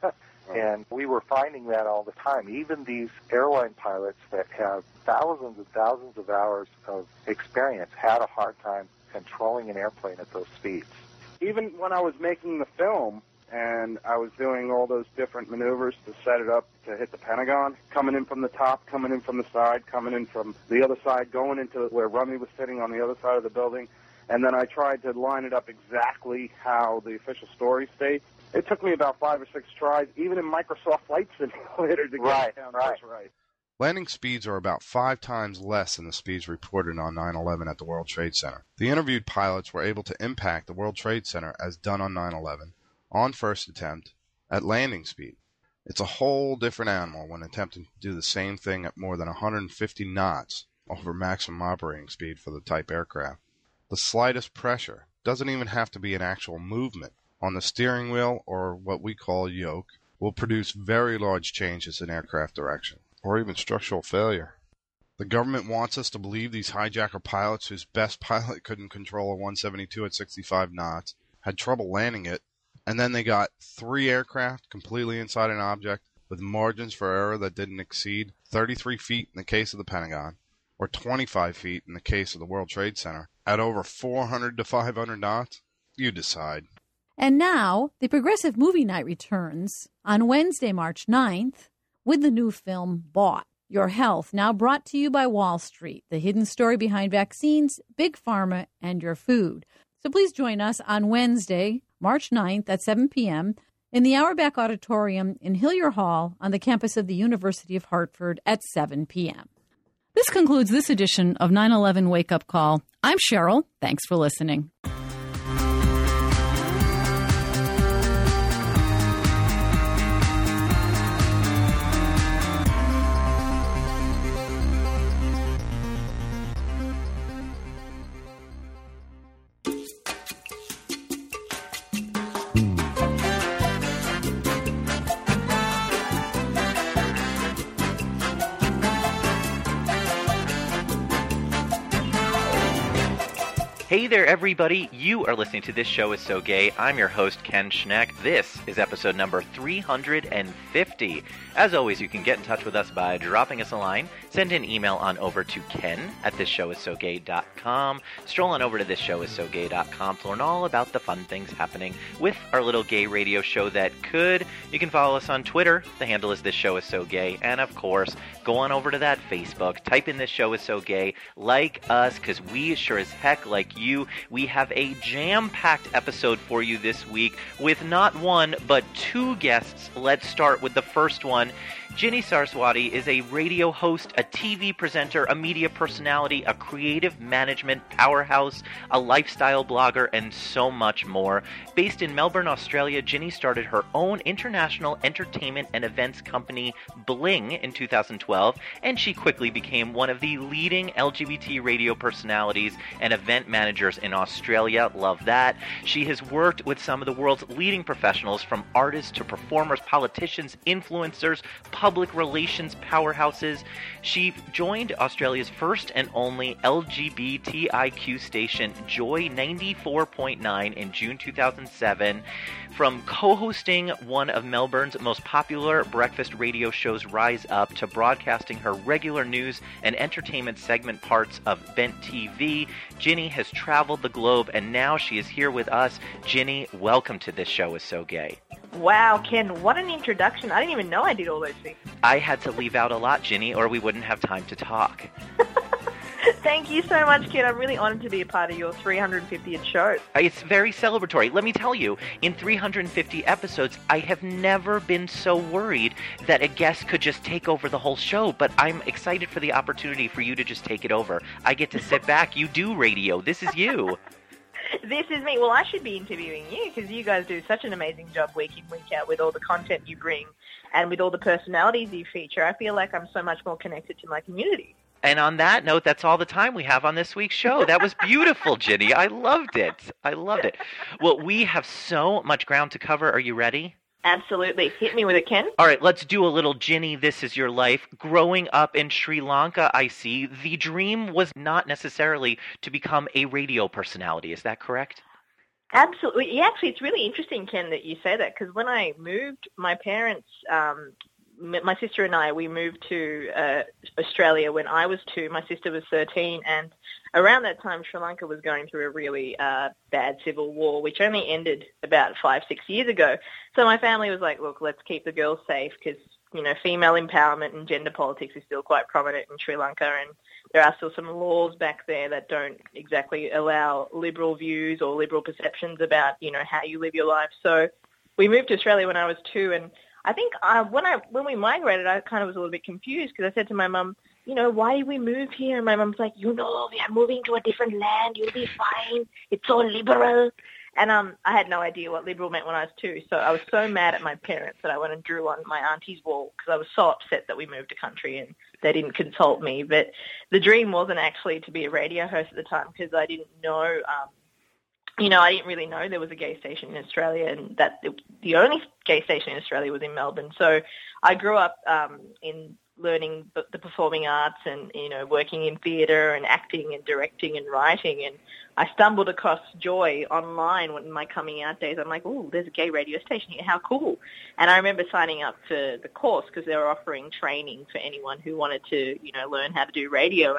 And we were finding that all the time. Even these airline pilots that have thousands and thousands of hours of experience had a hard time controlling an airplane at those speeds. Even when I was making the film and I was doing all those different maneuvers to set it up to hit the Pentagon, coming in from the top, coming in from the side, coming in from the other side, going into where Rumney was sitting on the other side of the building, and then I tried to line it up exactly how the official story states. It took me about 5 or 6 tries, even in Microsoft Flight Simulator, to get it down just right. Landing speeds are about 5 times less than the speeds reported on 9/11 at the World Trade Center. The interviewed pilots were able to impact the World Trade Center as done on 9/11, on first attempt, at landing speed. It's a whole different animal when attempting to do the same thing at more than 150 knots over maximum operating speed for the type aircraft. The slightest pressure doesn't even have to be an actual movement on the steering wheel, or what we call yoke, will produce very large changes in aircraft direction, or even structural failure. The government wants us to believe these hijacker pilots whose best pilot couldn't control a 172 at 65 knots, had trouble landing it, and then they got 3 aircraft completely inside an object with margins for error that didn't exceed 33 feet in the case of the Pentagon, or 25 feet in the case of the World Trade Center, at over 400 to 500 knots? You decide. And now, the Progressive Movie Night returns on Wednesday, March 9th, with the new film Bought, Your Health, now brought to you by Wall Street, the hidden story behind vaccines, Big Pharma, and your food. So please join us on Wednesday, March 9th at 7 p.m. in the Auerbach Auditorium in Hillier Hall on the campus of the University of Hartford at 7 p.m. This concludes this edition of 9/11 Wake Up Call. I'm Cheryl. Thanks for listening. Hey there, everybody. You are listening to This Show Is So Gay. I'm your host, Ken Schneck. This is episode number 350. As always, you can get in touch with us by dropping us a line. Send an email on over to ken@thisshowissogay.com. Stroll on over to thisshowissogay.com to learn all about the fun things happening with our little gay radio show that could. You can follow us on Twitter. The handle is This Show Is So Gay. And, of course, go on over to that Facebook. Type in This Show Is So Gay. Like us, because we sure as heck like you. We have a jam-packed episode for you this week with not one, but two guests. Let's start with the first one. Ginny Saraswati is a radio host, a TV presenter, a media personality, a creative management powerhouse, a lifestyle blogger, and so much more. Based in Melbourne, Australia, Ginny started her own international entertainment and events company, Bling, in 2012, and she quickly became one of the leading LGBT radio personalities and event managers in Australia. Love that. She has worked with some of the world's leading professionals, from artists to performers, politicians, influencers, public relations powerhouses. She joined Australia's first and only LGBTIQ station, Joy 94.9, in June 2007. From co-hosting one of Melbourne's most popular breakfast radio shows, Rise Up, to broadcasting her regular news and entertainment segment parts of Bent TV, Ginny has traveled the globe, and now she is here with us. Ginny, welcome to This Show Is So Gay. Wow, Ken, what an introduction. I didn't even know I did all those things. I had to leave out a lot, Ginny, or we wouldn't have time to talk. Thank you so much, Ken. I'm really honored to be a part of your 350th show. It's very celebratory. Let me tell you, in 350 episodes, I have never been so worried that a guest could just take over the whole show, but I'm excited for the opportunity for you to just take it over. I get to sit back. You do radio. This is you. This is me. Well, I should be interviewing you because you guys do such an amazing job week in, week out with all the content you bring and with all the personalities you feature. I feel like I'm so much more connected to my community. And on that note, that's all the time we have on this week's show. That was beautiful, Ginny. I loved it. I loved it. Well, we have so much ground to cover. Are you ready? Absolutely. Hit me with it, Ken. All right, let's do a little Ginny, This Is Your Life. Growing up in Sri Lanka, I see, the dream was not necessarily to become a radio personality. Is that correct? Absolutely. Yeah, actually, it's really interesting, Ken, that you say that, because when I moved, my parents, my sister and I, we moved to Australia when I was 2. My sister was 13, and around that time, Sri Lanka was going through a really bad civil war, which only ended about 5-6 years ago. So my family was like, look, let's keep the girls safe because, you know, female empowerment and gender politics is still quite prominent in Sri Lanka, and there are still some laws back there that don't exactly allow liberal views or liberal perceptions about, you know, how you live your life. So we moved to Australia when I was 2, and I think when we migrated, I kind of was a little bit confused because I said to my mum, you know, why did we move here? And my mum's like, you know, we are moving to a different land. You'll be fine. It's so liberal. And I had no idea what liberal meant when I was 2. So I was so mad at my parents that I went and drew on my auntie's wall because I was so upset that we moved a country and they didn't consult me. But the dream wasn't actually to be a radio host at the time because I didn't know I didn't really know there was a gay station in Australia, and that the only gay station in Australia was in Melbourne. So I grew up in learning the performing arts and, you know, working in theatre and acting and directing and writing. And I stumbled across Joy online in my coming out days. I'm like, oh, there's a gay radio station here. How cool. And I remember signing up for the course because they were offering training for anyone who wanted to, you know, learn how to do radio. And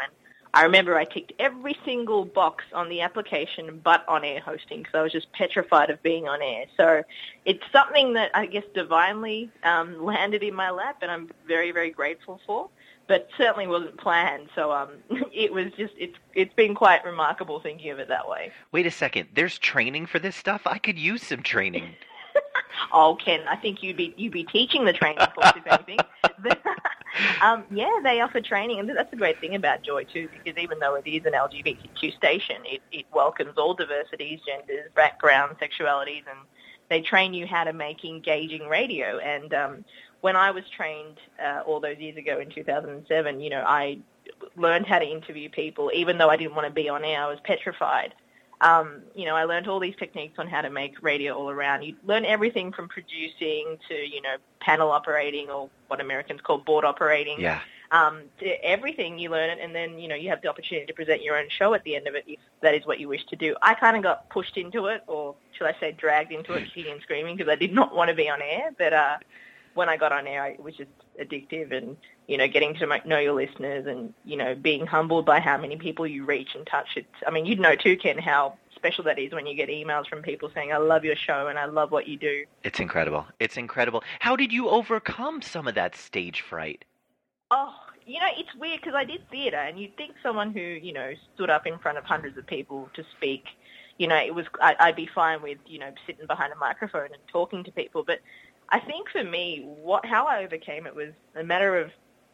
I remember I ticked every single box on the application but on-air hosting because I was just petrified of being on air. So it's something that I guess divinely landed in my lap, and I'm very, very grateful for, but certainly wasn't planned. So it was just, it's been quite remarkable thinking of it that way. Wait a second. There's training for this stuff? I could use some training. Oh, Ken, I think you'd be teaching the training course, if anything. Yeah, they offer training, and that's the great thing about Joy, too, because even though it is an LGBTQ station, it welcomes all diversities, genders, backgrounds, sexualities, and they train you how to make engaging radio. And when I was trained all those years ago in 2007, I learned how to interview people, even though I didn't want to be on air. I was petrified. I learned all these techniques on how to make radio all around. You learn everything from producing to, panel operating, or what Americans call board operating. Yeah. To everything, you learn it, and then, you have the opportunity to present your own show at the end of it, if that is what you wish to do. I kind of got pushed into it, or should I say dragged into it, kicking and screaming, because I did not want to be on air. But when I got on air, it was just addictive, and, getting to know your listeners and, being humbled by how many people you reach and touch. You'd know too, Ken, how special that is when you get emails from people saying, I love your show and I love what you do. It's incredible. It's incredible. How did you overcome some of that stage fright? Oh, it's weird because I did theatre, and you'd think someone who, stood up in front of hundreds of people to speak, I'd be fine with, sitting behind a microphone and talking to people. But I think for me, how I overcame it was a matter of,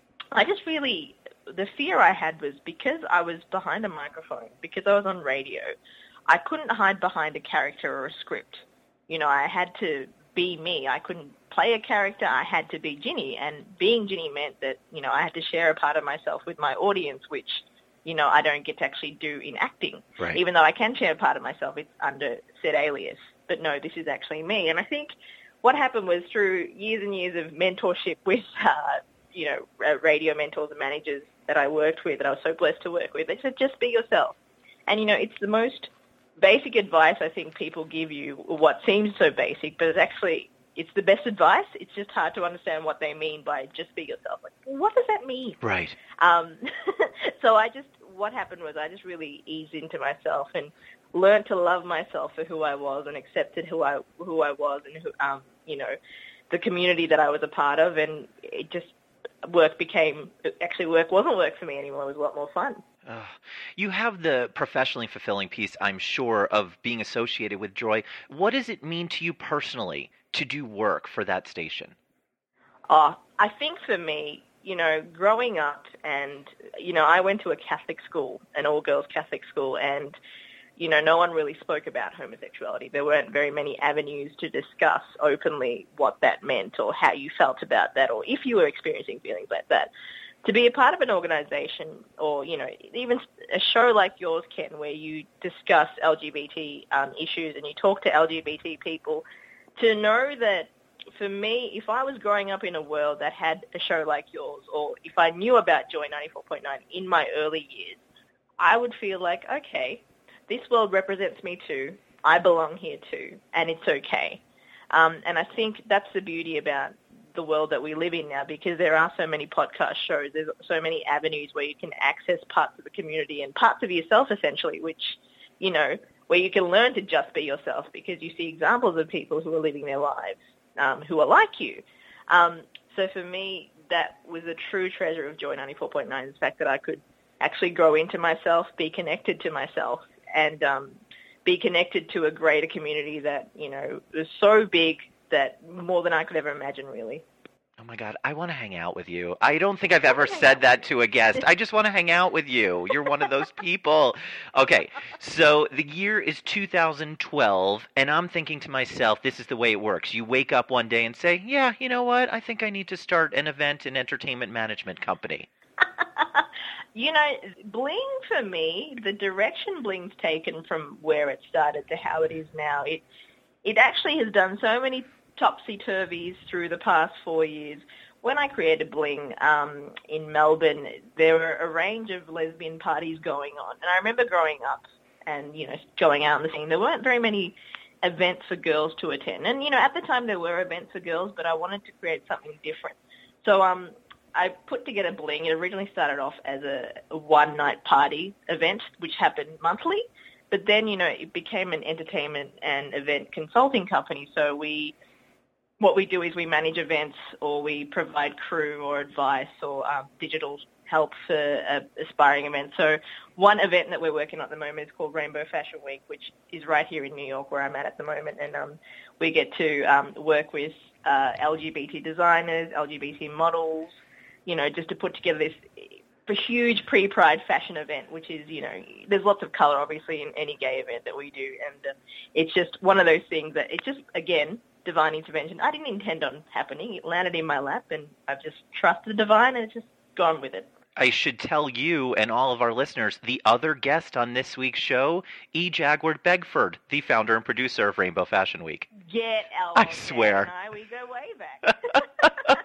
the fear I had was because I was behind a microphone, because I was on radio, I couldn't hide behind a character or a script. I had to be me. I couldn't play a character. I had to be Ginny, and being Ginny meant that, I had to share a part of myself with my audience, which, I don't get to actually do in acting. Right. Even though I can share a part of myself, it's under said alias. But no, this is actually me. And I think what happened was through years and years of mentorship with, radio mentors and managers that I worked with, that I was so blessed to work with, they said, just be yourself. And, it's the most basic advice I think people give you, what seems so basic, but it's the best advice. It's just hard to understand what they mean by just be yourself. Like, what does that mean? Right. So what happened was I just really eased into myself and learned to love myself for who I was, and accepted who I was, and who, the community that I was a part of, and it just work wasn't work for me anymore. It was a lot more fun. You have the professionally fulfilling piece, I'm sure, of being associated with Joy. What does it mean to you personally to do work for that station? I think for me, growing up, and, I went to a Catholic school, an all-girls Catholic school, and, no one really spoke about homosexuality. There weren't very many avenues to discuss openly what that meant, or how you felt about that, or if you were experiencing feelings like that. To be a part of an organization, or, even a show like yours, Ken, where you discuss LGBT issues and you talk to LGBT people, to know that, for me, if I was growing up in a world that had a show like yours, or if I knew about Joy 94.9 in my early years, I would feel like, okay, this world represents me too. I belong here too, and it's okay. And I think that's the beauty about the world that we live in now, because there are so many podcast shows, there's so many avenues where you can access parts of the community and parts of yourself, essentially, which, where you can learn to just be yourself, because you see examples of people who are living their lives who are like you. So for me, that was a true treasure of Joy 94.9, the fact that I could actually grow into myself, be connected to myself, and be connected to a greater community that, was so big that more than I could ever imagine, really. Oh, my God, I want to hang out with you. I don't think I've ever said that to a guest. I just want to hang out with you. You're one of those people. Okay, so the year is 2012, and I'm thinking to myself, this is the way it works. You wake up one day and say, yeah, you know what? I think I need to start an event and entertainment management company. Bling, for me, the direction Bling's taken from where it started to how it is now, it actually has done so many topsy-turvies through the past 4 years. When I created Bling in Melbourne, there were a range of lesbian parties going on. And I remember growing up and, going out and seeing there weren't very many events for girls to attend. And, at the time there were events for girls, but I wanted to create something different. So I put together Bling. It originally started off as a one-night party event, which happened monthly. But then, it became an entertainment and event consulting company. So what we do is we manage events, or we provide crew or advice or digital help for aspiring events. So one event that we're working on at the moment is called Rainbow Fashion Week, which is right here in New York where I'm at the moment. And we get to work with LGBT designers, LGBT models, just to put together this huge pre-Pride fashion event, which is, there's lots of colour, obviously, in any gay event that we do. And it's just one of those things that it's just, again, divine intervention. I didn't intend on happening. It landed in my lap, and I've just trusted the divine and just gone with it. I should tell you and all of our listeners, the other guest on this week's show, E. Jagward Begford, the founder and producer of Rainbow Fashion Week. Get out. I swear. We go way back.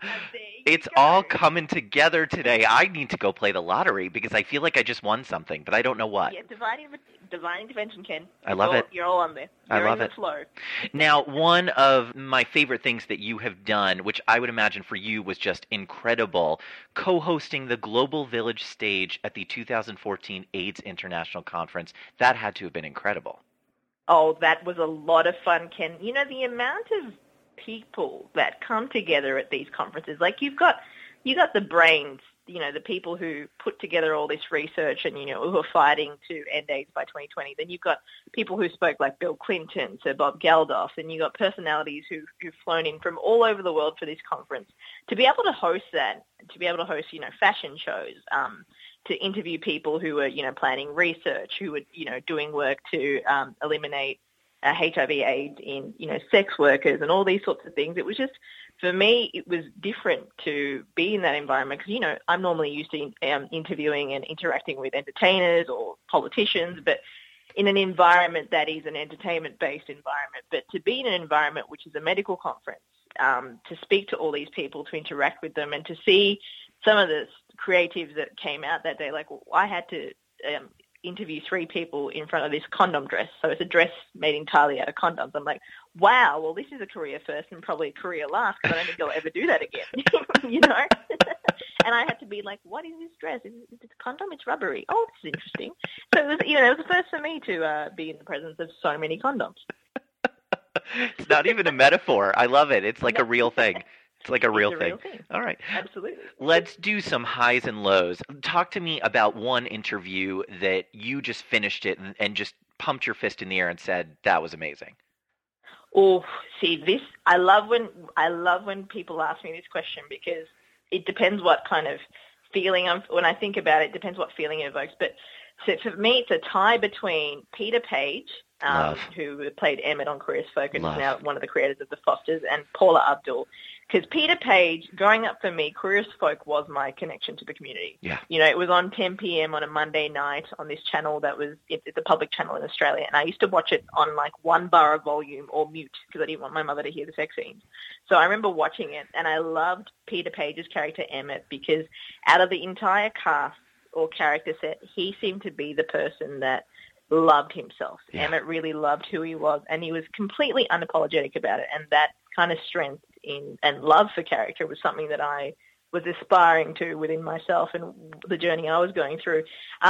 It's all coming together today. I need to go play the lottery because I feel like I just won something, but I don't know what. Yeah, divine intervention, Ken. I love it. You're all on there. I love in it. The flow. Now, one of my favorite things that you have done, which I would imagine for you was just incredible, co-hosting the Global Village stage at the 2014 AIDS International Conference. That had to have been incredible. Oh, that was a lot of fun, Ken. The amount of people that come together at these conferences, like you got the brains, the people who put together all this research and, who are fighting to end AIDS by 2020. Then you've got people who spoke like Bill Clinton to Bob Geldof, and you got personalities who've flown in from all over the world for this conference. To be able to host that, to be able to host, fashion shows, to interview people who are, planning research, who are, doing work to eliminate HIV/AIDS in, sex workers and all these sorts of things. It was just, for me, it was different to be in that environment because, I'm normally used to interviewing and interacting with entertainers or politicians, but in an environment that is an entertainment-based environment. But to be in an environment which is a medical conference, to speak to all these people, to interact with them, and to see some of the creatives that came out that day, like I had to interview 3 people in front of this condom dress. So it's a dress made entirely out of condoms. I'm like, wow, well, this is a career first and probably a career last because I don't think I'll ever do that again, And I had to be like, what is this dress? Is it a condom? It's rubbery. Oh, this is interesting. So it was, it was the first for me to be in the presence of so many condoms. It's not even a metaphor. I love it. It's like a real thing. It's like a real thing. All right. Absolutely. Let's do some highs and lows. Talk to me about one interview that you just finished it and just pumped your fist in the air and said, that was amazing. Oh, see, this, I love when people ask me this question because it depends what kind of feeling when I think about it, it depends what feeling it evokes. But so for me, it's a tie between Peter Page, who played Emmett on Career Focus, now one of the creators of The Fosters, and Paula Abdul. Because Peter Page, growing up for me, Career Folk was my connection to the community. Yeah. It was on 10 p.m. on a Monday night on this channel it's a public channel in Australia, and I used to watch it on like 1 bar of volume or mute because I didn't want my mother to hear the sex scenes. So I remember watching it, and I loved Peter Page's character Emmett because out of the entire cast or character set, he seemed to be the person that loved himself. Yeah. Emmett really loved who he was, and he was completely unapologetic about it, and that kind of strength and love for character was something that I was aspiring to within myself and the journey I was going through.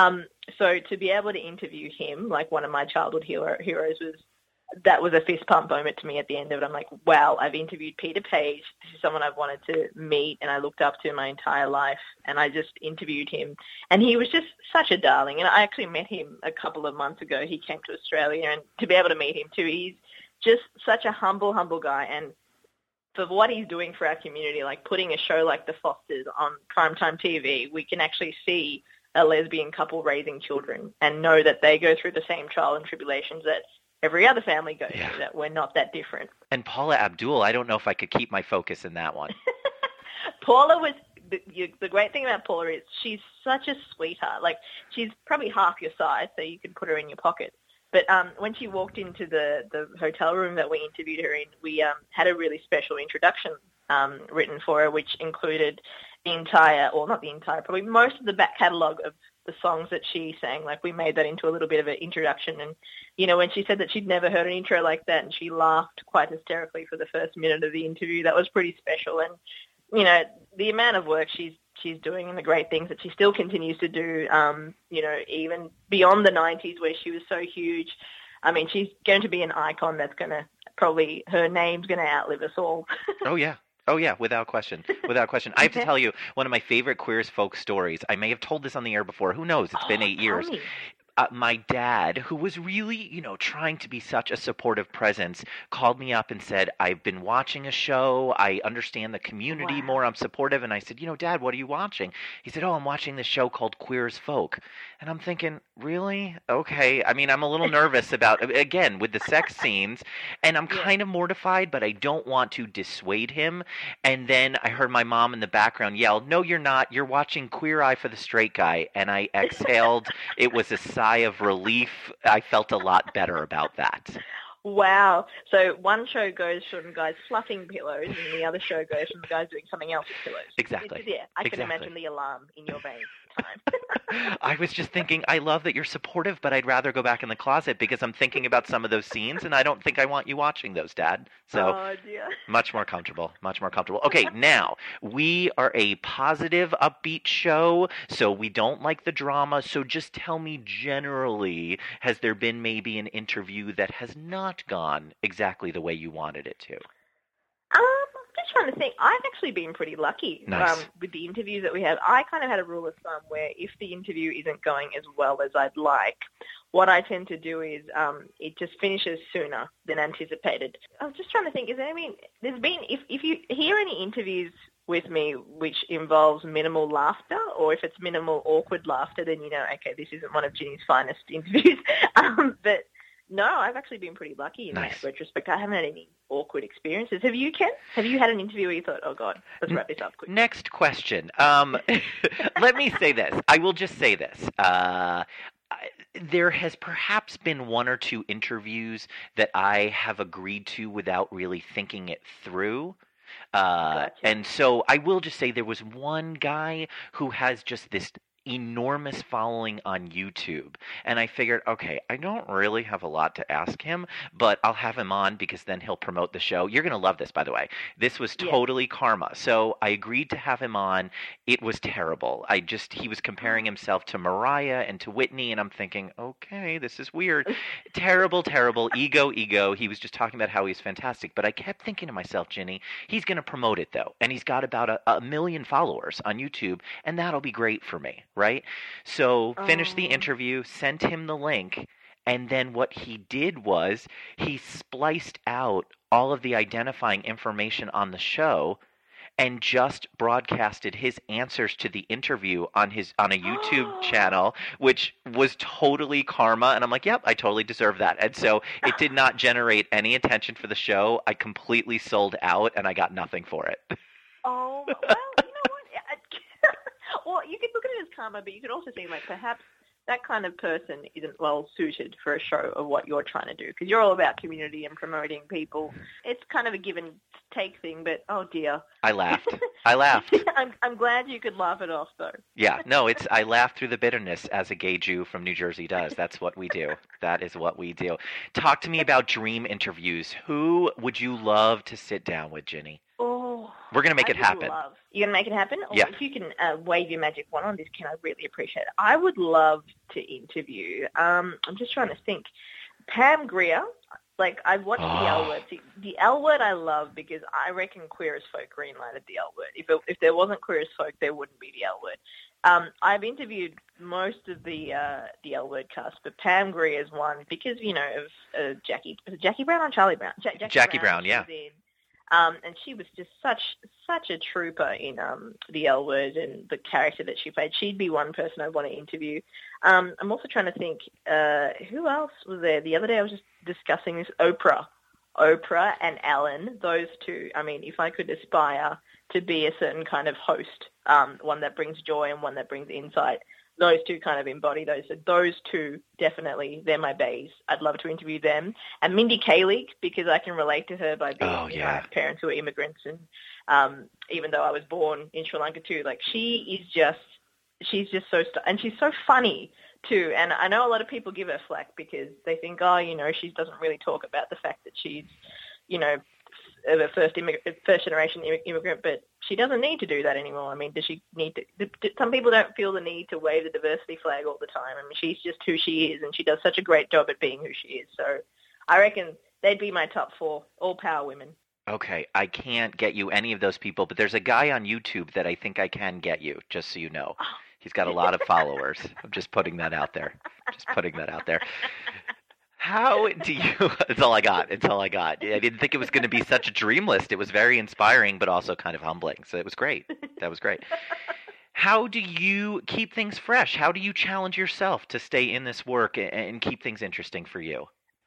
So to be able to interview him, like one of my childhood heroes, that was a fist pump moment to me at the end of it. I'm like, wow, I've interviewed Peter Page. This is someone I've wanted to meet and I looked up to my entire life, and I just interviewed him. And he was just such a darling. And I actually met him a couple of months ago. He came to Australia, and to be able to meet him too, he's just such a humble guy. And for what he's doing for our community, like putting a show like The Fosters on primetime TV, we can actually see a lesbian couple raising children and know that they go through the same trial and tribulations that every other family goes through, that we're not that different. And Paula Abdul, I don't know if I could keep my focus in that one. Paula was, the great thing about Paula is she's such a sweetheart. Like, she's probably half your size, so you could put her in your pocket. But when she walked into the hotel room that we interviewed her in, we had a really special introduction written for her, which included the entire, or not the entire, probably most of the back catalogue of the songs that she sang. Like, we made that into a little bit of an introduction. And, when she said that she'd never heard an intro like that, and she laughed quite hysterically for the first minute of the interview, that was pretty special. And you know, the amount of work she's doing and the great things that she still continues to do, you know, even beyond the 90s where she was so huge. I mean, she's going to be an icon that's going to probably, her name's going to outlive us all. Oh, yeah. Oh, yeah, without question. Without question. I have to tell you, one of my favorite Queer as Folk stories, I may have told this on the air before, who knows, it's been 8 years. My dad, who was really, you know, trying to be such a supportive presence, called me up and said, I've been watching a show. I understand the community more. I'm supportive. And I said, you know, Dad, what are you watching? He said, oh, I'm watching this show called Queer as Folk. And I'm thinking, really? Okay. I mean, I'm a little nervous about, again, with the sex scenes. And I'm kind of mortified, but I don't want to dissuade him. And then I heard my mom in the background yell, no, you're not. You're watching Queer Eye for the Straight Guy. And I exhaled. It was a sigh of relief. I felt a lot better about that. Wow. So one show goes from guys fluffing pillows and the other show goes from guys doing something else with pillows. Exactly. I can imagine the alarm in your veins. I was just thinking, I love that you're supportive, but I'd rather go back in the closet because I'm thinking about some of those scenes, and I don't think I want you watching those, Dad. So much more comfortable, much more comfortable. Okay, now, we are a positive, upbeat show, so we don't like the drama. So just tell me generally, has there been maybe an interview that has not gone exactly the way you wanted it to? I'm just trying to think. I've actually been pretty lucky with the interviews that we have. I kind of had a rule of thumb where if the interview isn't going as well as I'd like, what I tend to do is it just finishes sooner than anticipated. I was just trying to think, there's been, if you hear any interviews with me which involves minimal laughter, or if it's minimal awkward laughter, then you know, okay, this isn't one of Ginny's finest interviews. But no, I've actually been pretty lucky in that retrospect. I haven't had any awkward experiences. Have you, Ken? Have you had an interview where you thought, oh, God, let's wrap this up quick? Next question. Let me say this. I will just say this. There has perhaps been one or two interviews that I have agreed to without really thinking it through. Gotcha. And so I will just say there was one guy who has just this enormous following on YouTube, and I figured, okay, I don't really have a lot to ask him, but I'll have him on because then he'll promote the show. You're going to love this, by the way. This was totally karma. So I agreed to have him on. It was terrible. He was comparing himself to Mariah and to Whitney, and I'm thinking, okay, this is weird. Terrible, ego. He was just talking about how he's fantastic, but I kept thinking to myself, Ginny, he's going to promote it though, and he's got about a million followers on YouTube, and that'll be great for me. Right? So finished the interview, sent him the link, and then what he did was he spliced out all of the identifying information on the show and just broadcasted his answers to the interview on a YouTube channel, which was totally karma. And I'm like, yep, I totally deserve that. And so it did not generate any attention for the show. I completely sold out, and I got nothing for it. Oh, well, you know what? Well, you could look at it as karma, but you could also see, like, perhaps that kind of person isn't well suited for a show of what you're trying to do, because you're all about community and promoting people. It's kind of a give and take thing, but oh dear. I laughed. I'm glad you could laugh it off, though. Yeah, no, I laugh through the bitterness as a gay Jew from New Jersey does. That's what we do. That is what we do. Talk to me about dream interviews. Who would you love to sit down with, Ginny? Oh, we're going to make it happen. You're going to make it happen? Yeah. If you can wave your magic wand on this, Ken, I really appreciate it. I would love to interview, I'm just trying to think, Pam Grier. Like, I've watched The L Word. See, The L Word I love because I reckon Queer as Folk greenlighted The L Word. If there wasn't Queer as Folk, there wouldn't be The L Word. I've interviewed most of the L Word cast, but Pam Grier is one because, you know, of Jackie Brown or Charlie Brown? Jackie Brown, yeah. And she was just such a trooper in The L Word and the character that she played. She'd be one person I'd want to interview. I'm also trying to think, who else was there? The other day I was just discussing this, Oprah and Ellen, those two. I mean, if I could aspire to be a certain kind of host, one that brings joy and one that brings insight, those two kind of embody those. So those two, definitely, they're my baes. I'd love to interview them. And Mindy Kaling, because I can relate to her by being, you know, I have parents who are immigrants. And even though I was born in Sri Lanka too, like she's just so, and she's so funny too. And I know a lot of people give her flack because they think, oh, you know, she doesn't really talk about the fact that she's, you know, a first generation immigrant, but she doesn't need to do that anymore. I mean, does she need to? Some people don't feel the need to wave the diversity flag all the time. I mean, she's just who she is, and she does such a great job at being who she is. So I reckon they'd be my top 4 all-power women. Okay, I can't get you any of those people, but there's a guy on YouTube that I think I can get you, just so you know. He's got a lot of followers. I'm just putting that out there. How do you – it's all I got. I didn't think it was going to be such a dream list. It was very inspiring but also kind of humbling. So it was great. That was great. How do you keep things fresh? How do you challenge yourself to stay in this work and keep things interesting for you?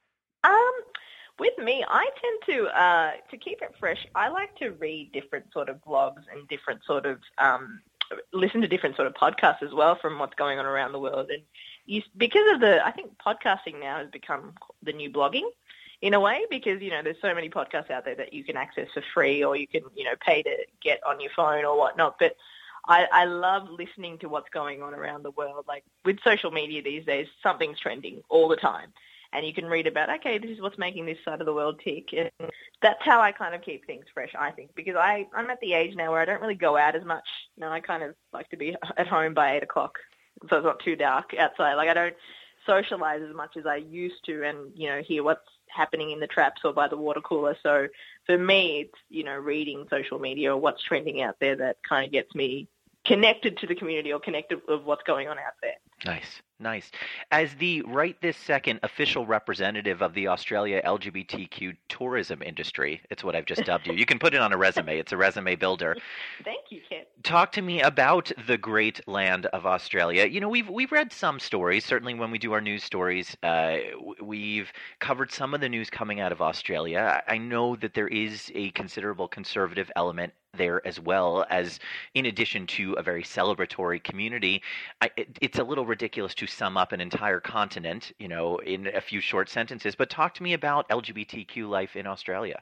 With me, I tend to keep it fresh. I like to read different sort of blogs and different sort of listen to different sort of podcasts as well from what's going on around the world. And because of I think podcasting now has become the new blogging in a way, because, there's so many podcasts out there that you can access for free, or you can, pay to get on your phone or whatnot. But I love listening to what's going on around the world. Like with social media these days, something's trending all the time. And you can read about, okay, this is what's making this side of the world tick. And that's how I kind of keep things fresh, I think, because I'm at the age now where I don't really go out as much. I kind of like to be at home by 8 o'clock, so it's not too dark outside. Like I don't socialize as much as I used to and, hear what's happening in the traps or by the water cooler. So for me, it's, reading social media or what's trending out there that kind of gets me connected to the community or connected with what's going on out there. Nice. As the right this second official representative of the Australia LGBTQ tourism industry, it's what I've just dubbed you. You can put it on a resume. It's a resume builder. Thank you, Kit. Talk to me about the great land of Australia. We've read some stories. Certainly when we do our news stories, we've covered some of the news coming out of Australia. I know that there is a considerable conservative element there as well, as in addition to a very celebratory community. It's a little ridiculous to sum up an entire continent, in a few short sentences, but talk to me about LGBTQ life in Australia.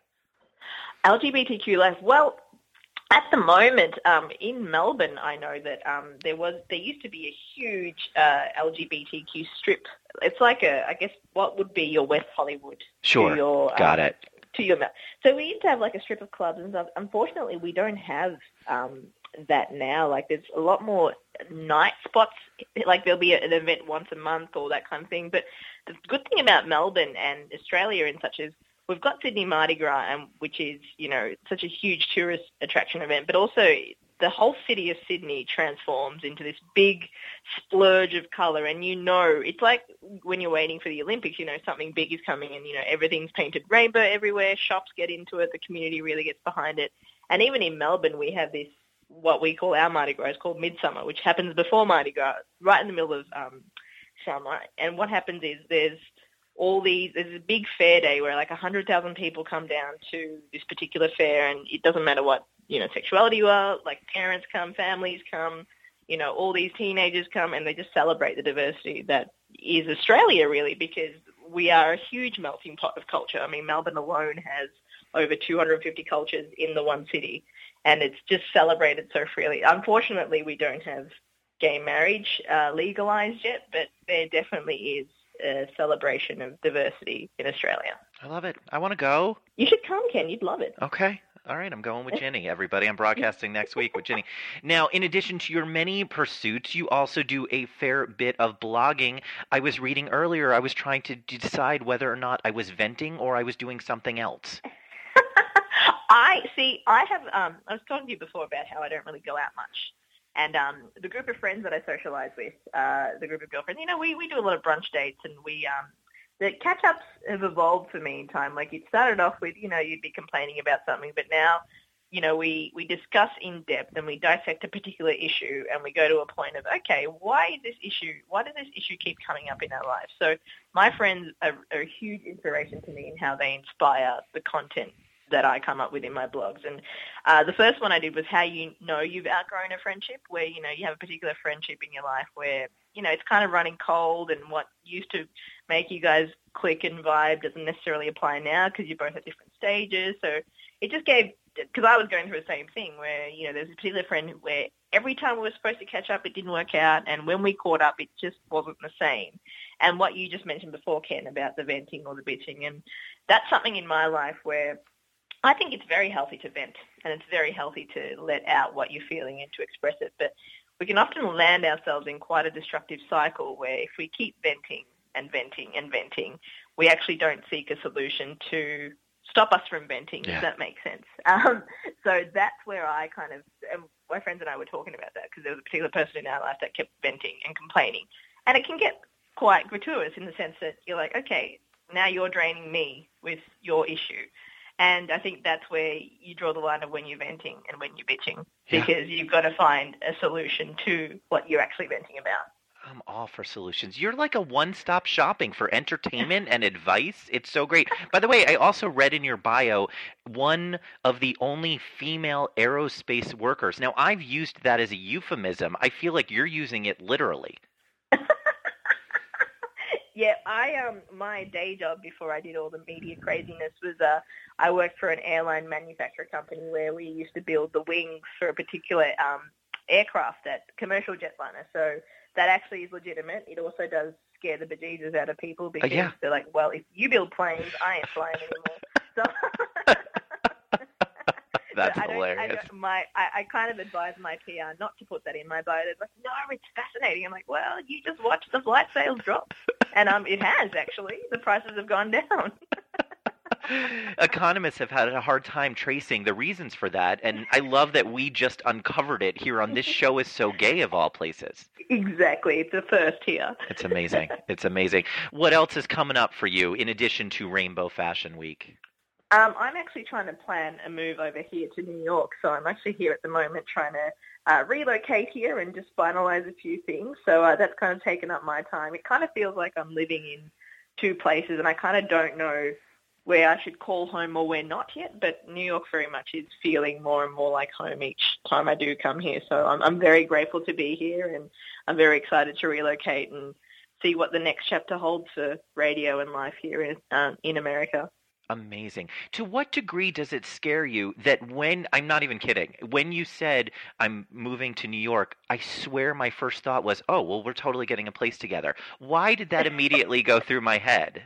LGBTQ life, well, at the moment, in Melbourne, I know that there used to be a huge LGBTQ strip. It's like I guess what would be your West Hollywood. Sure, got it. So we used to have like a strip of clubs and stuff. Unfortunately, we don't have that now. Like there's a lot more night spots. Like there'll be an event once a month or that kind of thing. But the good thing about Melbourne and Australia and such is we've got Sydney Mardi Gras, which is, such a huge tourist attraction event, but also the whole city of Sydney transforms into this big splurge of colour. And, it's like when you're waiting for the Olympics, something big is coming and, everything's painted rainbow everywhere. Shops get into it. The community really gets behind it. And even in Melbourne, we have this, what we call our Mardi Gras, called Midsummer, which happens before Mardi Gras, right in the middle of summer. And what happens is there's a big fair day where like 100,000 people come down to this particular fair, and it doesn't matter what, sexuality you are, like parents come, families come, all these teenagers come, and they just celebrate the diversity that is Australia, really, because we are a huge melting pot of culture. I mean, Melbourne alone has over 250 cultures in the one city, and it's just celebrated so freely. Unfortunately, we don't have gay marriage legalized yet, but there definitely is a celebration of diversity in Australia. I love it. I want to go. You should come, Ken. You'd love it. Okay. All right, I'm going with Ginny, everybody. I'm broadcasting next week with Ginny. Now, in addition to your many pursuits, you also do a fair bit of blogging. I was reading earlier, I was trying to decide whether or not I was venting or I was doing something else. I was talking to you before about how I don't really go out much. And the group of friends that I socialize with, the group of girlfriends, we do a lot of brunch dates, and the catch-ups have evolved for me in time. Like it started off with, you'd be complaining about something, but now, we discuss in depth and we dissect a particular issue, and we go to a point of, okay, why does this issue keep coming up in our lives? So my friends are a huge inspiration to me in how they inspire the content that I come up with in my blogs. And the first one I did was how you've outgrown a friendship, where, you have a particular friendship in your life where, it's kind of running cold, and what used to make you guys click and vibe doesn't necessarily apply now because you're both at different stages. So it just gave, because I was going through the same thing where, there's a particular friend where every time we were supposed to catch up, it didn't work out. And when we caught up, it just wasn't the same. And what you just mentioned before, Ken, about the venting or the bitching. And that's something in my life where I think it's very healthy to vent, and it's very healthy to let out what you're feeling and to express it. But we can often land ourselves in quite a destructive cycle where if we keep venting and venting and venting, we actually don't seek a solution to stop us from venting, if that makes sense. So that's where I kind of, and my friends and I were talking about that because there was a particular person in our life that kept venting and complaining. And it can get quite gratuitous in the sense that you're like, okay, now you're draining me with your issue. And I think that's where you draw the line of when you're venting and when you're bitching, because you've got to find a solution to what you're actually venting about. I'm all for solutions. You're like a one-stop shopping for entertainment and advice. It's so great. By the way, I also read in your bio one of the only female aerospace workers. Now, I've used that as a euphemism. I feel like you're using it literally. Yeah, my day job before I did all the media craziness was I worked for an airline manufacturer company where we used to build the wings for a particular aircraft, that commercial jetliner. So that actually is legitimate. It also does scare the bejesus out of people because they're like, well, if you build planes, I ain't flying anymore. So That's hilarious. I kind of advise my PR not to put that in my bio. They're like, no, it's fascinating. I'm like, well, you just watch the flight sales drop. And it has, actually. The prices have gone down. Economists have had a hard time tracing the reasons for that, and I love that we just uncovered it here on This Show Is So Gay, of all places. Exactly. It's a first here. It's amazing. It's amazing. What else is coming up for you in addition to Rainbow Fashion Week? I'm actually trying to plan a move over here to New York, so I'm actually here at the moment trying to relocate here and just finalize a few things. So that's kind of taken up my time. It kind of feels like I'm living in two places, and I kind of don't know where I should call home or where not yet, but New York very much is feeling more and more like home each time I do come here. So I'm very grateful to be here, and I'm very excited to relocate and see what the next chapter holds for radio and life here in America. Amazing. To what degree does it scare you that I'm not even kidding, when you said I'm moving to New York, I swear my first thought was, oh, well, we're totally getting a place together. Why did that immediately go through my head?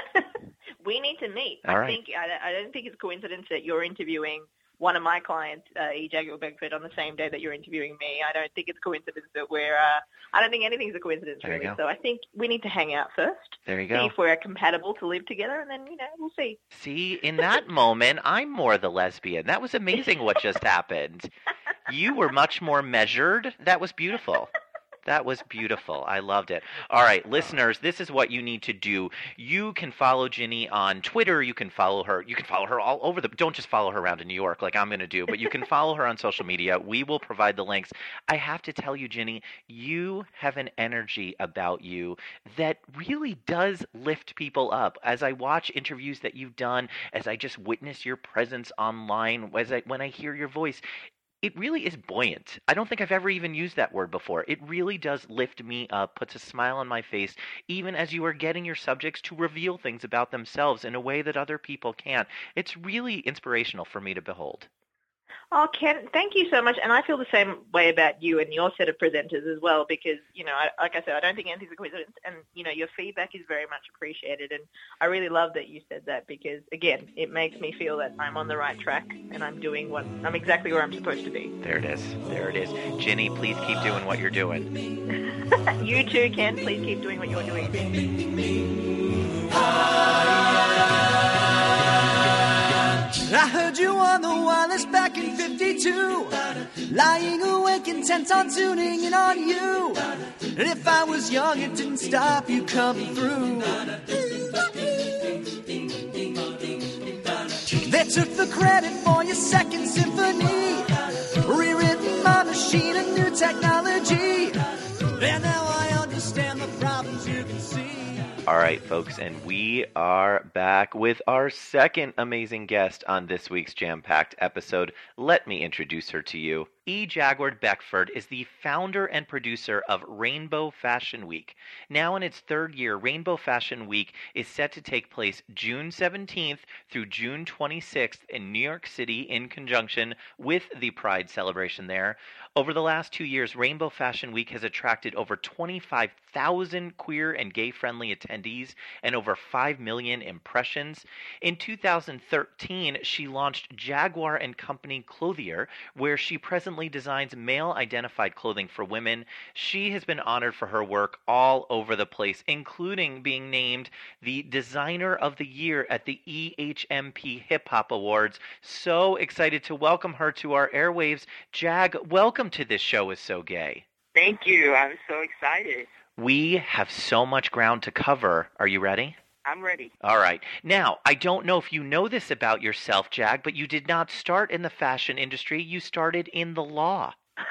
We need to meet. All right. I don't think it's a coincidence that you're interviewing one of my clients, E. Jaguar Beckford, on the same day that you're interviewing me. I don't think it's a coincidence that I don't think anything's a coincidence, really. So I think we need to hang out first. There you go. See if we're compatible to live together, and then, we'll see. See, in that moment, I'm more the lesbian. That was amazing what just happened. You were much more measured. That was beautiful. That was beautiful. I loved it. All right, listeners, this is what you need to do. You can follow Ginny on Twitter. You can follow her. You can follow her all over don't just follow her around in New York like I'm going to do, but you can follow her on social media. We will provide the links. I have to tell you, Ginny, you have an energy about you that really does lift people up. As I watch interviews that you've done, as I just witness your presence online, when I hear your voice, it really is buoyant. I don't think I've ever even used that word before. It really does lift me up, puts a smile on my face, even as you are getting your subjects to reveal things about themselves in a way that other people can't. It's really inspirational for me to behold. Oh, Ken, thank you so much. And I feel the same way about you and your set of presenters as well because, like I said, I don't think anything's a coincidence. And, your feedback is very much appreciated. And I really love that you said that because, again, it makes me feel that I'm on the right track and I'm exactly where I'm supposed to be. There it is. There it is. Ginny, please keep doing what you're doing. You too, Ken. Please keep doing what you're doing. I heard you on the wireless back in 52, lying awake intent on tuning in on you. And if I was young, it didn't stop you coming through. They took the credit for your second symphony, rewritten my machine, a new technology. And now I understand the problems you can see. All right, folks, and we are back with our second amazing guest on this week's jam-packed episode. Let me introduce her to you. E. Jaguar Beckford is the founder and producer of Rainbow Fashion Week. Now in its third year, Rainbow Fashion Week is set to take place June 17th through June 26th in New York City in conjunction with the Pride celebration there. Over the last 2 years, Rainbow Fashion Week has attracted over 25,000 queer and gay-friendly attendees and over 5 million impressions. In 2013, she launched Jaguar & Company Clothier, where she presently designs male-identified clothing for women. She has been honored for her work all over the place, including being named the Designer of the Year at the EHMP Hip Hop Awards. So excited to welcome her to our airwaves. Jag, welcome to This Show Is So Gay. Thank you. I'm so excited. We have so much ground to cover. Are you ready? I'm ready. All right. Now, I don't know if you know this about yourself, Jag, but you did not start in the fashion industry. You started in the law.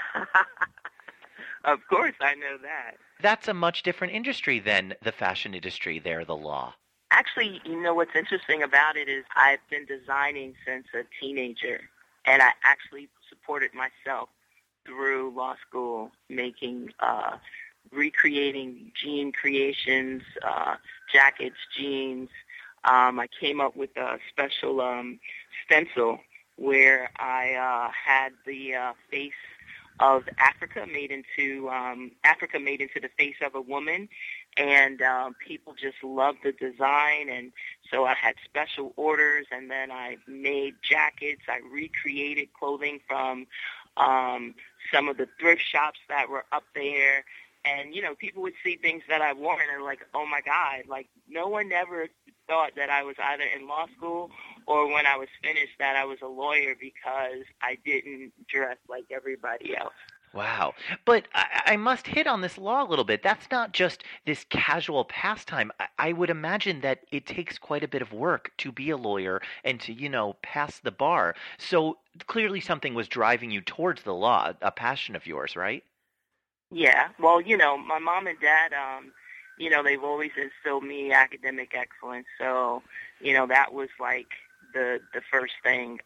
Of course, I know that. That's a much different industry than the fashion industry there, the law. Actually, you know what's interesting about it is I've been designing since a teenager, and I actually supported myself through law school, making recreating jean creations, jackets, jeans. I came up with a special stencil where I had the face of Africa made into the face of a woman, and people just loved the design, and so I had special orders, and then I made jackets. I recreated clothing from some of the thrift shops that were up there. And, you know, people would see things that I wore and they're like, oh, my God. Like, no one ever thought that I was either in law school or when I was finished that I was a lawyer because I didn't dress like everybody else. Wow. But I must hit on this law a little bit. That's not just this casual pastime. I would imagine that it takes quite a bit of work to be a lawyer and to, you know, pass the bar. So clearly something was driving you towards the law, a passion of yours, right? Yeah. Well, you know, my mom and dad, you know, they've always instilled me academic excellence. So, you know, that was like the first thing.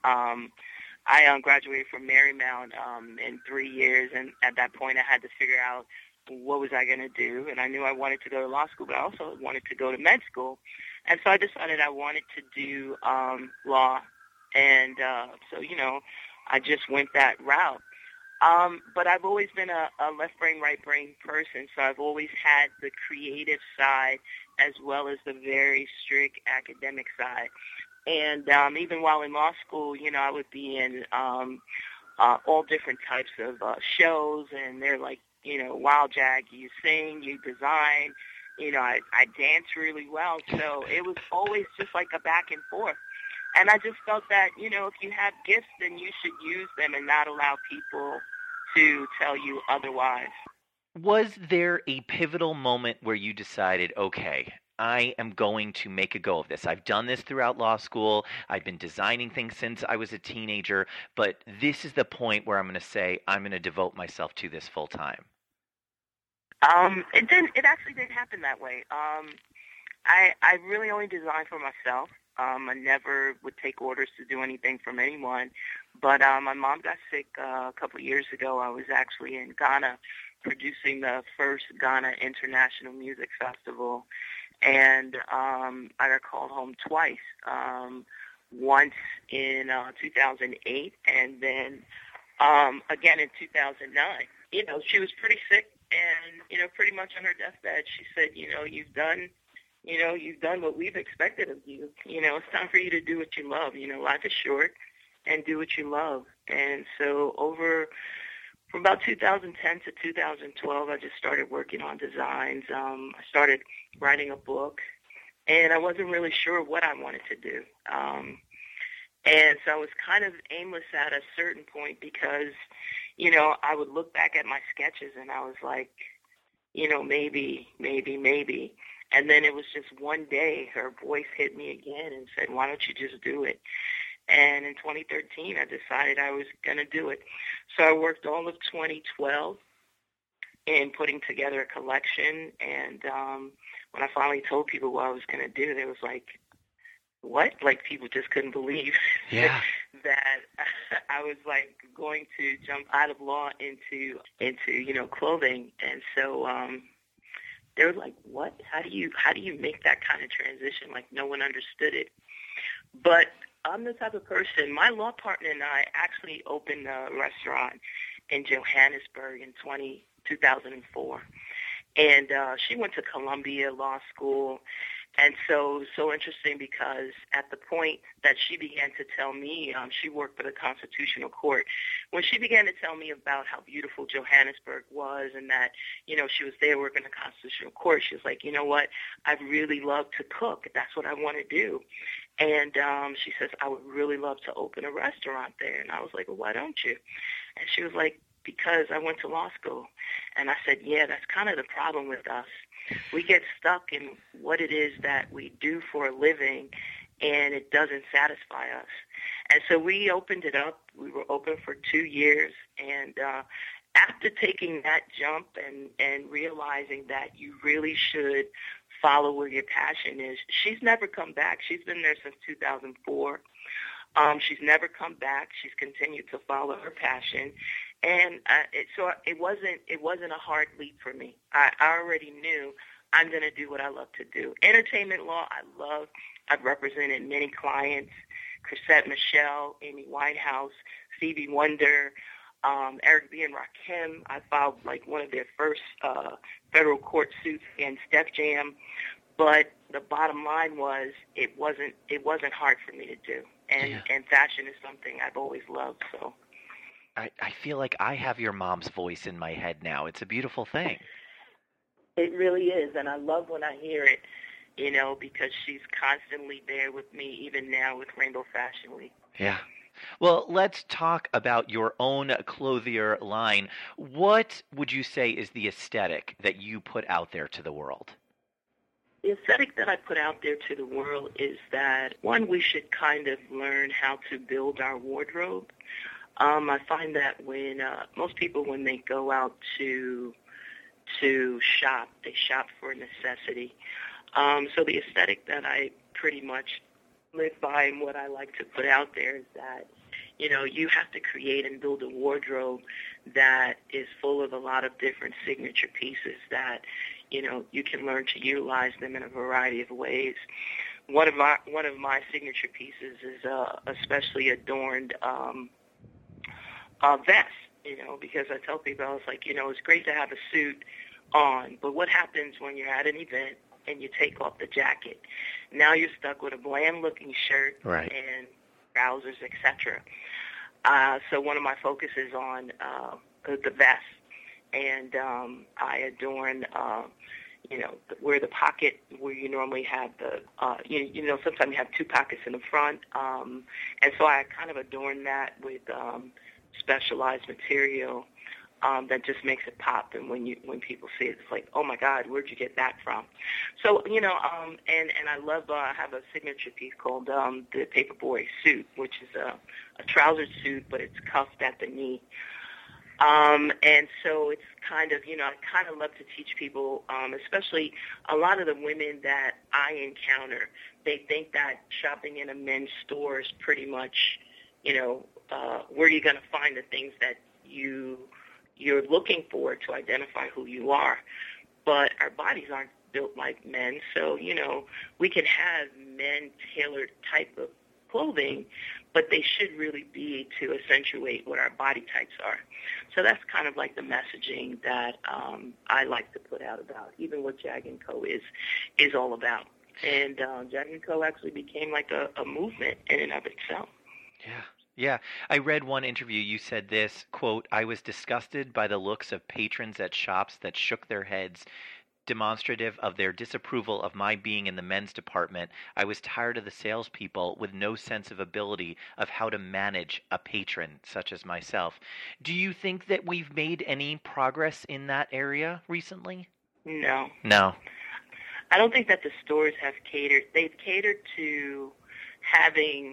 I graduated from Marymount in 3 years, and at that point I had to figure out what was I going to do. And I knew I wanted to go to law school, but I also wanted to go to med school. And so I decided I wanted to do law. And so, you know, I just went that route. But I've always been a left brain, right brain person, so I've always had the creative side as well as the very strict academic side. And even while in law school, you know, I would be in all different types of shows, and they're like, you know, wow, Jag, you sing, you design, you know, I dance really well. So it was always just like a back and forth. And I just felt that, you know, if you have gifts, then you should use them and not allow people to tell you otherwise. Was there a pivotal moment where you decided, okay, I am going to make a go of this? I've done this throughout law school. I've been designing things since I was a teenager, but this is the point where I'm going to say I'm going to devote myself to this full time. It actually didn't happen that way. I really only designed for myself. I never would take orders to do anything from anyone. But my mom got sick a couple of years ago. I was actually in Ghana producing the first Ghana International Music Festival. And I got called home twice, once in 2008 and then again in 2009. You know, she was pretty sick and, you know, pretty much on her deathbed. She said, you know, you've done what we've expected of you. You know, it's time for you to do what you love. You know, life is short, and do what you love. And so from about 2010 to 2012, I just started working on designs. I started writing a book, and I wasn't really sure what I wanted to do. And so I was kind of aimless at a certain point because, you know, I would look back at my sketches, and I was like, you know, maybe. And then it was just one day her voice hit me again and said, why don't you just do it? And in 2013, I decided I was going to do it. So I worked all of 2012 in putting together a collection. And when I finally told people what I was going to do, they was like, what? Like, people just couldn't believe that I was like going to jump out of law into clothing, and so they were like, "What? How do you make that kind of transition?" Like no one understood it. But I'm the type of person. My law partner and I actually opened a restaurant in Johannesburg in 2004, and she went to Columbia Law School. And so interesting because at the point that she began to tell me, she worked for the Constitutional Court. When she began to tell me about how beautiful Johannesburg was and that, she was there working the Constitutional Court, she was like, you know what, I'd really love to cook. That's what I want to do. And she says, I would really love to open a restaurant there. And I was like, well, why don't you? And she was like, because I went to law school. And I said, yeah, that's kind of the problem with us. We get stuck in what it is that we do for a living, and it doesn't satisfy us. And so we opened it up. We were open for 2 years, and after taking that jump and realizing that you really should follow where your passion is, she's never come back. She's been there since 2004. She's never come back. She's continued to follow her passion. And so it wasn't a hard leap for me. I already knew I'm going to do what I love to do. Entertainment law, I love. I've represented many clients: Chrisette Michele, Amy Winehouse, Stevie Wonder, Eric B. and Rakim. I filed like one of their first federal court suits against Def Jam. But the bottom line was it wasn't hard for me to do. And fashion is something I've always loved. So. I feel like I have your mom's voice in my head now. It's a beautiful thing. It really is, and I love when I hear it, because she's constantly there with me, even now with Rainbow Fashion Week. Yeah. Well, let's talk about your own clothier line. What would you say is the aesthetic that you put out there to the world? The aesthetic that I put out there to the world is that, one, we should kind of learn how to build our wardrobe. I find that when most people, when they go out to shop, they shop for necessity. So the aesthetic that I pretty much live by and what I like to put out there is that, you have to create and build a wardrobe that is full of a lot of different signature pieces that, you can learn to utilize them in a variety of ways. One of my signature pieces is especially adorned vest, because I tell people, I was like, it's great to have a suit on, but what happens when you're at an event and you take off the jacket? Now you're stuck with a bland-looking shirt and trousers, etc. So one of my focuses on the vest, and I adorn, where the pocket, where you normally have the, sometimes you have two pockets in the front, and so I kind of adorn that with specialized material that just makes it pop, and when people see it, it's like, oh my God, where'd you get that from? So and I love I have a signature piece called the Paperboy suit, which is a trouser suit, but it's cuffed at the knee. And so it's kind of, I kind of love to teach people, especially a lot of the women that I encounter, they think that shopping in a men's store is pretty much, where you're going to find the things that you're looking for to identify who you are. But our bodies aren't built like men, so, we can have men-tailored type of clothing, but they should really be to accentuate what our body types are. So that's kind of like the messaging that I like to put out about, even what Jag & Co. is all about. And Jag & Co. actually became like a movement in and of itself. Yeah. Yeah. I read one interview. You said this, quote, "I was disgusted by the looks of patrons at shops that shook their heads, demonstrative of their disapproval of my being in the men's department. I was tired of the salespeople with no sense of ability of how to manage a patron such as myself." Do you think that we've made any progress in that area recently? No. No. I don't think that the stores have catered. They've catered to having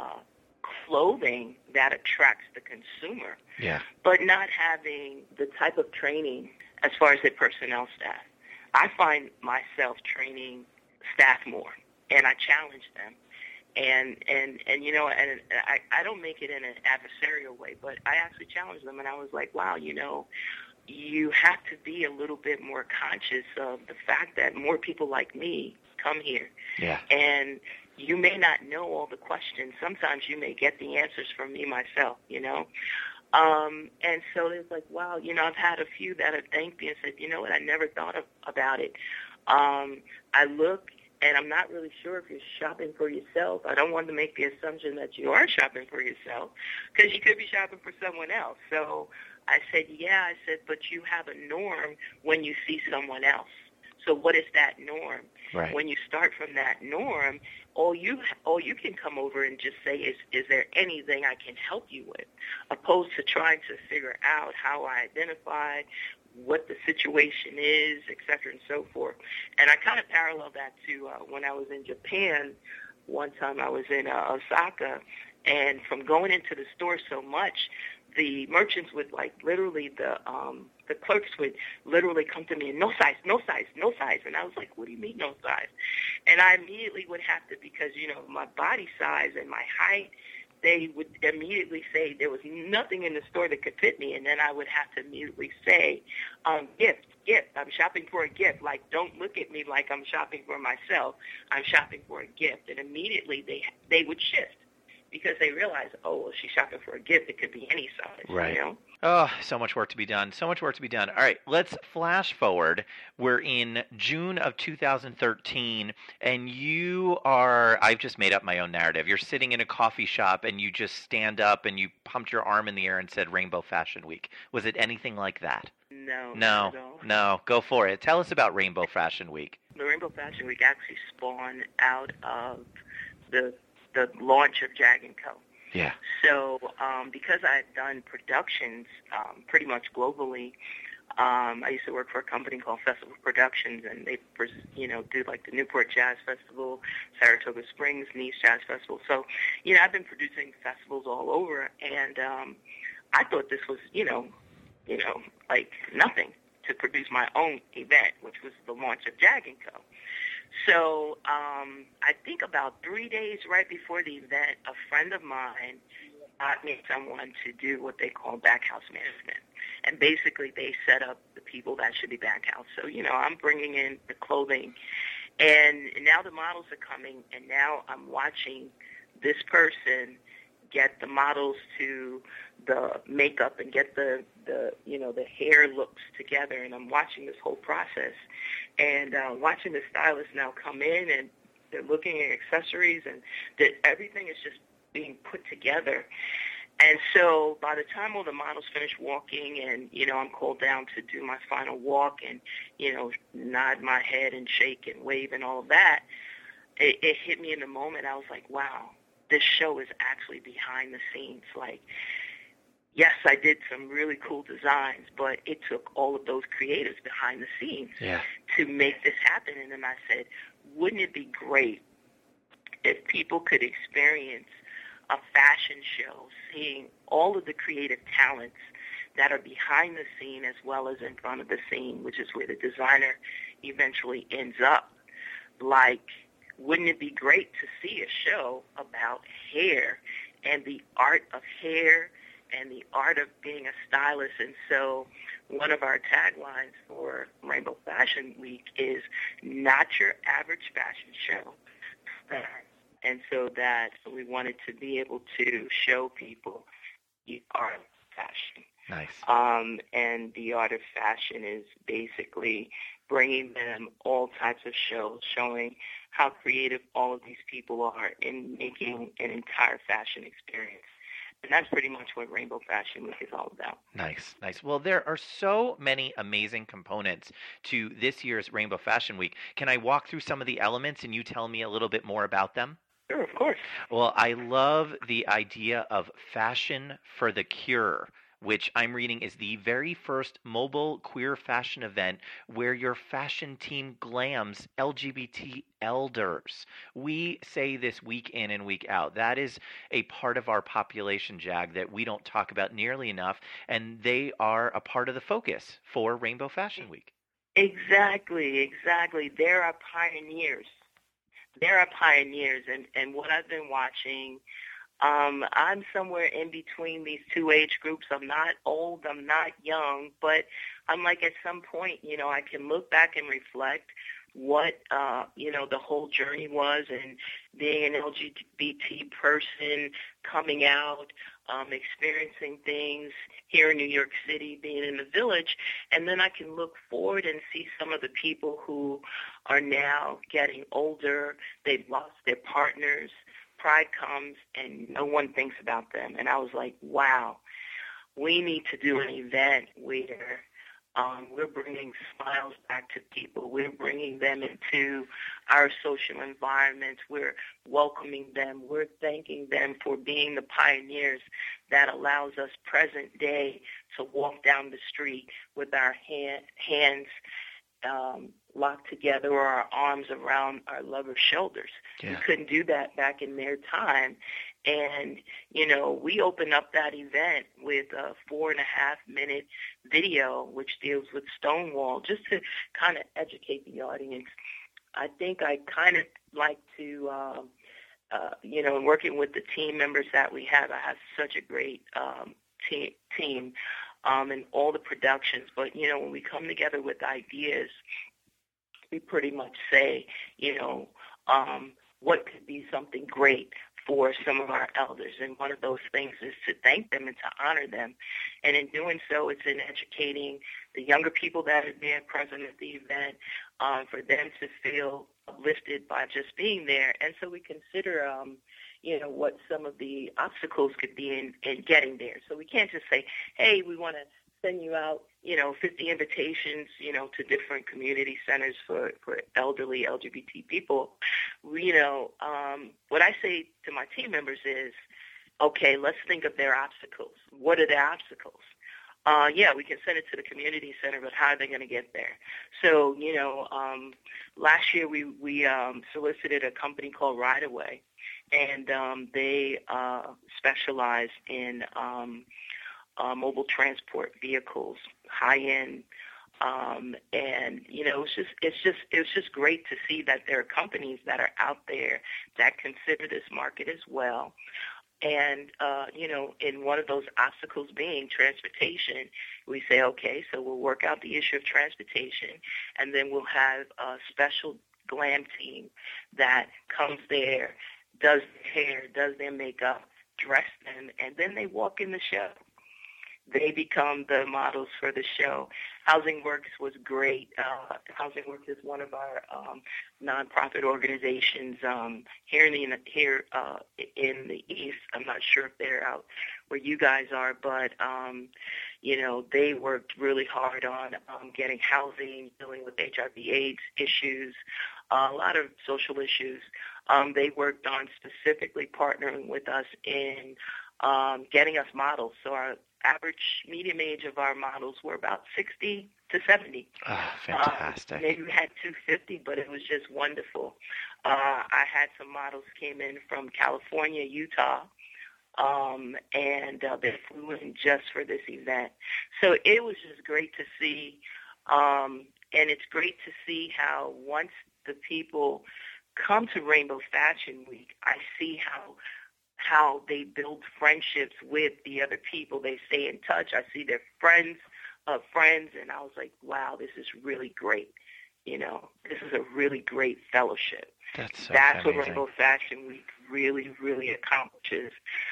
clothing that attracts the consumer, but not having the type of training as far as the personnel staff. I find myself training staff more, and I challenge them. And you know, and I don't make it in an adversarial way, but I actually challenged them, and I was like, wow, you know, you have to be a little bit more conscious of the fact that more people like me come here. Yeah. And you may not know all the questions. Sometimes you may get the answers from me myself, you know. And so it's like, wow, you know, I've had a few that have thanked me and said, you know what, I never thought about it. I look, and I'm not really sure if you're shopping for yourself. I don't want to make the assumption that you are shopping for yourself, because you could be shopping for someone else. So I said, yeah, I said, but you have a norm when you see someone else. So what is that norm? Right. When you start from that norm, all you can come over and just say is there anything I can help you with, opposed to trying to figure out how I identify what the situation is, et cetera, and so forth. And I kind of parallel that to when I was in Japan. One time I was in Osaka, and from going into the store so much, the merchants would literally the clerks would literally come to me and no size, no size, no size. And I was like, what do you mean no size? And I immediately would have to, because, you know, my body size and my height, they would immediately say there was nothing in the store that could fit me. And then I would have to immediately say, gift, I'm shopping for a gift. Like, don't look at me like I'm shopping for myself. I'm shopping for a gift. And immediately they would shift, because they realize, oh, well, she's shopping for a gift. It could be any size, right. You know? Oh, so much work to be done. So much work to be done. All right, let's flash forward. We're in June of 2013, and I've just made up my own narrative. You're sitting in a coffee shop, and you just stand up, and you pumped your arm in the air and said Rainbow Fashion Week. Was it anything like that? No. No. Go for it. Tell us about Rainbow Fashion Week. The Rainbow Fashion Week actually spawned out of the launch of Jag & Co. Yeah. So because I had done productions pretty much globally, I used to work for a company called Festival Productions, and they, do like the Newport Jazz Festival, Saratoga Springs, Nice Jazz Festival. So, I've been producing festivals all over, and I thought this was, like nothing to produce my own event, which was the launch of Jag & Co. So I think about 3 days right before the event, a friend of mine got me someone to do what they call backhouse management. And basically they set up the people that should be backhouse. So, I'm bringing in the clothing. And now the models are coming, and now I'm watching this person get the models to the makeup and get the hair looks together, and I'm watching this whole process, and watching the stylists now come in, and they're looking at accessories, and that everything is just being put together. And so by the time all the models finish walking, and I'm called down to do my final walk, and nod my head and shake and wave and all of that, it hit me in the moment. I was like, wow, this show is actually behind the scenes. Like, yes, I did some really cool designs, but it took all of those creatives behind the scenes to make this happen. And then I said, wouldn't it be great if people could experience a fashion show, seeing all of the creative talents that are behind the scene as well as in front of the scene, which is where the designer eventually ends up. Like, wouldn't it be great to see a show about hair and the art of hair and the art of being a stylist? And so one of our taglines for Rainbow Fashion Week is not your average fashion show. And so that we wanted to be able to show people the art of fashion. Nice. And the art of fashion is basically bringing them all types of shows, showing how creative all of these people are in making an entire fashion experience. And that's pretty much what Rainbow Fashion Week is all about. Nice. Well, there are so many amazing components to this year's Rainbow Fashion Week. Can I walk through some of the elements and you tell me a little bit more about them? Sure, of course. Well, I love the idea of Fashion for the Cure, which I'm reading is the very first mobile queer fashion event where your fashion team glams LGBT elders. We say this week in and week out. That is a part of our population, Jag, that we don't talk about nearly enough, and they are a part of the focus for Rainbow Fashion Week. Exactly. There are pioneers there are pioneers, and what I've been watching, I'm somewhere in between these two age groups. I'm not old, I'm not young, but I'm like at some point, I can look back and reflect what, the whole journey was, and being an LGBT person, coming out, experiencing things here in New York City, being in the Village, and then I can look forward and see some of the people who are now getting older. They've lost their partners. Pride comes and no one thinks about them. And I was like, wow, we need to do an event where we're bringing smiles back to people. We're bringing them into our social environments. We're welcoming them. We're thanking them for being the pioneers that allows us present day to walk down the street with our hands locked together or our arms around our lover's shoulders. Yeah. We couldn't do that back in their time. And, we opened up that event with a 4.5-minute video which deals with Stonewall, just to kind of educate the audience. I think I kind of like to, working with the team members that we have, I have such a great team and all the productions. But, when we come together with ideas, we pretty much say, what could be something great for some of our elders. And one of those things is to thank them and to honor them. And in doing so, it's in educating the younger people that are there present at the event, for them to feel uplifted by just being there. And so we consider, what some of the obstacles could be in getting there. So we can't just say, hey, we want to send you out, 50 invitations, to different community centers for elderly LGBT people. What I say to my team members is, okay, let's think of their obstacles. What are their obstacles? We can send it to the community center, but how are they going to get there? So, last year we solicited a company called Ride Away, and they specialize in mobile transport vehicles, high-end, and it's just great to see that there are companies that are out there that consider this market as well. And in one of those obstacles being transportation, we say, okay, so we'll work out the issue of transportation, and then we'll have a special glam team that comes there, does their hair, does their makeup, dress them, and then they walk in the show. They become the models for the show. Housing Works was great. Housing Works is one of our nonprofit organizations here in the East. I'm not sure if they're out where you guys are, but they worked really hard on getting housing, dealing with HIV/AIDS issues, a lot of social issues. They worked on specifically partnering with us in getting us models. So our average medium age of our models were about 60 to 70. Oh, fantastic. Maybe we had 250, but it was just wonderful. I had some models came in from California, Utah, and they flew in just for this event. So it was just great to see, and it's great to see how once the people come to Rainbow Fashion Week, I see how they build friendships with the other people. They stay in touch. I see their friends of friends, and I was like, wow, this is really great. This is a really great fellowship. That's what Rainbow Fashion Week really, really accomplishes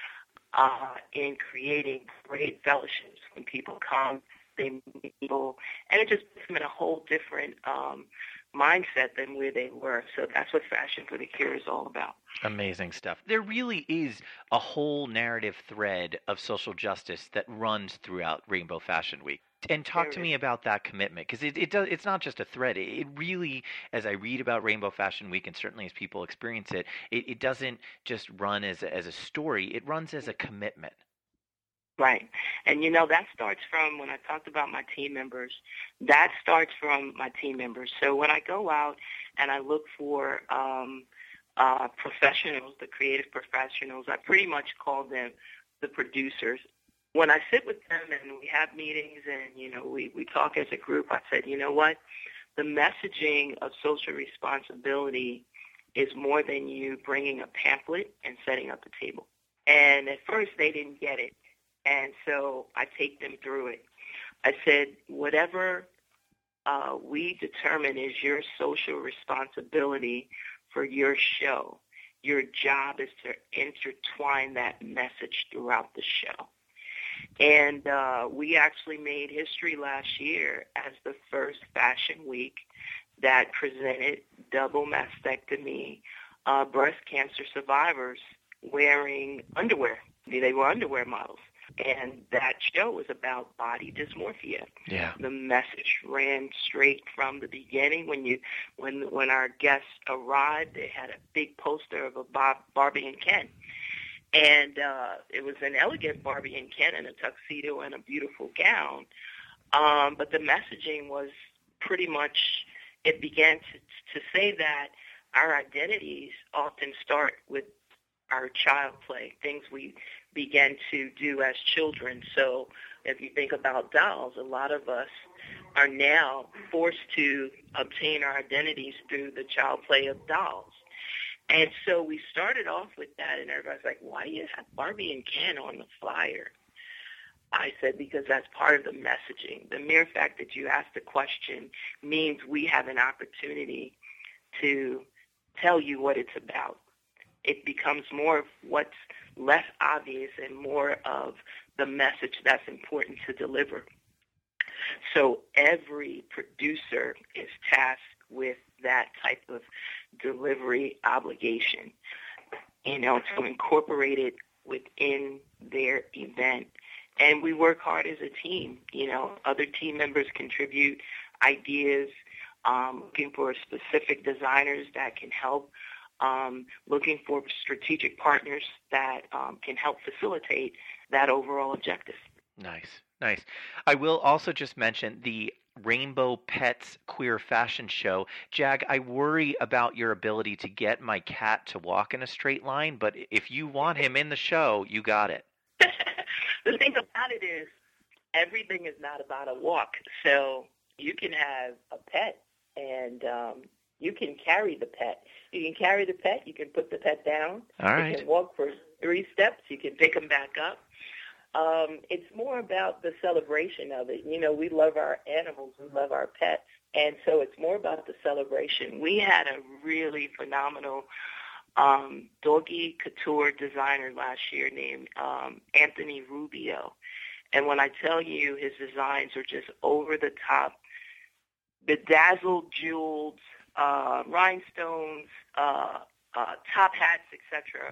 in creating great fellowships. When people come, they meet people, and it just puts them in a whole different mindset than where they were. So that's what Fashion for the Cure is all about. Amazing stuff. There really is a whole narrative thread of social justice that runs throughout Rainbow Fashion Week. And talk to me about that commitment, because it's not just a thread. It really, as I read about Rainbow Fashion Week, and certainly as people experience it, it doesn't just run as a story. It runs as a commitment. Right. And, that starts from when I talked about my team members. That starts from my team members. So when I go out and I look for professionals, the creative professionals, I pretty much call them the producers. When I sit with them and we have meetings and, we talk as a group, I said, you know what? The messaging of social responsibility is more than you bringing a pamphlet and setting up a table. And at first they didn't get it. And so I take them through it. I said, whatever we determine is your social responsibility for your show, your job is to intertwine that message throughout the show. And we actually made history last year as the first fashion week that presented double mastectomy breast cancer survivors wearing underwear. They were underwear models. And that show was about body dysmorphia. Yeah. The message ran straight from the beginning. When our guests arrived, they had a big poster of a Barbie and Ken. And it was an elegant Barbie and Ken in a tuxedo and a beautiful gown. But the messaging was pretty much, it began to say that our identities often start with our child play, things we began to do as children. So if you think about dolls, a lot of us are now forced to obtain our identities through the child play of dolls. And so we started off with that, and everybody's like, why do you have Barbie and Ken on the flyer? I said, because that's part of the messaging. The mere fact that you asked the question means we have an opportunity to tell you what it's about. It becomes more of what's less obvious and more of the message that's important to deliver. So every producer is tasked with that type of delivery obligation, to incorporate it within their event. And we work hard as a team. Other team members contribute ideas, looking for specific designers that can help, looking for strategic partners that can help facilitate that overall objective. Nice. I will also just mention the Rainbow Pets Queer Fashion Show. Jag, I worry about your ability to get my cat to walk in a straight line, but if you want him in the show, you got it. The thing about it is everything is not about a walk. So you can have a pet and you can carry the pet. You can carry the pet. You can put the pet down. All right. You can walk for 3 steps. You can pick him back up. It's more about the celebration of it. We love our animals. We love our pets. And so it's more about the celebration. We had a really phenomenal doggy couture designer last year named Anthony Rubio. And when I tell you his designs are just over the top, bedazzled, jeweled, rhinestones, top hats, etc.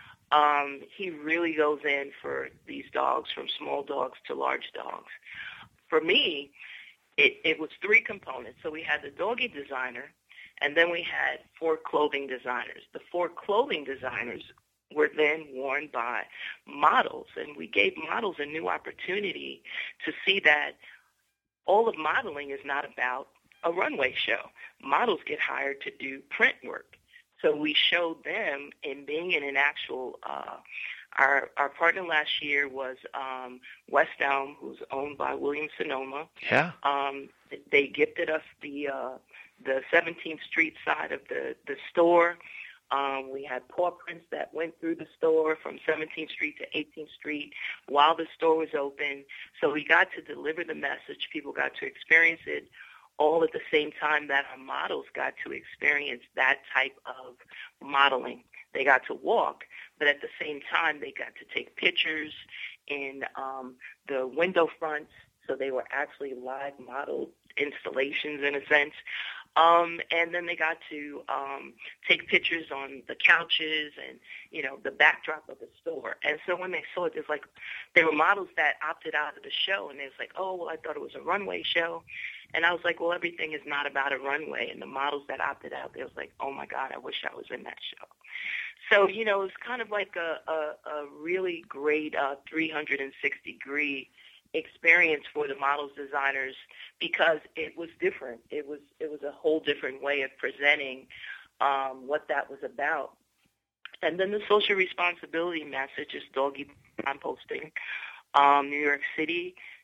He really goes in for these dogs, from small dogs to large dogs. For me, it was 3 components. So we had the doggy designer, and then we had 4 clothing designers. The 4 clothing designers were then worn by models, and we gave models a new opportunity to see that all of modeling is not about a runway show. Models get hired to do print work. So we showed them in being in an actual, our partner last year was West Elm, who's owned by Williams-Sonoma. Yeah. They gifted us the 17th Street side of the store. We had paw prints that went through the store from 17th Street to 18th Street while the store was open. So we got to deliver the message. People got to experience it all at the same time that our models got to experience that type of modeling. They got to walk, but at the same time they got to take pictures in the window fronts, so they were actually live model installations in a sense. And then they got to take pictures on the couches and, the backdrop of the store. And so when they saw it, there's like, there were models that opted out of the show, and they was like, oh, well, I thought it was a runway show. And I was like, well, everything is not about a runway. And the models that opted out, they was like, oh, my God, I wish I was in that show. So, it was kind of like a really great 360-degree experience for the models designers, because it was different. It was a whole different way of presenting what that was about. And then the social responsibility message is doggy composting. New York City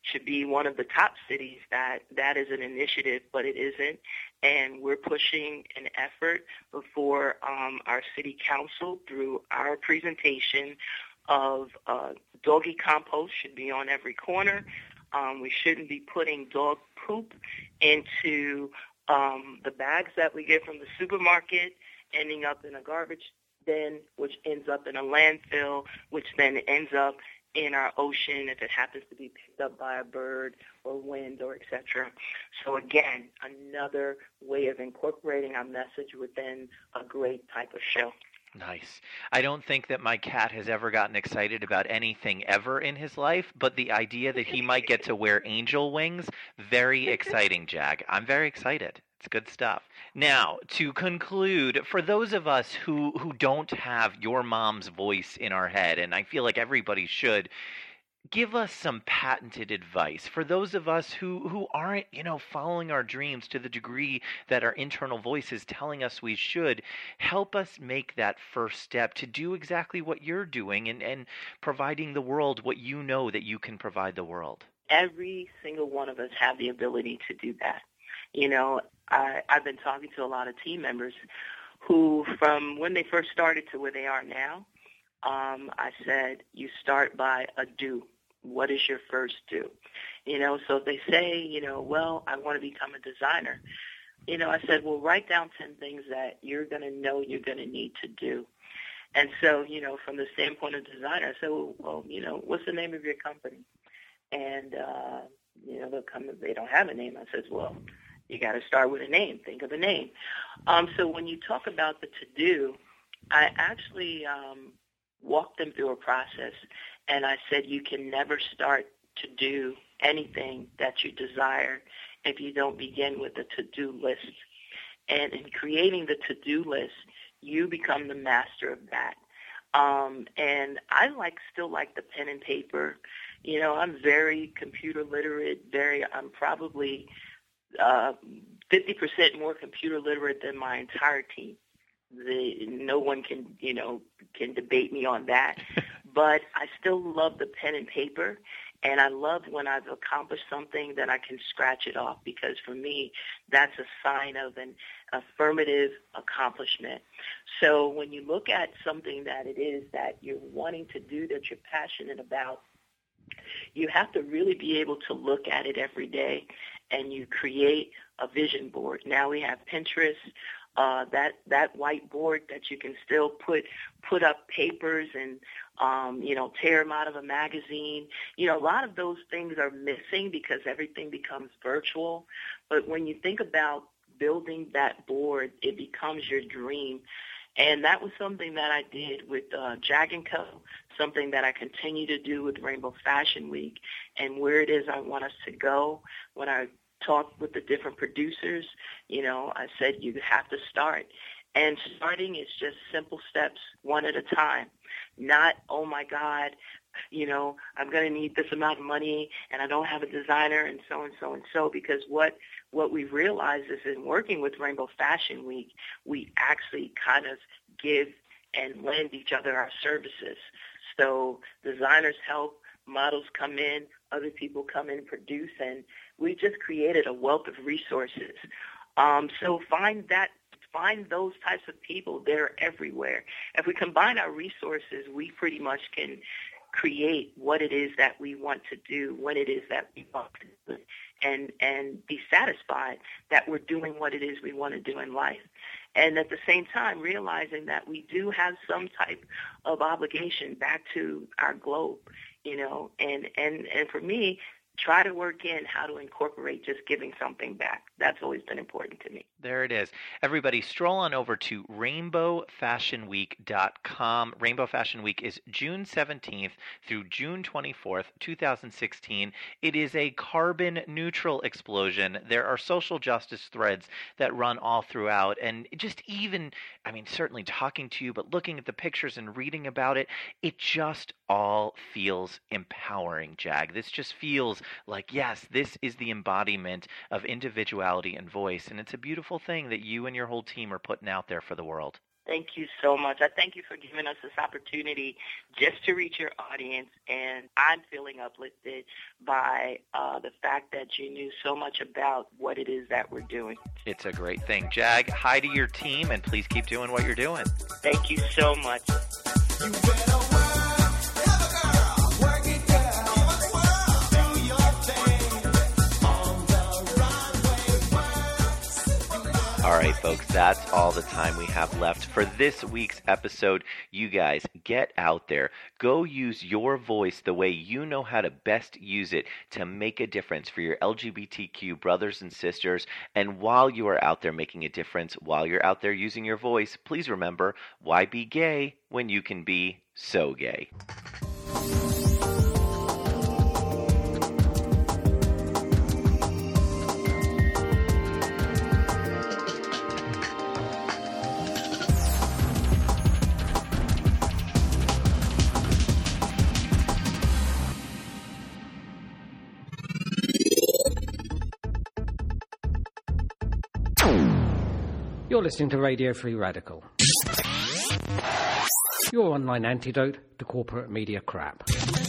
should be one of the top cities that is an initiative, but it isn't. And we're pushing an effort before our city council through our presentation of doggy compost should be on every corner. We shouldn't be putting dog poop into the bags that we get from the supermarket, ending up in a garbage bin, which ends up in a landfill, which then ends up in our ocean if it happens to be picked up by a bird or wind or etc. So again, another way of incorporating our message within a great type of show. Nice. I don't think that my cat has ever gotten excited about anything ever in his life, but the idea that he might get to wear angel wings, very exciting, Jag. I'm very excited. It's good stuff. Now, to conclude, for those of us who don't have your mom's voice in our head, and I feel like everybody should, give us some patented advice for those of us who aren't, following our dreams to the degree that our internal voice is telling us we should. Help us make that first step to do exactly what you're doing and providing the world what you know that you can provide the world. Every single one of us have the ability to do that. I've been talking to a lot of team members who, from when they first started to where they are now, I said, you start by a do. What is your first do? So if they say, well, I want to become a designer, I said, well, write down 10 things that you're going to know you're going to need to do. And so, from the standpoint of designer, I said, well, what's the name of your company? And, they'll come, they don't have a name. I said, well, you got to start with a name. Think of a name. So when you talk about the to-do, I actually walked them through a process, and I said you can never start to do anything that you desire if you don't begin with a to-do list. And in creating the to-do list, you become the master of that. And I still like the pen and paper. I'm very computer literate. I'm probably 50% more computer literate than my entire team. No one can debate me on that. But I still love the pen and paper, and I love when I've accomplished something that I can scratch it off, because for me, that's a sign of an affirmative accomplishment. So when you look at something that it is that you're wanting to do, that you're passionate about, you have to really be able to look at it every day, and you create a vision board. Now we have Pinterest, that whiteboard that you can still put up papers and tear them out of a magazine. A lot of those things are missing because everything becomes virtual. But when you think about building that board, it becomes your dream. And that was something that I did with Jag & Co., something that I continue to do with Rainbow Fashion Week, and where it is I want us to go. When I talked with the different producers, I said you have to start. And starting is just simple steps, one at a time. Not, oh, my God, I'm going to need this amount of money, and I don't have a designer, and so and so and so. Because what we've realized is in working with Rainbow Fashion Week, we actually kind of give and lend each other our services. So designers help, models come in, other people come in and produce, and we just created a wealth of resources. So find those types of people. They're everywhere. If we combine our resources, we pretty much can create what it is that we want to do, when it is that we want to do, and be satisfied that we're doing what it is we want to do in life. And at the same time, realizing that we do have some type of obligation back to our globe, and for me, try to work in how to incorporate just giving something back. That's always been important to me. There it is. Everybody, stroll on over to rainbowfashionweek.com. Rainbow Fashion Week is June 17th through June 24th, 2016. It is a carbon-neutral explosion. There are social justice threads that run all throughout. And just certainly talking to you, but looking at the pictures and reading about it, it just all feels empowering, Jag. This just feels like, yes, this is the embodiment of individuality and voice, and it's a beautiful thing that you and your whole team are putting out there for the world. Thank you so much. I thank you for giving us this opportunity just to reach your audience, and I'm feeling uplifted by the fact that you knew so much about what it is that we're doing. It's a great thing. Jag, hi to your team, and please keep doing what you're doing. Thank you so much. All right, folks, that's all the time we have left for this week's episode. You guys, get out there. Go use your voice the way you know how to best use it to make a difference for your LGBTQ brothers and sisters. And while you are out there making a difference, while you're out there using your voice, please remember, why be gay when you can be so gay? You're listening to Radio Free Radical, your online antidote to corporate media crap.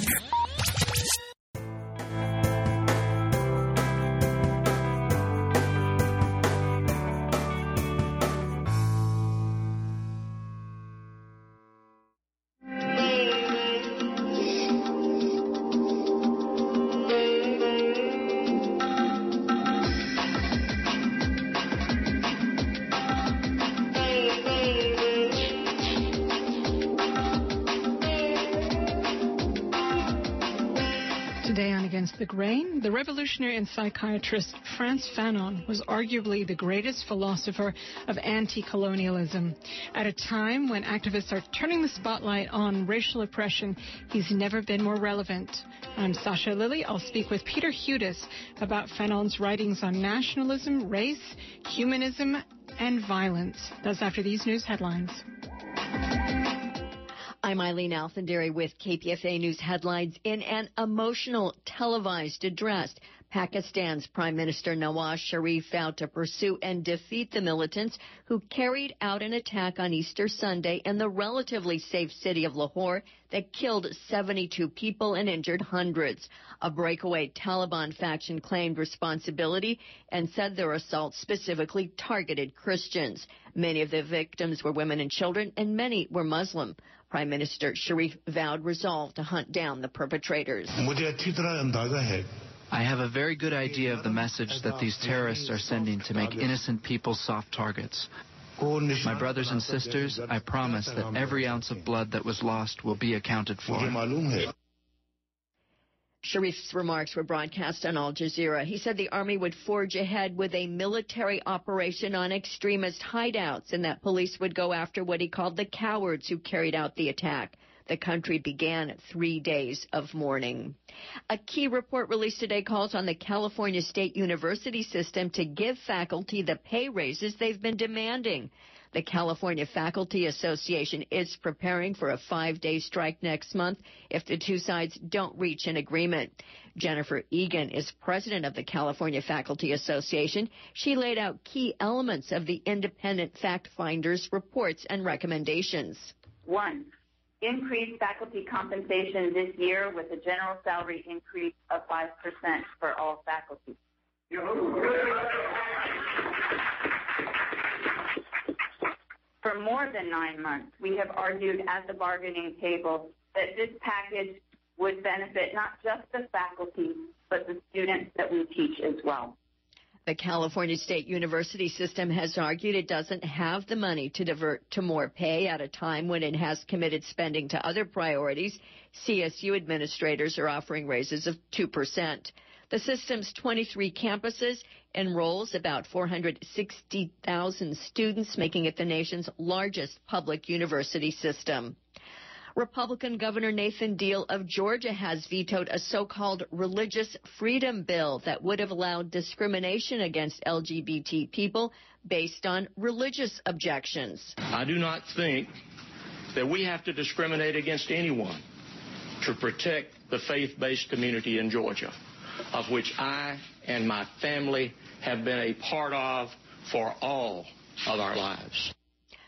The Grain, the revolutionary and psychiatrist Frantz Fanon was arguably the greatest philosopher of anti-colonialism. At a time when activists are turning the spotlight on racial oppression, he's never been more relevant. I'm Sasha Lilly. I'll speak with Peter Hudis about Fanon's writings on nationalism, race, humanism, and violence. That's after these news headlines. I'm Eileen Alfandary with KPFA News headlines. In an emotional televised address, Pakistan's Prime Minister Nawaz Sharif vowed to pursue and defeat the militants who carried out an attack on Easter Sunday in the relatively safe city of Lahore that killed 72 people and injured hundreds. A breakaway Taliban faction claimed responsibility and said their assault specifically targeted Christians. Many of the victims were women and children, and many were Muslim. Prime Minister Sharif vowed resolve to hunt down the perpetrators. I have a very good idea of the message that these terrorists are sending to make innocent people soft targets. My brothers and sisters, I promise that every ounce of blood that was lost will be accounted for. Sharif's remarks were broadcast on Al Jazeera. He said the army would forge ahead with a military operation on extremist hideouts and that police would go after what he called the cowards who carried out the attack. The country began 3 days of mourning. A key report released today calls on the California State University system to give faculty the pay raises they've been demanding. The California Faculty Association is preparing for a 5-day strike next month if the two sides don't reach an agreement. Jennifer Egan is president of the California Faculty Association. She laid out key elements of the independent fact finders' reports and recommendations. 1. Increase faculty compensation this year with a general salary increase of 5% for all faculty. For more than 9 months, we have argued at the bargaining table that this package would benefit not just the faculty, but the students that we teach as well. The California State University system has argued it doesn't have the money to divert to more pay at a time when it has committed spending to other priorities. CSU administrators are offering raises of 2%. The system's 23 campuses enrolls about 460,000 students, making it the nation's largest public university system. Republican Governor Nathan Deal of Georgia has vetoed a so-called religious freedom bill that would have allowed discrimination against LGBT people based on religious objections. I do not think that we have to discriminate against anyone to protect the faith-based community in Georgia, of which I and my family have been a part of for all of our lives.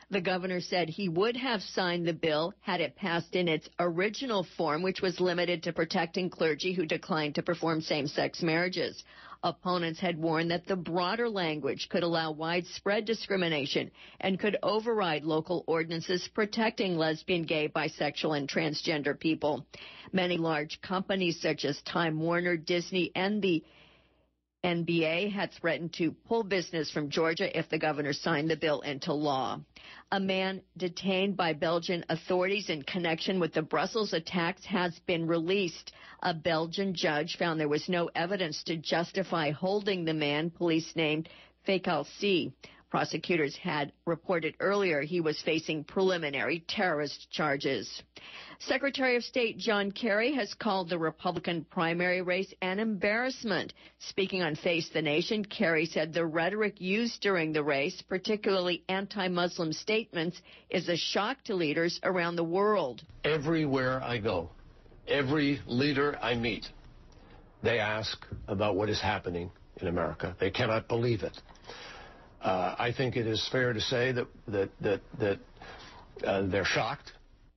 The governor said he would have signed the bill had it passed in its original form, which was limited to protecting clergy who declined to perform same-sex marriages. Opponents had warned that the broader language could allow widespread discrimination and could override local ordinances protecting lesbian, gay, bisexual, and transgender people. Many large companies such as Time Warner, Disney, and the NBA had threatened to pull business from Georgia if the governor signed the bill into law. A man detained by Belgian authorities in connection with the Brussels attacks has been released. A Belgian judge found there was no evidence to justify holding the man police named Faisal C. Prosecutors had reported earlier he was facing preliminary terrorist charges. Secretary of State John Kerry has called the Republican primary race an embarrassment. Speaking on Face the Nation, Kerry said the rhetoric used during the race, particularly anti-Muslim statements, is a shock to leaders around the world. Everywhere I go, every leader I meet, they ask about what is happening in America. They cannot believe it. I think it is fair to say that they're shocked.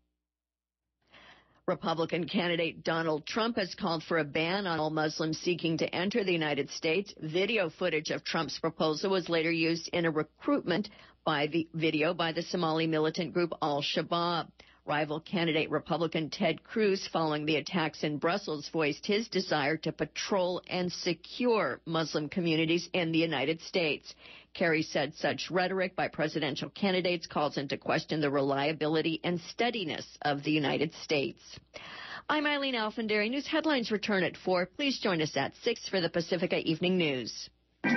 Republican candidate Donald Trump has called for a ban on all Muslims seeking to enter the United States. Video footage of Trump's proposal was later used in a recruitment by the Somali militant group Al-Shabaab. Rival candidate Republican Ted Cruz, following the attacks in Brussels, voiced his desire to patrol and secure Muslim communities in the United States. Kerry said such rhetoric by presidential candidates calls into question the reliability and steadiness of the United States. I'm Eileen Alfandary. News headlines return at 4. Please join us at 6 for the Pacifica Evening News.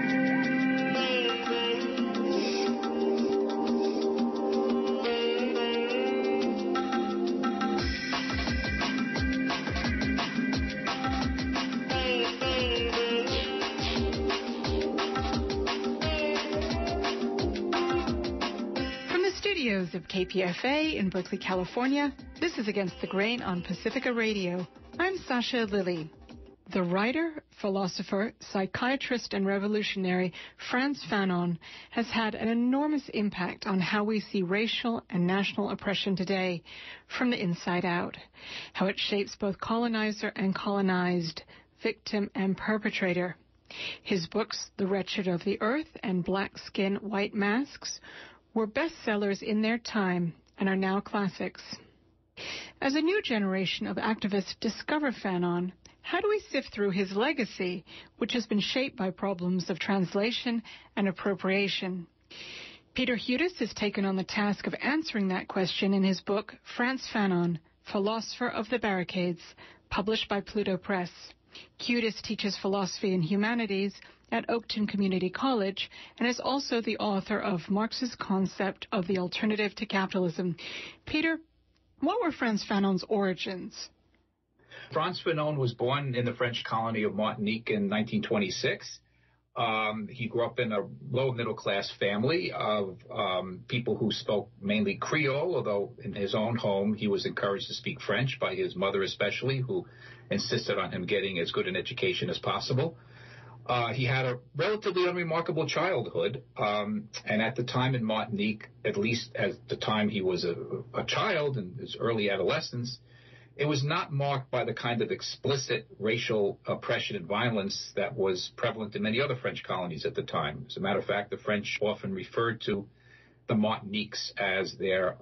Of KPFA in Berkeley, California, this is Against the Grain on Pacifica Radio. I'm Sasha Lilly. The writer, philosopher, psychiatrist, and revolutionary Frantz Fanon has had an enormous impact on how we see racial and national oppression today from the inside out, how it shapes both colonizer and colonized, victim and perpetrator. His books, The Wretched of the Earth and Black Skin, White Masks, were bestsellers in their time and are now classics. As a new generation of activists discover Fanon, how do we sift through his legacy, which has been shaped by problems of translation and appropriation? Peter Hudis has taken on the task of answering that question in his book, Frantz Fanon, Philosopher of the Barricades, published by Pluto Press. Hudis teaches philosophy and humanities at Oakton Community College and is also the author of Marx's Concept of the Alternative to Capitalism. Peter, what were Frantz Fanon's origins? Frantz Fanon was born in the French colony of Martinique in 1926. He grew up in a low-middle-class family of people who spoke mainly Creole, although in his own home he was encouraged to speak French by his mother especially, who insisted on him getting as good an education as possible. He had a relatively unremarkable childhood, and at the time in Martinique, at least at the time he was a child in his early adolescence, it was not marked by the kind of explicit racial oppression and violence that was prevalent in many other French colonies at the time. As a matter of fact, the French often referred to the Martiniques as their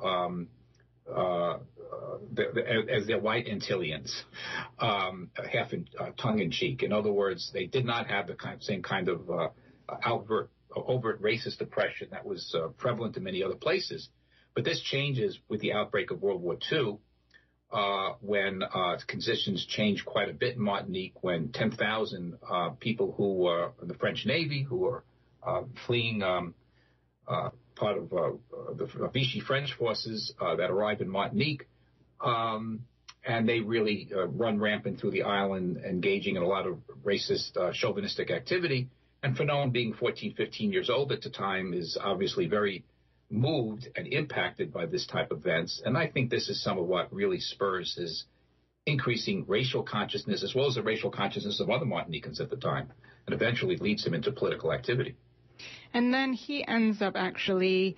white Antillians, half tongue-in-cheek. In other words, they did not have the same kind of overt racist oppression that was prevalent in many other places. But this changes with the outbreak of World War II, when conditions changed quite a bit in Martinique, when 10,000 people who were in the French Navy, who were fleeing part of the Vichy French forces that arrived in Martinique, and they really run rampant through the island, engaging in a lot of racist, chauvinistic activity. And Fanon, being 14, 15 years old at the time, is obviously very moved and impacted by this type of events. And I think this is some of what really spurs his increasing racial consciousness, as well as the racial consciousness of other Martinicans at the time, and eventually leads him into political activity. And then he ends up actually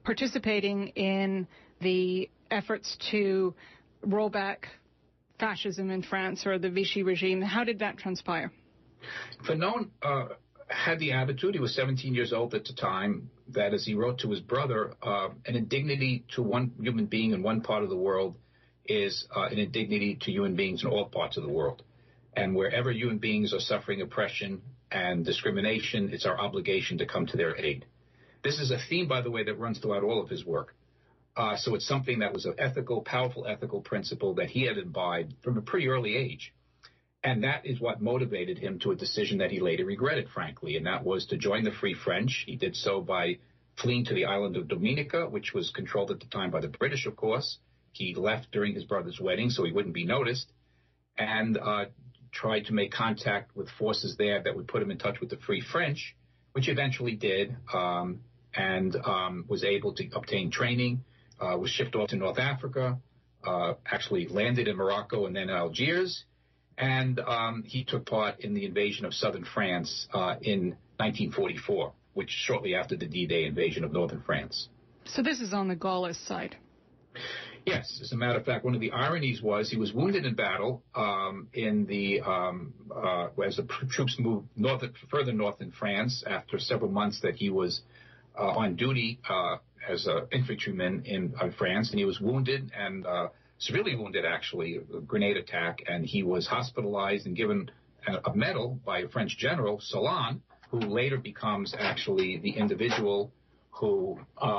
participating in the efforts to roll back fascism in France, or the Vichy regime. How did that transpire? Fanon had the attitude, he was 17 years old at the time, that as he wrote to his brother, an indignity to one human being in one part of the world is an indignity to human beings in all parts of the world. And wherever human beings are suffering oppression and discrimination, it's our obligation to come to their aid. This is a theme, by the way, that runs throughout all of his work. So it's something that was an ethical, powerful ethical principle that he had imbibed from a pretty early age. And that is what motivated him to a decision that he later regretted, frankly, and that was to join the Free French. He did so by fleeing to the island of Dominica, which was controlled at the time by the British, of course. He left during his brother's wedding so he wouldn't be noticed, and tried to make contact with forces there that would put him in touch with the Free French, which eventually did, and was able to obtain training, was shipped off to North Africa, actually landed in Morocco and then Algiers, and he took part in the invasion of southern France in 1944, which shortly after the D-Day invasion of northern France. So this is on the Gaullist side. Yes, as a matter of fact, one of the ironies was he was wounded in battle as the troops moved further north in France after several months that he was on duty as an infantryman in France, and he was wounded and severely wounded, actually, a grenade attack, and he was hospitalized and given a medal by a French general, Solon, who later becomes actually the individual who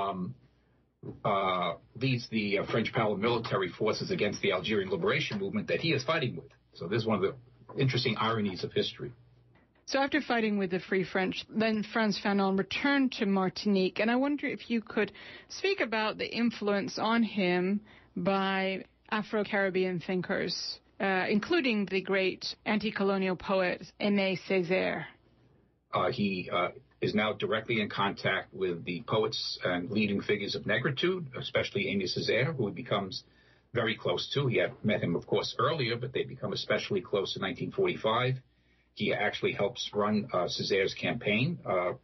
leads the French paramilitary forces against the Algerian liberation movement that he is fighting with. So this is one of the interesting ironies of history. So after fighting with the Free French, then Frantz Fanon returned to Martinique, and I wonder if you could speak about the influence on him by Afro-Caribbean thinkers, including the great anti-colonial poet Aimé Césaire. He is now directly in contact with the poets and leading figures of negritude, especially Aimé Césaire, who he becomes very close to. He had met him, of course, earlier, but they become especially close in 1945. He actually helps run Césaire's campaign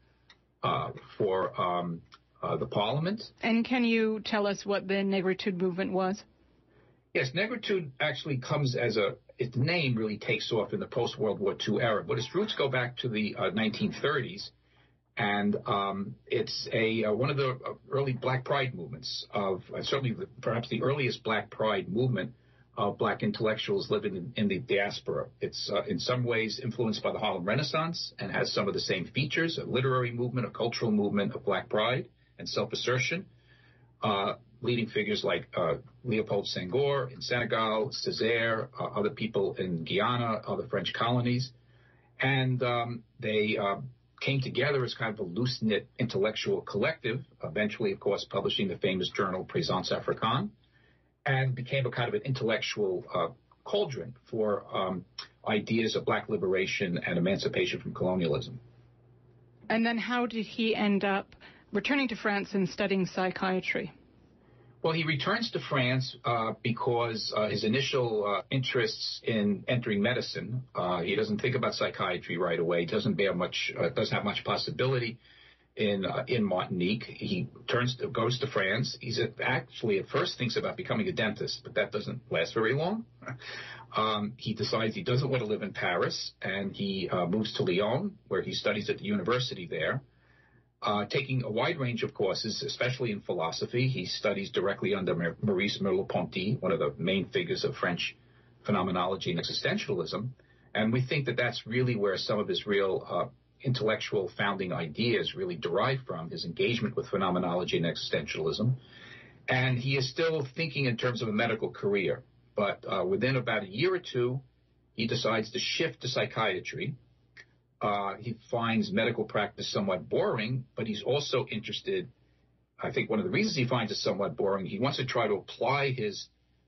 for the parliament. And can you tell us what the negritude movement was? Yes, negritude actually comes as its name really takes off in the post-World War II era, but its roots go back to the 1930s, and it's one of the early Black Pride movements of certainly perhaps the earliest Black Pride movement of Black intellectuals living in the diaspora. It's in some ways influenced by the Harlem Renaissance and has some of the same features: a literary movement, a cultural movement of Black pride and self-assertion. Leading figures like Leopold Senghor in Senegal, Césaire, other people in Guyana, other French colonies. And they came together as kind of a loose-knit intellectual collective, eventually, of course, publishing the famous journal Présence Africaine, and became a kind of an intellectual cauldron for ideas of Black liberation and emancipation from colonialism. And then how did he end up returning to France and studying psychiatry? Well, he returns to France because his initial interests in entering medicine, he doesn't think about psychiatry right away. He doesn't have much possibility in Martinique. He goes to France. He's actually at first thinks about becoming a dentist, but that doesn't last very long. He decides he doesn't want to live in Paris, and he moves to Lyon, where he studies at the university there. Taking a wide range of courses, especially in philosophy. He studies directly under Maurice Merleau-Ponty, one of the main figures of French phenomenology and existentialism. And we think that that's really where some of his real intellectual founding ideas really derive from, his engagement with phenomenology and existentialism. And he is still thinking in terms of a medical career. But within about a year or two, he decides to shift to psychiatry. He finds medical practice somewhat boring, but he's also interested. I think one of the reasons he finds it somewhat boring, he wants to try to apply his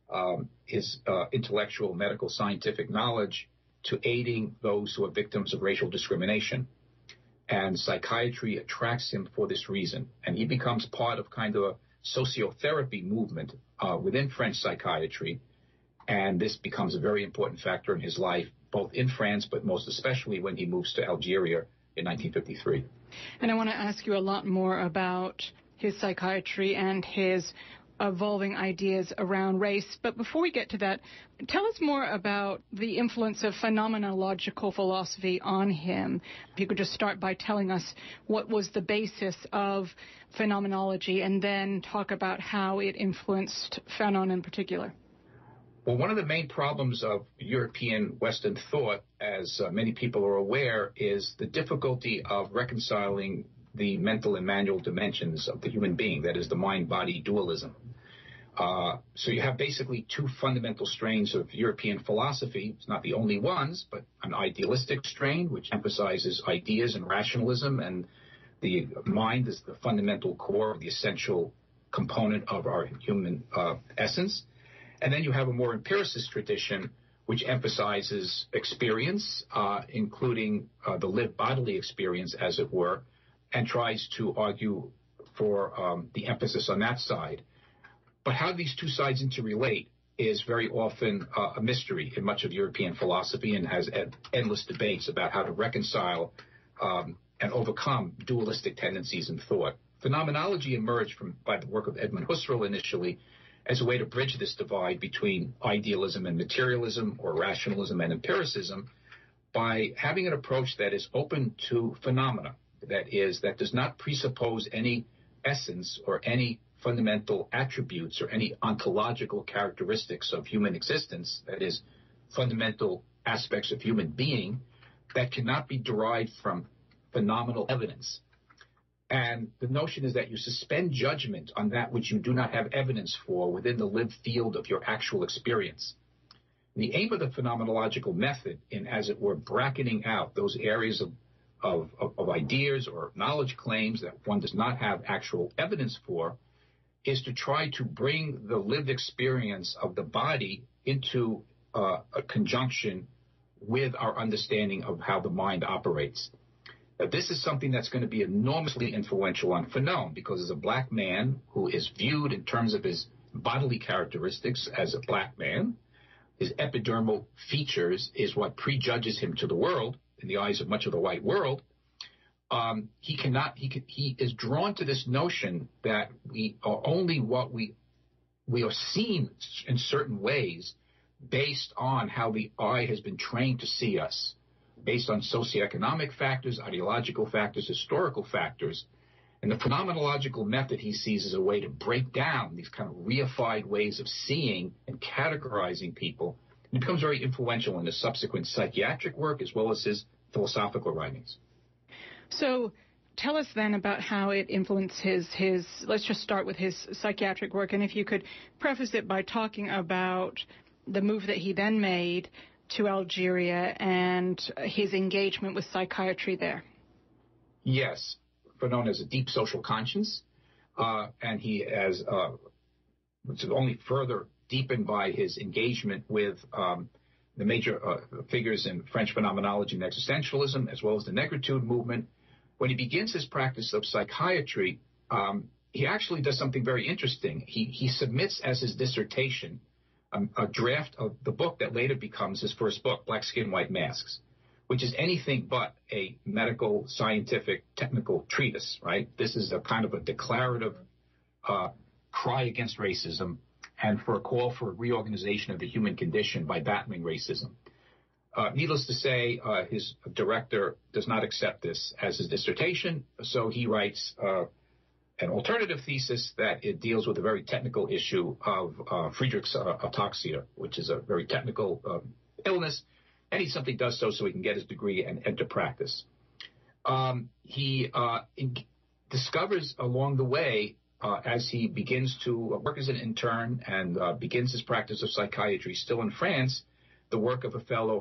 intellectual, medical, scientific knowledge to aiding those who are victims of racial discrimination. And psychiatry attracts him for this reason. And he becomes part of kind of a sociotherapy movement within French psychiatry. And this becomes a very important factor in his life, both in France, but most especially when he moves to Algeria in 1953. And I want to ask you a lot more about his psychiatry and his evolving ideas around race. But before we get to that, tell us more about the influence of phenomenological philosophy on him. If you could just start by telling us what was the basis of phenomenology and then talk about how it influenced Fanon in particular. Well, one of the main problems of European Western thought, as many people are aware, is the difficulty of reconciling the mental and manual dimensions of the human being, that is the mind-body dualism. So you have basically two fundamental strains of European philosophy. It's not the only ones, but an idealistic strain, which emphasizes ideas and rationalism, and the mind is the fundamental core, the essential component of our human essence. And then you have a more empiricist tradition, which emphasizes experience, including the lived bodily experience, as it were, and tries to argue for the emphasis on that side. But how these two sides interrelate is very often a mystery in much of European philosophy, and has endless debates about how to reconcile and overcome dualistic tendencies in thought. Phenomenology emerged by the work of Edmund Husserl initially as a way to bridge this divide between idealism and materialism, or rationalism and empiricism, by having an approach that is open to phenomena, that does not presuppose any essence or any fundamental attributes or any ontological characteristics of human existence, that is, fundamental aspects of human being, that cannot be derived from phenomenal evidence. And the notion is that you suspend judgment on that which you do not have evidence for within the lived field of your actual experience. The aim of the phenomenological method in, as it were, bracketing out those areas of ideas or knowledge claims that one does not have actual evidence for is to try to bring the lived experience of the body into a conjunction with our understanding of how the mind operates. This is something that's going to be enormously influential on Fanon, because as a black man who is viewed in terms of his bodily characteristics as a black man, his epidermal features is what prejudges him to the world in the eyes of much of the white world. He is drawn to this notion that we are only what we are seen in certain ways based on how the eye has been trained to see us, based on socioeconomic factors, ideological factors, historical factors. And the phenomenological method he sees as a way to break down these kind of reified ways of seeing and categorizing people. And it becomes very influential in his subsequent psychiatric work as well as his philosophical writings. So tell us then about how it influenced his, let's just start with his psychiatric work. And if you could preface it by talking about the move that he then made to Algeria and his engagement with psychiatry there. Yes. Fanon has a deep social conscience, and he has, which is only further deepened by his engagement with the major figures in French phenomenology and existentialism, as well as the Negritude movement. When he begins his practice of psychiatry, he actually does something very interesting. He submits as his dissertation a draft of the book that later becomes his first book, Black Skin, White Masks, which is anything but a medical, scientific, technical treatise, right? This is a kind of a declarative cry against racism and for a call for reorganization of the human condition by battling racism. Needless to say, his director does not accept this as his dissertation, so he writes an alternative thesis that it deals with a very technical issue of Friedreich's ataxia, which is a very technical illness, and he simply does so he can get his degree and enter practice. He discovers along the way, as he begins to work as an intern and begins his practice of psychiatry still in France, the work of a fellow,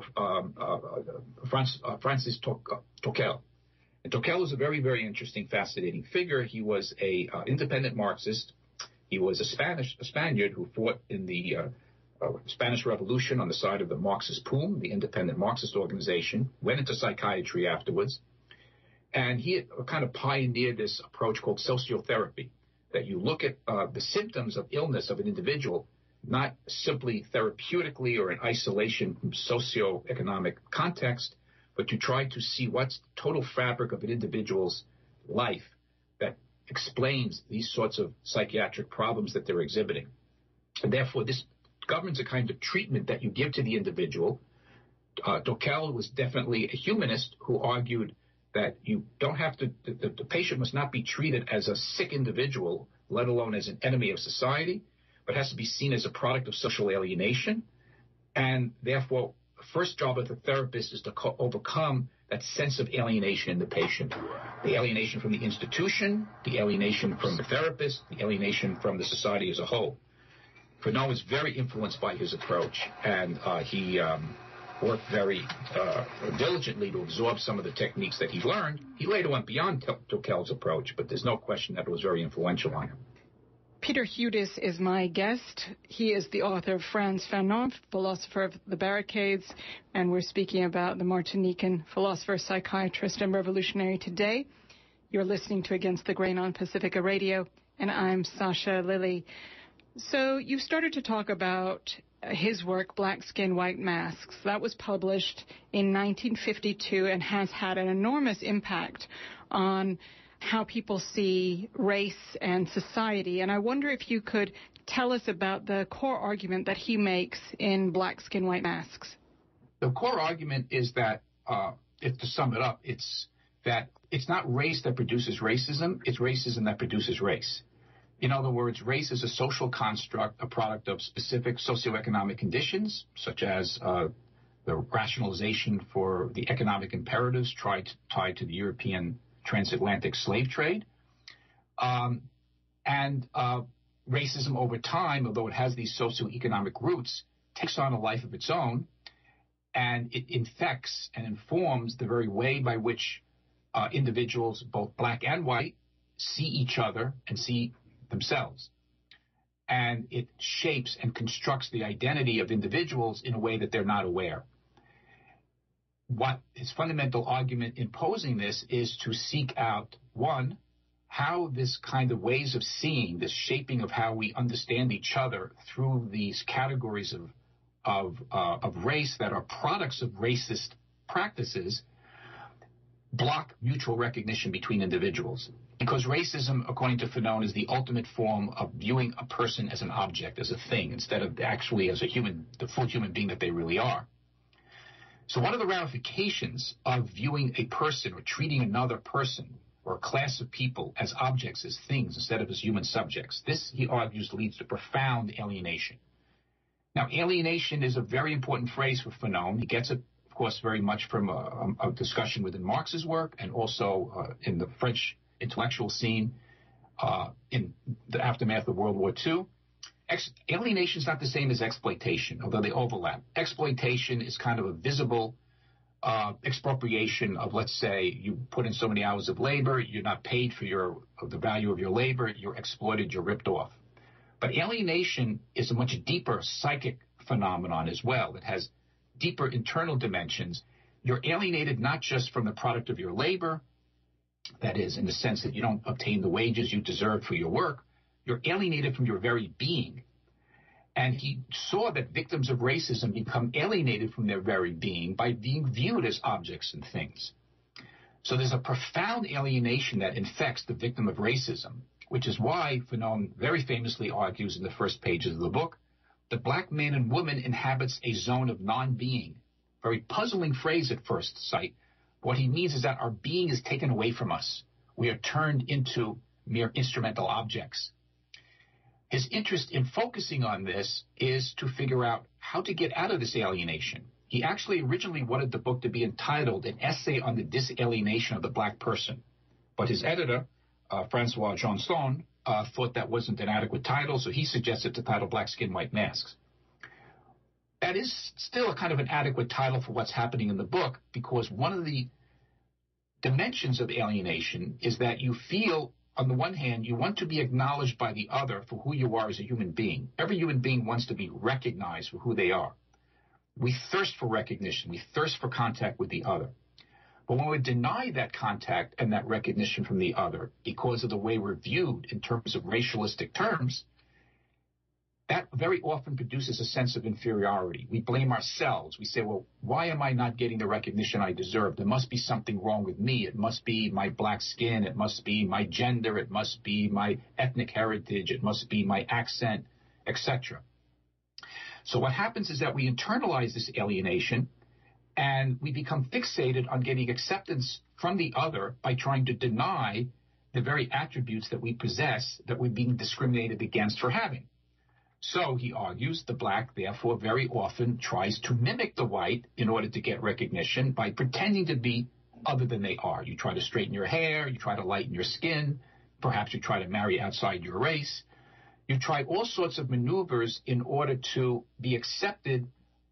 Francis Toquel. And Toquel was a very, very interesting, fascinating figure. He was a independent Marxist. He was a Spaniard who fought in the Spanish Revolution on the side of the Marxist POUM, the independent Marxist organization, went into psychiatry afterwards. And he kind of pioneered this approach called sociotherapy, that you look at the symptoms of illness of an individual, not simply therapeutically or in isolation from socioeconomic context, but to try to see what's the total fabric of an individual's life that explains these sorts of psychiatric problems that they're exhibiting. And therefore, this governs a kind of treatment that you give to the individual. Dokel was definitely a humanist who argued that you don't have to, the patient must not be treated as a sick individual, let alone as an enemy of society, but has to be seen as a product of social alienation. And therefore, the first job of the therapist is to overcome that sense of alienation in the patient. The alienation from the institution, the alienation from the therapist, the alienation from the society as a whole. Fanon was very influenced by his approach, and he worked very diligently to absorb some of the techniques that he learned. He later went beyond Dokel's approach, but there's no question that it was very influential on him. Peter Hudis is my guest. He is the author of Frantz Fanon, Philosopher of the Barricades, and we're speaking about the Martinican philosopher, psychiatrist, and revolutionary today. You're listening to Against the Grain on Pacifica Radio, and I'm Sasha Lilly. So you started to talk about his work, Black Skin, White Masks. That was published in 1952 and has had an enormous impact on how people see race and society. And I wonder if you could tell us about the core argument that he makes in Black Skin, White Masks. The core argument is that, if to sum it up, it's that it's not race that produces racism, it's racism that produces race. In other words, race is a social construct, a product of specific socioeconomic conditions, such as the rationalization for the economic imperatives tied to the European transatlantic slave trade. And racism over time, although it has these socioeconomic roots, takes on a life of its own, and it infects and informs the very way by which individuals, both black and white, see each other and see themselves. And it shapes and constructs the identity of individuals in a way that they're not aware. What his fundamental argument in posing this is to seek out, one, how this kind of ways of seeing, this shaping of how we understand each other through these categories of race that are products of racist practices, block mutual recognition between individuals. Because racism, according to Fanon, is the ultimate form of viewing a person as an object, as a thing, instead of actually as a human, the full human being that they really are. So one of the ramifications of viewing a person or treating another person or a class of people as objects, as things, instead of as human subjects, this, he argues, leads to profound alienation. Now, alienation is a very important phrase for Fanon. He gets it, of course, very much from a discussion within Marx's work and also in the French intellectual scene in the aftermath of World War II. Alienation is not the same as exploitation, although they overlap. Exploitation is kind of a visible expropriation of, let's say, you put in so many hours of labor, you're not paid for the value of your labor, you're exploited, you're ripped off. But alienation is a much deeper psychic phenomenon as well. It has deeper internal dimensions. You're alienated not just from the product of your labor, that is, in the sense that you don't obtain the wages you deserve for your work, you're alienated from your very being. And he saw that victims of racism become alienated from their very being by being viewed as objects and things. So there's a profound alienation that infects the victim of racism, which is why Fanon very famously argues in the first pages of the book, the black man and woman inhabits a zone of non-being. Very puzzling phrase at first sight. What he means is that our being is taken away from us. We are turned into mere instrumental objects. His interest in focusing on this is to figure out how to get out of this alienation. He actually originally wanted the book to be entitled An Essay on the Disalienation of the Black Person. But his editor, Francois Johnston, thought that wasn't an adequate title, so he suggested the title Black Skin, White Masks. That is still a kind of an adequate title for what's happening in the book, because one of the dimensions of alienation is that you feel, on the one hand, you want to be acknowledged by the other for who you are as a human being. Every human being wants to be recognized for who they are. We thirst for recognition. We thirst for contact with the other. But when we deny that contact and that recognition from the other because of the way we're viewed in terms of racialistic terms, that very often produces a sense of inferiority. We blame ourselves. We say, well, why am I not getting the recognition I deserve? There must be something wrong with me. It must be my black skin. It must be my gender. It must be my ethnic heritage. It must be my accent, etc. So what happens is that we internalize this alienation, and we become fixated on getting acceptance from the other by trying to deny the very attributes that we possess that we're being discriminated against for having. So, he argues, the black, therefore, very often tries to mimic the white in order to get recognition by pretending to be other than they are. You try to straighten your hair, you try to lighten your skin, perhaps you try to marry outside your race. You try all sorts of maneuvers in order to be accepted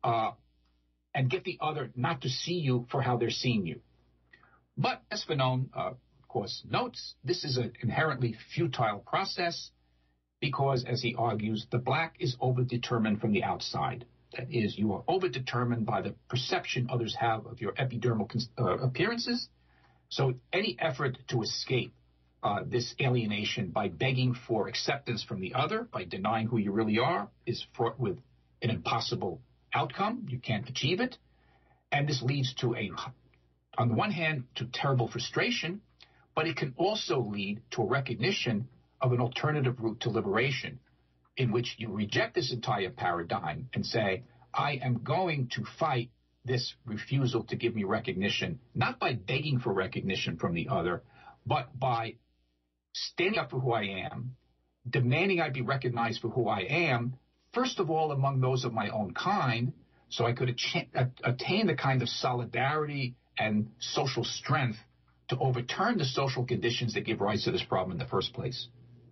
and get the other not to see you for how they're seeing you. But, as Fanon, of course, notes, this is an inherently futile process, because, as he argues, the black is overdetermined from the outside. That is, you are overdetermined by the perception others have of your epidermal appearances. So any effort to escape this alienation by begging for acceptance from the other, by denying who you really are, is fraught with an impossible outcome. You can't achieve it. And this leads to on the one hand, to terrible frustration, but it can also lead to a recognition of an alternative route to liberation, in which you reject this entire paradigm and say, I am going to fight this refusal to give me recognition, not by begging for recognition from the other, but by standing up for who I am, demanding I be recognized for who I am, first of all among those of my own kind, so I could attain the kind of solidarity and social strength to overturn the social conditions that give rise to this problem in the first place.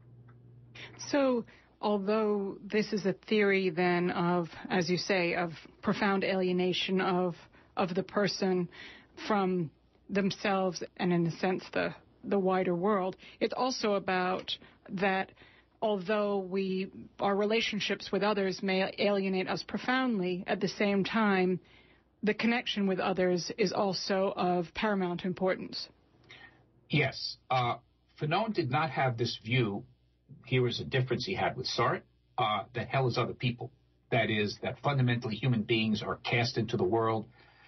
So, although this is a theory then of, as you say, of profound alienation of the person from themselves and, in a sense, the wider world, it's also about that although our relationships with others may alienate us profoundly, at the same time, the connection with others is also of paramount importance. Yes. Fanon did not have this view. Here is a difference he had with Sartre, that hell is other people. That is, that fundamentally human beings are cast into the world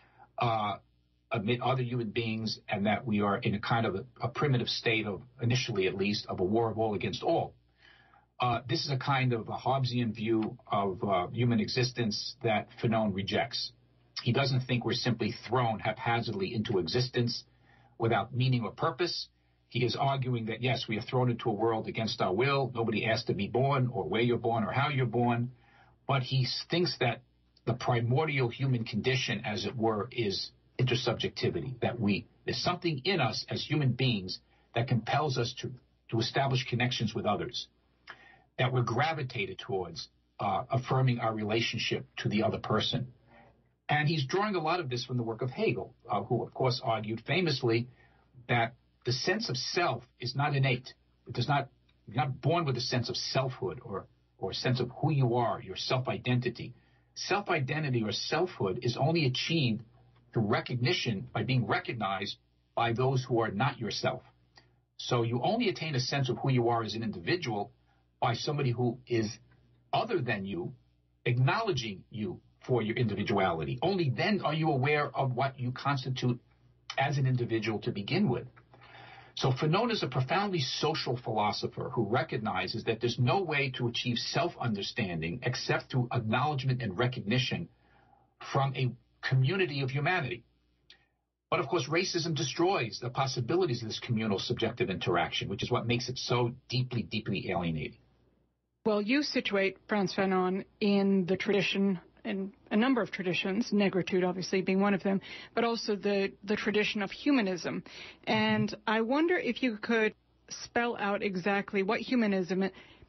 amid other human beings, and that we are in a kind of a primitive state of, initially at least, of a war of all against all. This is a kind of a Hobbesian view of human existence that Fanon rejects. He doesn't think we're simply thrown haphazardly into existence without meaning or purpose. He is arguing that, yes, we are thrown into a world against our will. Nobody asked to be born or where you're born or how you're born. But he thinks that the primordial human condition, as it were, is intersubjectivity, that there's something in us as human beings that compels us to establish connections with others, that we're gravitated towards affirming our relationship to the other person. And he's drawing a lot of this from the work of Hegel, who, of course, argued famously that the sense of self is not innate. You're not born with a sense of selfhood or a sense of who you are, your self-identity. Self-identity or selfhood is only achieved through recognition, by being recognized by those who are not yourself. So you only attain a sense of who you are as an individual by somebody who is other than you, acknowledging you for your individuality. Only then are you aware of what you constitute as an individual to begin with. So Fanon is a profoundly social philosopher who recognizes that there's no way to achieve self-understanding except through acknowledgement and recognition from a community of humanity. But of course, racism destroys the possibilities of this communal subjective interaction, which is what makes it so deeply, deeply alienating. Well, you situate Frantz Fanon in the tradition, in a number of traditions, negritude obviously being one of them, but also the tradition of humanism. And I wonder if you could spell out exactly what humanism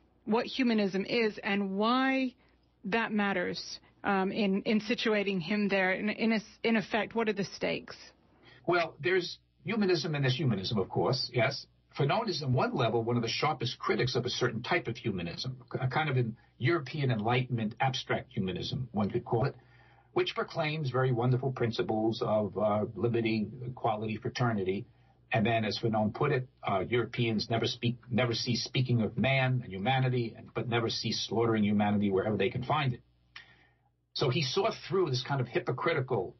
is and why that matters in situating him there. In effect, what are the stakes? Well, there's humanism and there's humanism, of course, yes. Fanon is, on one level, one of the sharpest critics of a certain type of humanism, a kind of an European Enlightenment abstract humanism, one could call it, which proclaims very wonderful principles of liberty, equality, fraternity, And then, as Fanon put it, Europeans never cease speaking of man and humanity, but never cease slaughtering humanity wherever they can find it. So he saw through this kind of hypocritical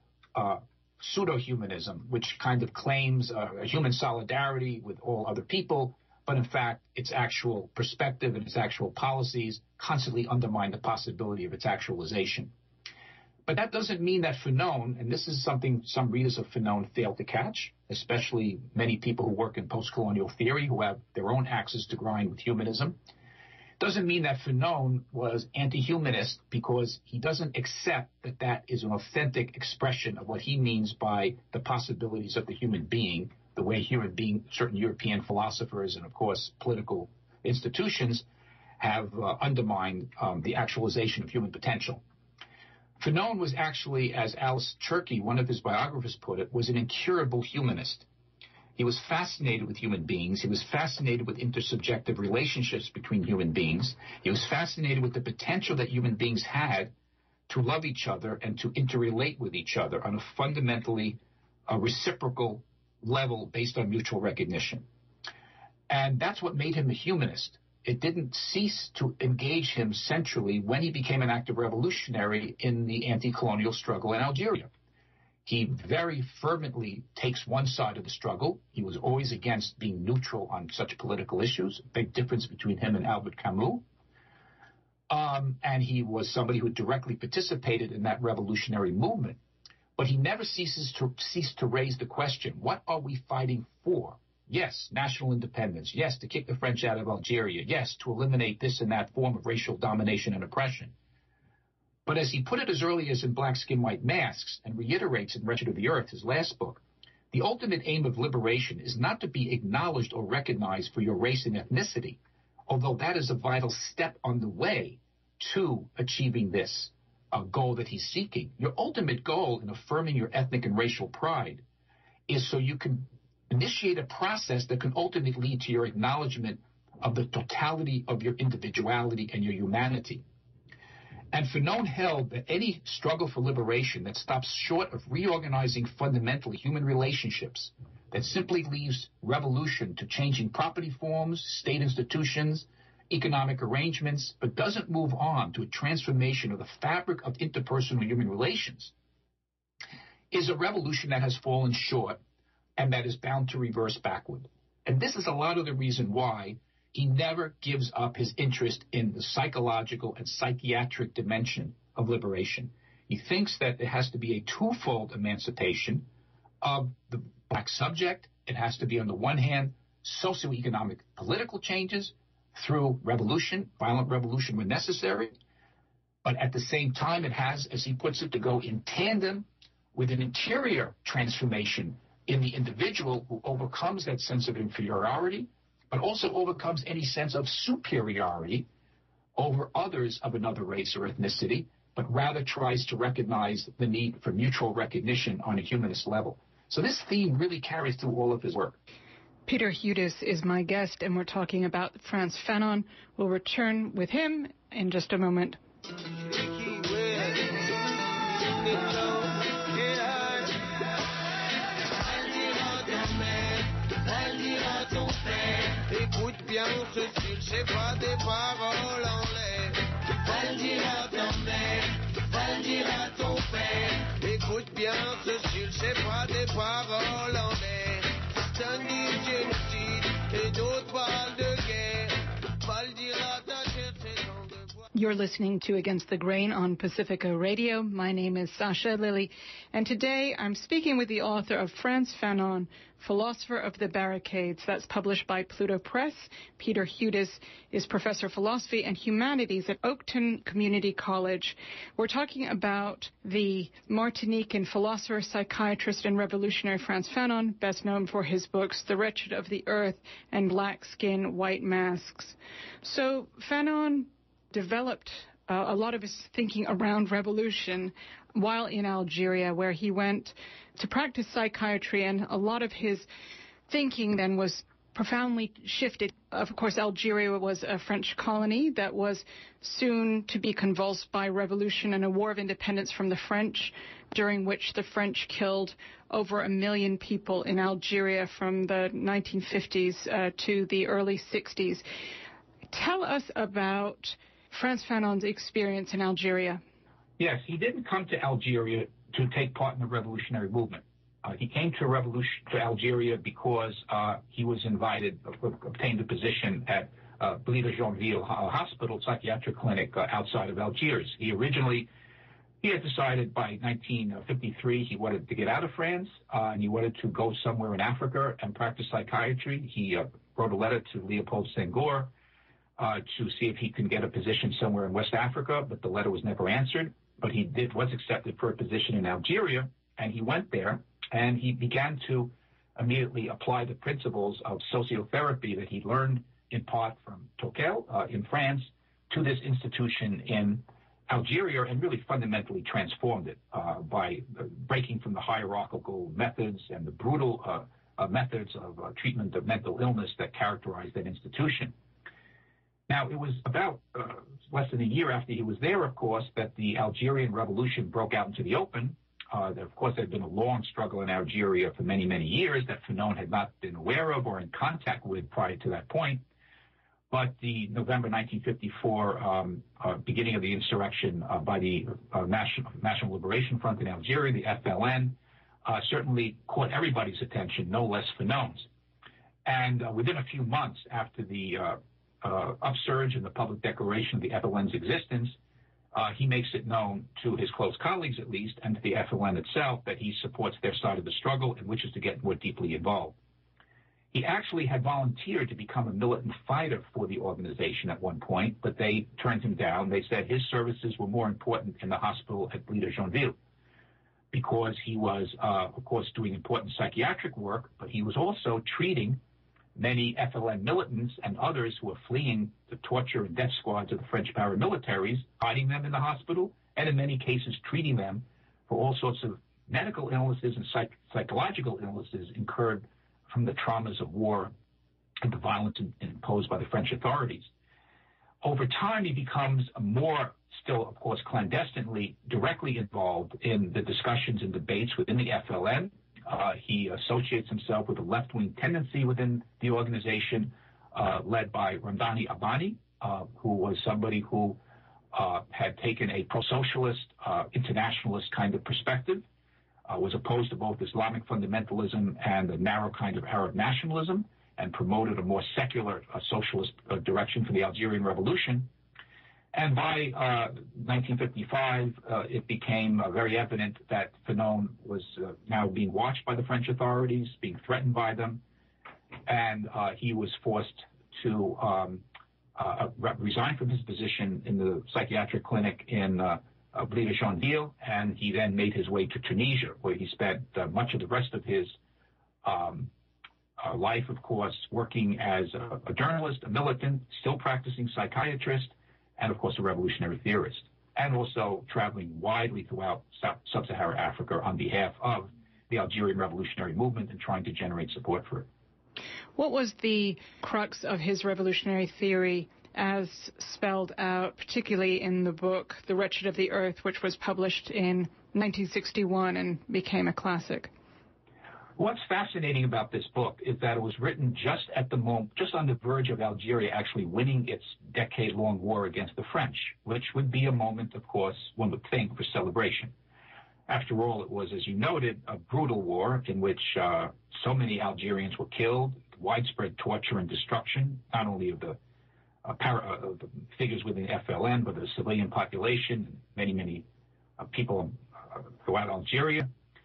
pseudo-humanism, which kind of claims a human solidarity with all other people, but in fact, its actual perspective and its actual policies constantly undermine the possibility of its actualization. But that doesn't mean that Fanon, and this is something some readers of Fanon fail to catch, especially many people who work in post-colonial theory who have their own axes to grind with humanism, doesn't mean that Fanon was anti-humanist because he doesn't accept that that is an authentic expression of what he means by the possibilities of the human being, the way certain European philosophers and, of course, political institutions have undermined the actualization of human potential. Fanon was actually, as Alice Cherky, one of his biographers, put it, was an incurable humanist. He was fascinated with human beings. He was fascinated with intersubjective relationships between human beings. He was fascinated with the potential that human beings had to love each other and to interrelate with each other on a fundamentally reciprocal level based on mutual recognition. And that's what made him a humanist. It didn't cease to engage him centrally when he became an active revolutionary in the anti-colonial struggle in Algeria. He very fervently takes one side of the struggle. He was always against being neutral on such political issues, a big difference between him and Albert Camus. And he was somebody who directly participated in that revolutionary movement. But he never ceased to raise the question, what are we fighting for? Yes, national independence. Yes, to kick the French out of Algeria. Yes, to eliminate this and that form of racial domination and oppression. But as he put it as early as in Black Skin, White Masks, and reiterates in Wretched of the Earth, his last book, the ultimate aim of liberation is not to be acknowledged or recognized for your race and ethnicity, although that is a vital step on the way to achieving this goal that he's seeking. Your ultimate goal in affirming your ethnic and racial pride is so you can initiate a process that can ultimately lead to your acknowledgement of the totality of your individuality and your humanity. And Fanon held that any struggle for liberation that stops short of reorganizing fundamentally human relationships, that simply leaves revolution to changing property forms, state institutions, economic arrangements, but doesn't move on to a transformation of the fabric of interpersonal human relations, is a revolution that has fallen short and that is bound to reverse backward. And this is a lot of the reason why he never gives up his interest in the psychological and psychiatric dimension of liberation. He thinks that it has to be a twofold emancipation of the black subject. It has to be, on the one hand, socioeconomic political changes through revolution, violent revolution when necessary. But at the same time, it has, as he puts it, to go in tandem with an interior transformation in the individual who overcomes that sense of inferiority, but also overcomes any sense of superiority over others of another race or ethnicity, but rather tries to recognize the need for mutual recognition on a humanist level. So this theme really carries through all of his work. Peter Hudis is my guest, and we're talking about Frantz Fanon. We'll return with him in just a moment. Écoute bien ce style, c'est pas des paroles en l'air. Va le dire à ta mère, va le dire à ton père. Écoute bien ce style, c'est pas des paroles en l'air. C'est un dit génocide et d'autres parlent de guerre. Va le dire à ta terre, c'est dans de bois. You're listening to Against the Grain on Pacifica Radio. My name is Sasha Lilly, and today I'm speaking with the author of Frantz Fanon, Philosopher of the Barricades. That's published by Pluto Press. Peter Hudis is Professor of Philosophy and Humanities at Oakton Community College. We're talking about the Martinican philosopher, psychiatrist, and revolutionary Frantz Fanon, best known for his books The Wretched of the Earth and Black Skin, White Masks. So Fanon developed a lot of his thinking around revolution while in Algeria, where he went to practice psychiatry, and a lot of his thinking then was profoundly shifted. Of course, Algeria was a French colony that was soon to be convulsed by revolution and a war of independence from the French, during which the French killed over 1 million people in Algeria from the 1950s to the early 60s. Tell us about Frantz Fanon's experience in Algeria. Yes, he didn't come to Algeria to take part in the revolutionary movement. He came to Algeria because he was obtained a position at Blida Genville Hospital, psychiatric clinic outside of Algiers. He had decided by 1953 he wanted to get out of France, and he wanted to go somewhere in Africa and practice psychiatry. He wrote a letter to Leopold Senghor to see if he could get a position somewhere in West Africa, but the letter was never answered. But he was accepted for a position in Algeria, and he went there, and he began to immediately apply the principles of sociotherapy that he learned in part from Tokel in France to this institution in Algeria, and really fundamentally transformed it by breaking from the hierarchical methods and the brutal methods of treatment of mental illness that characterized that institution. Now, it was about less than a year after he was there, of course, that the Algerian Revolution broke out into the open. Of course, there had been a long struggle in Algeria for many, many years that Fanon had not been aware of or in contact with prior to that point. But the November 1954 beginning of the insurrection by the National Liberation Front in Algeria, the FLN, certainly caught everybody's attention, no less Fanon's. And within a few months after the upsurge and the public declaration of the FLN's existence, he makes it known to his close colleagues, at least, and to the FLN itself, that he supports their side of the struggle and wishes to get more deeply involved. He actually had volunteered to become a militant fighter for the organization at one point, but they turned him down. They said his services were more important in the hospital at Blida Genville, because he was, of course, doing important psychiatric work, but he was also treating many FLN militants and others who were fleeing the torture and death squads of the French paramilitaries, hiding them in the hospital, and in many cases treating them for all sorts of medical illnesses and psychological illnesses incurred from the traumas of war and the violence imposed by the French authorities. Over time, he becomes more, still, of course, clandestinely, directly involved in the discussions and debates within the FLN. He associates himself with a left-wing tendency within the organization, led by Ramdani Abani, who was somebody who had taken a pro-socialist, internationalist kind of perspective, was opposed to both Islamic fundamentalism and the narrow kind of Arab nationalism, and promoted a more secular socialist direction for the Algerian Revolution. And by 1955, it became very evident that Fanon was now being watched by the French authorities, being threatened by them, and he was forced to resign from his position in the psychiatric clinic in Blida Genville, and he then made his way to Tunisia, where he spent much of the rest of his life, of course, working as a journalist, a militant, still practicing psychiatrist, and, of course, a revolutionary theorist, and also traveling widely throughout sub-Saharan Africa on behalf of the Algerian revolutionary movement and trying to generate support for it. What was the crux of his revolutionary theory as spelled out, particularly in the book The Wretched of the Earth, which was published in 1961 and became a classic? What's fascinating about this book is that it was written just at the moment, just on the verge of Algeria actually winning its decade-long war against the French, which would be a moment, of course, one would think, for celebration. After all, it was, as you noted, a brutal war in which so many Algerians were killed, widespread torture and destruction, not only of the figures within the FLN, but the civilian population, many people throughout Algeria.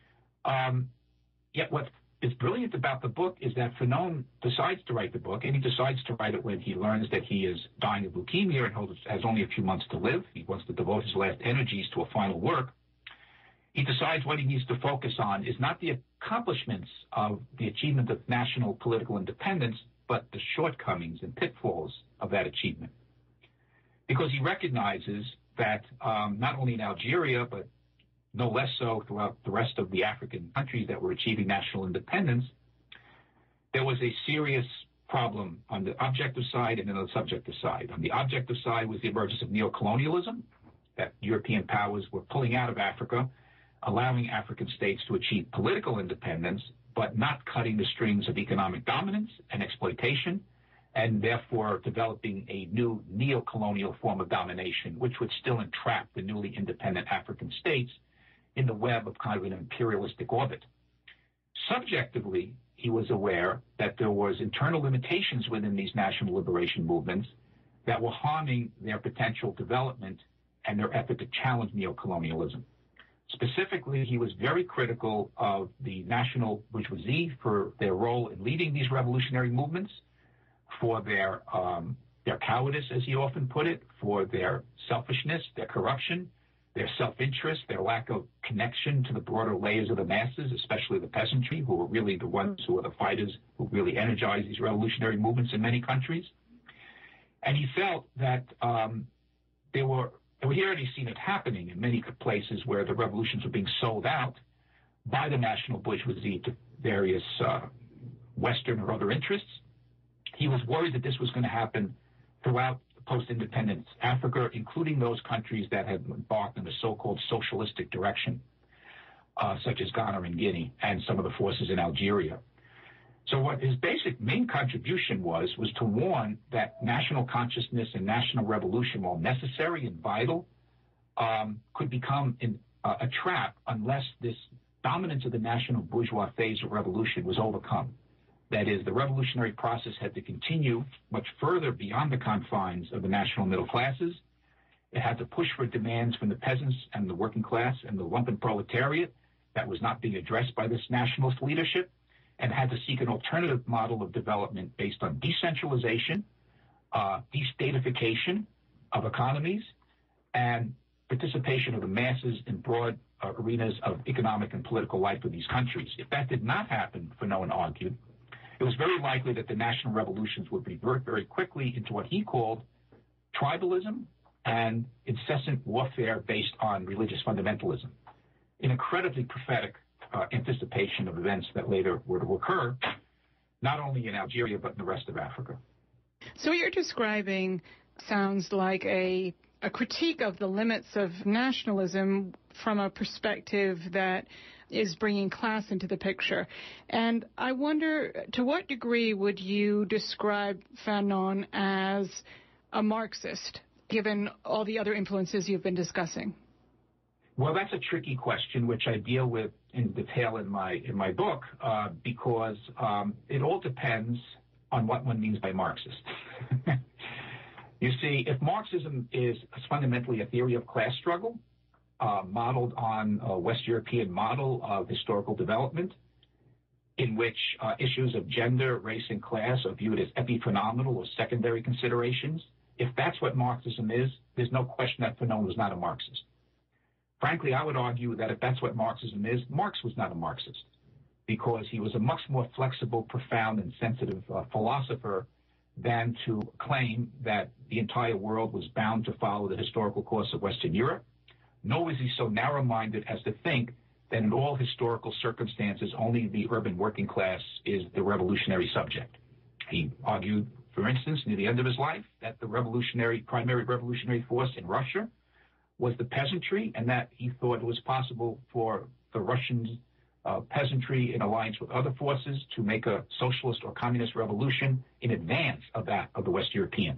Yet what is brilliant about the book is that Fanon decides to write the book, and he decides to write it when he learns that he is dying of leukemia and has only a few months to live. He wants to devote his last energies to a final work. He decides what he needs to focus on is not the accomplishments of the achievement of national political independence, but the shortcomings and pitfalls of that achievement. Because he recognizes that not only in Algeria, but no less so throughout the rest of the African countries that were achieving national independence, there was a serious problem on the objective side and then on the subjective side. On the objective side was the emergence of neocolonialism, that European powers were pulling out of Africa, allowing African states to achieve political independence, but not cutting the strings of economic dominance and exploitation, and therefore developing a new neo-colonial form of domination, which would still entrap the newly independent African states in the web of kind of an imperialistic orbit. Subjectively, he was aware that there was internal limitations within these national liberation movements that were harming their potential development and their effort to challenge neocolonialism. Specifically, he was very critical of the national bourgeoisie for their role in leading these revolutionary movements, for their cowardice, as he often put it, for their selfishness, their corruption, their self-interest, their lack of connection to the broader layers of the masses, especially the peasantry, who were really the ones who were the fighters who really energized these revolutionary movements in many countries. And he felt that he had already seen it happening in many places where the revolutions were being sold out by the national bourgeoisie to various Western or other interests. He was worried that this was going to happen throughout post-independence Africa, including those countries that had embarked in the so-called socialistic direction, such as Ghana and Guinea, and some of the forces in Algeria. So what his basic main contribution was to warn that national consciousness and national revolution, while necessary and vital, could become a trap unless this dominance of the national bourgeois phase of revolution was overcome. That is, the revolutionary process had to continue much further beyond the confines of the national middle classes. It had to push for demands from the peasants and the working class and the lumpen proletariat that was not being addressed by this nationalist leadership, and had to seek an alternative model of development based on decentralization, destatification of economies, and participation of the masses in broad arenas of economic and political life of these countries. If that did not happen, Fanon argued, it was very likely that the national revolutions would revert very quickly into what he called tribalism and incessant warfare based on religious fundamentalism. An incredibly prophetic anticipation of events that later were to occur, not only in Algeria, but in the rest of Africa. So what you're describing sounds like a critique of the limits of nationalism from a perspective that is bringing class into the picture. And I wonder, to what degree would you describe Fanon as a Marxist, given all the other influences you've been discussing? Well, that's a tricky question, which I deal with in detail in my book, because it all depends on what one means by Marxist. You see, if Marxism is fundamentally a theory of class struggle, modeled on a West European model of historical development, in which issues of gender, race, and class are viewed as epiphenomenal or secondary considerations, if that's what Marxism is, there's no question that Fanon was not a Marxist. Frankly, I would argue that if that's what Marxism is, Marx was not a Marxist, because he was a much more flexible, profound, and sensitive philosopher than to claim that the entire world was bound to follow the historical course of Western Europe. Nor is he so narrow-minded as to think that in all historical circumstances only the urban working class is the revolutionary subject. He argued, for instance, near the end of his life, that the primary revolutionary force in Russia was the peasantry, and that he thought it was possible for the Russian peasantry, in alliance with other forces, to make a socialist or communist revolution in advance of that of the West Europeans.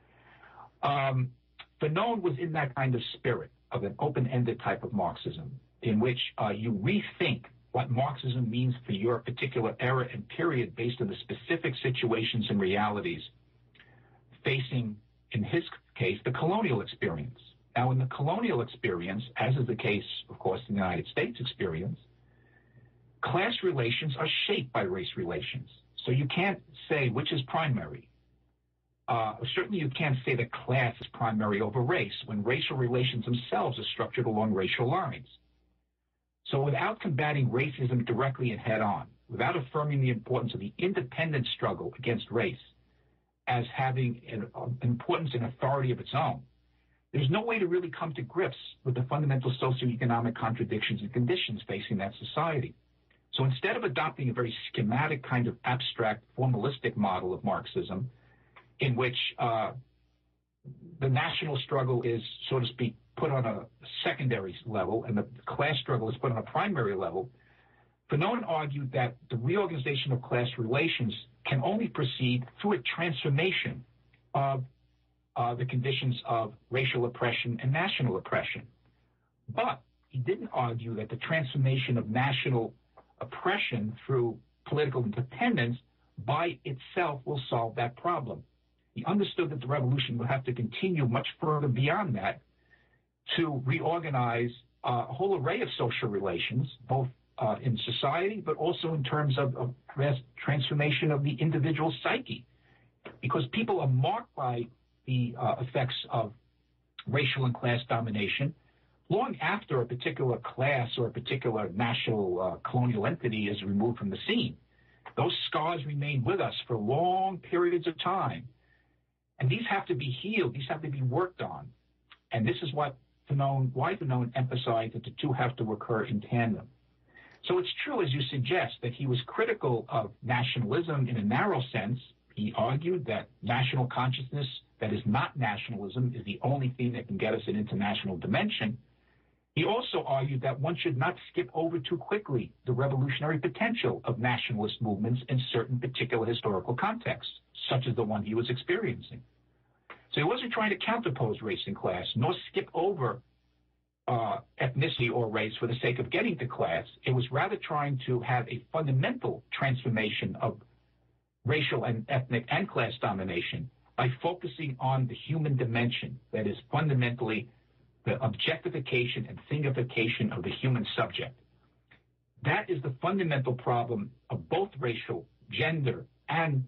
Fanon was in that kind of spirit of an open-ended type of Marxism, in which you rethink what Marxism means for your particular era and period based on the specific situations and realities facing, in his case, the colonial experience. Now, in the colonial experience, as is the case, of course, in the United States experience, class relations are shaped by race relations. So you can't say which is primary. Certainly you can't say that class is primary over race when racial relations themselves are structured along racial lines. So without combating racism directly and head-on, without affirming the importance of the independent struggle against race as having an importance and authority of its own, there's no way to really come to grips with the fundamental socioeconomic contradictions and conditions facing that society. So instead of adopting a very schematic kind of abstract, formalistic model of Marxism, in which the national struggle is, so to speak, put on a secondary level and the class struggle is put on a primary level, Fanon argued that the reorganization of class relations can only proceed through a transformation of the conditions of racial oppression and national oppression. But he didn't argue that the transformation of national oppression through political independence by itself will solve that problem. He understood that the revolution would have to continue much further beyond that to reorganize a whole array of social relations, both in society, but also in terms of transformation of the individual psyche. Because people are marked by the effects of racial and class domination long after a particular class or a particular national colonial entity is removed from the scene. Those scars remain with us for long periods of time. And these have to be healed. These have to be worked on. And this is why Fanon emphasized that the two have to occur in tandem. So it's true, as you suggest, that he was critical of nationalism in a narrow sense. He argued that national consciousness that is not nationalism is the only thing that can get us an international dimension. He also argued that one should not skip over too quickly the revolutionary potential of nationalist movements in certain particular historical contexts, such as the one he was experiencing. So he wasn't trying to counterpose race and class, nor skip over ethnicity or race for the sake of getting to class. It was rather trying to have a fundamental transformation of racial and ethnic and class domination by focusing on the human dimension, that is fundamentally the objectification and thingification of the human subject. That is the fundamental problem of both racial, gender, and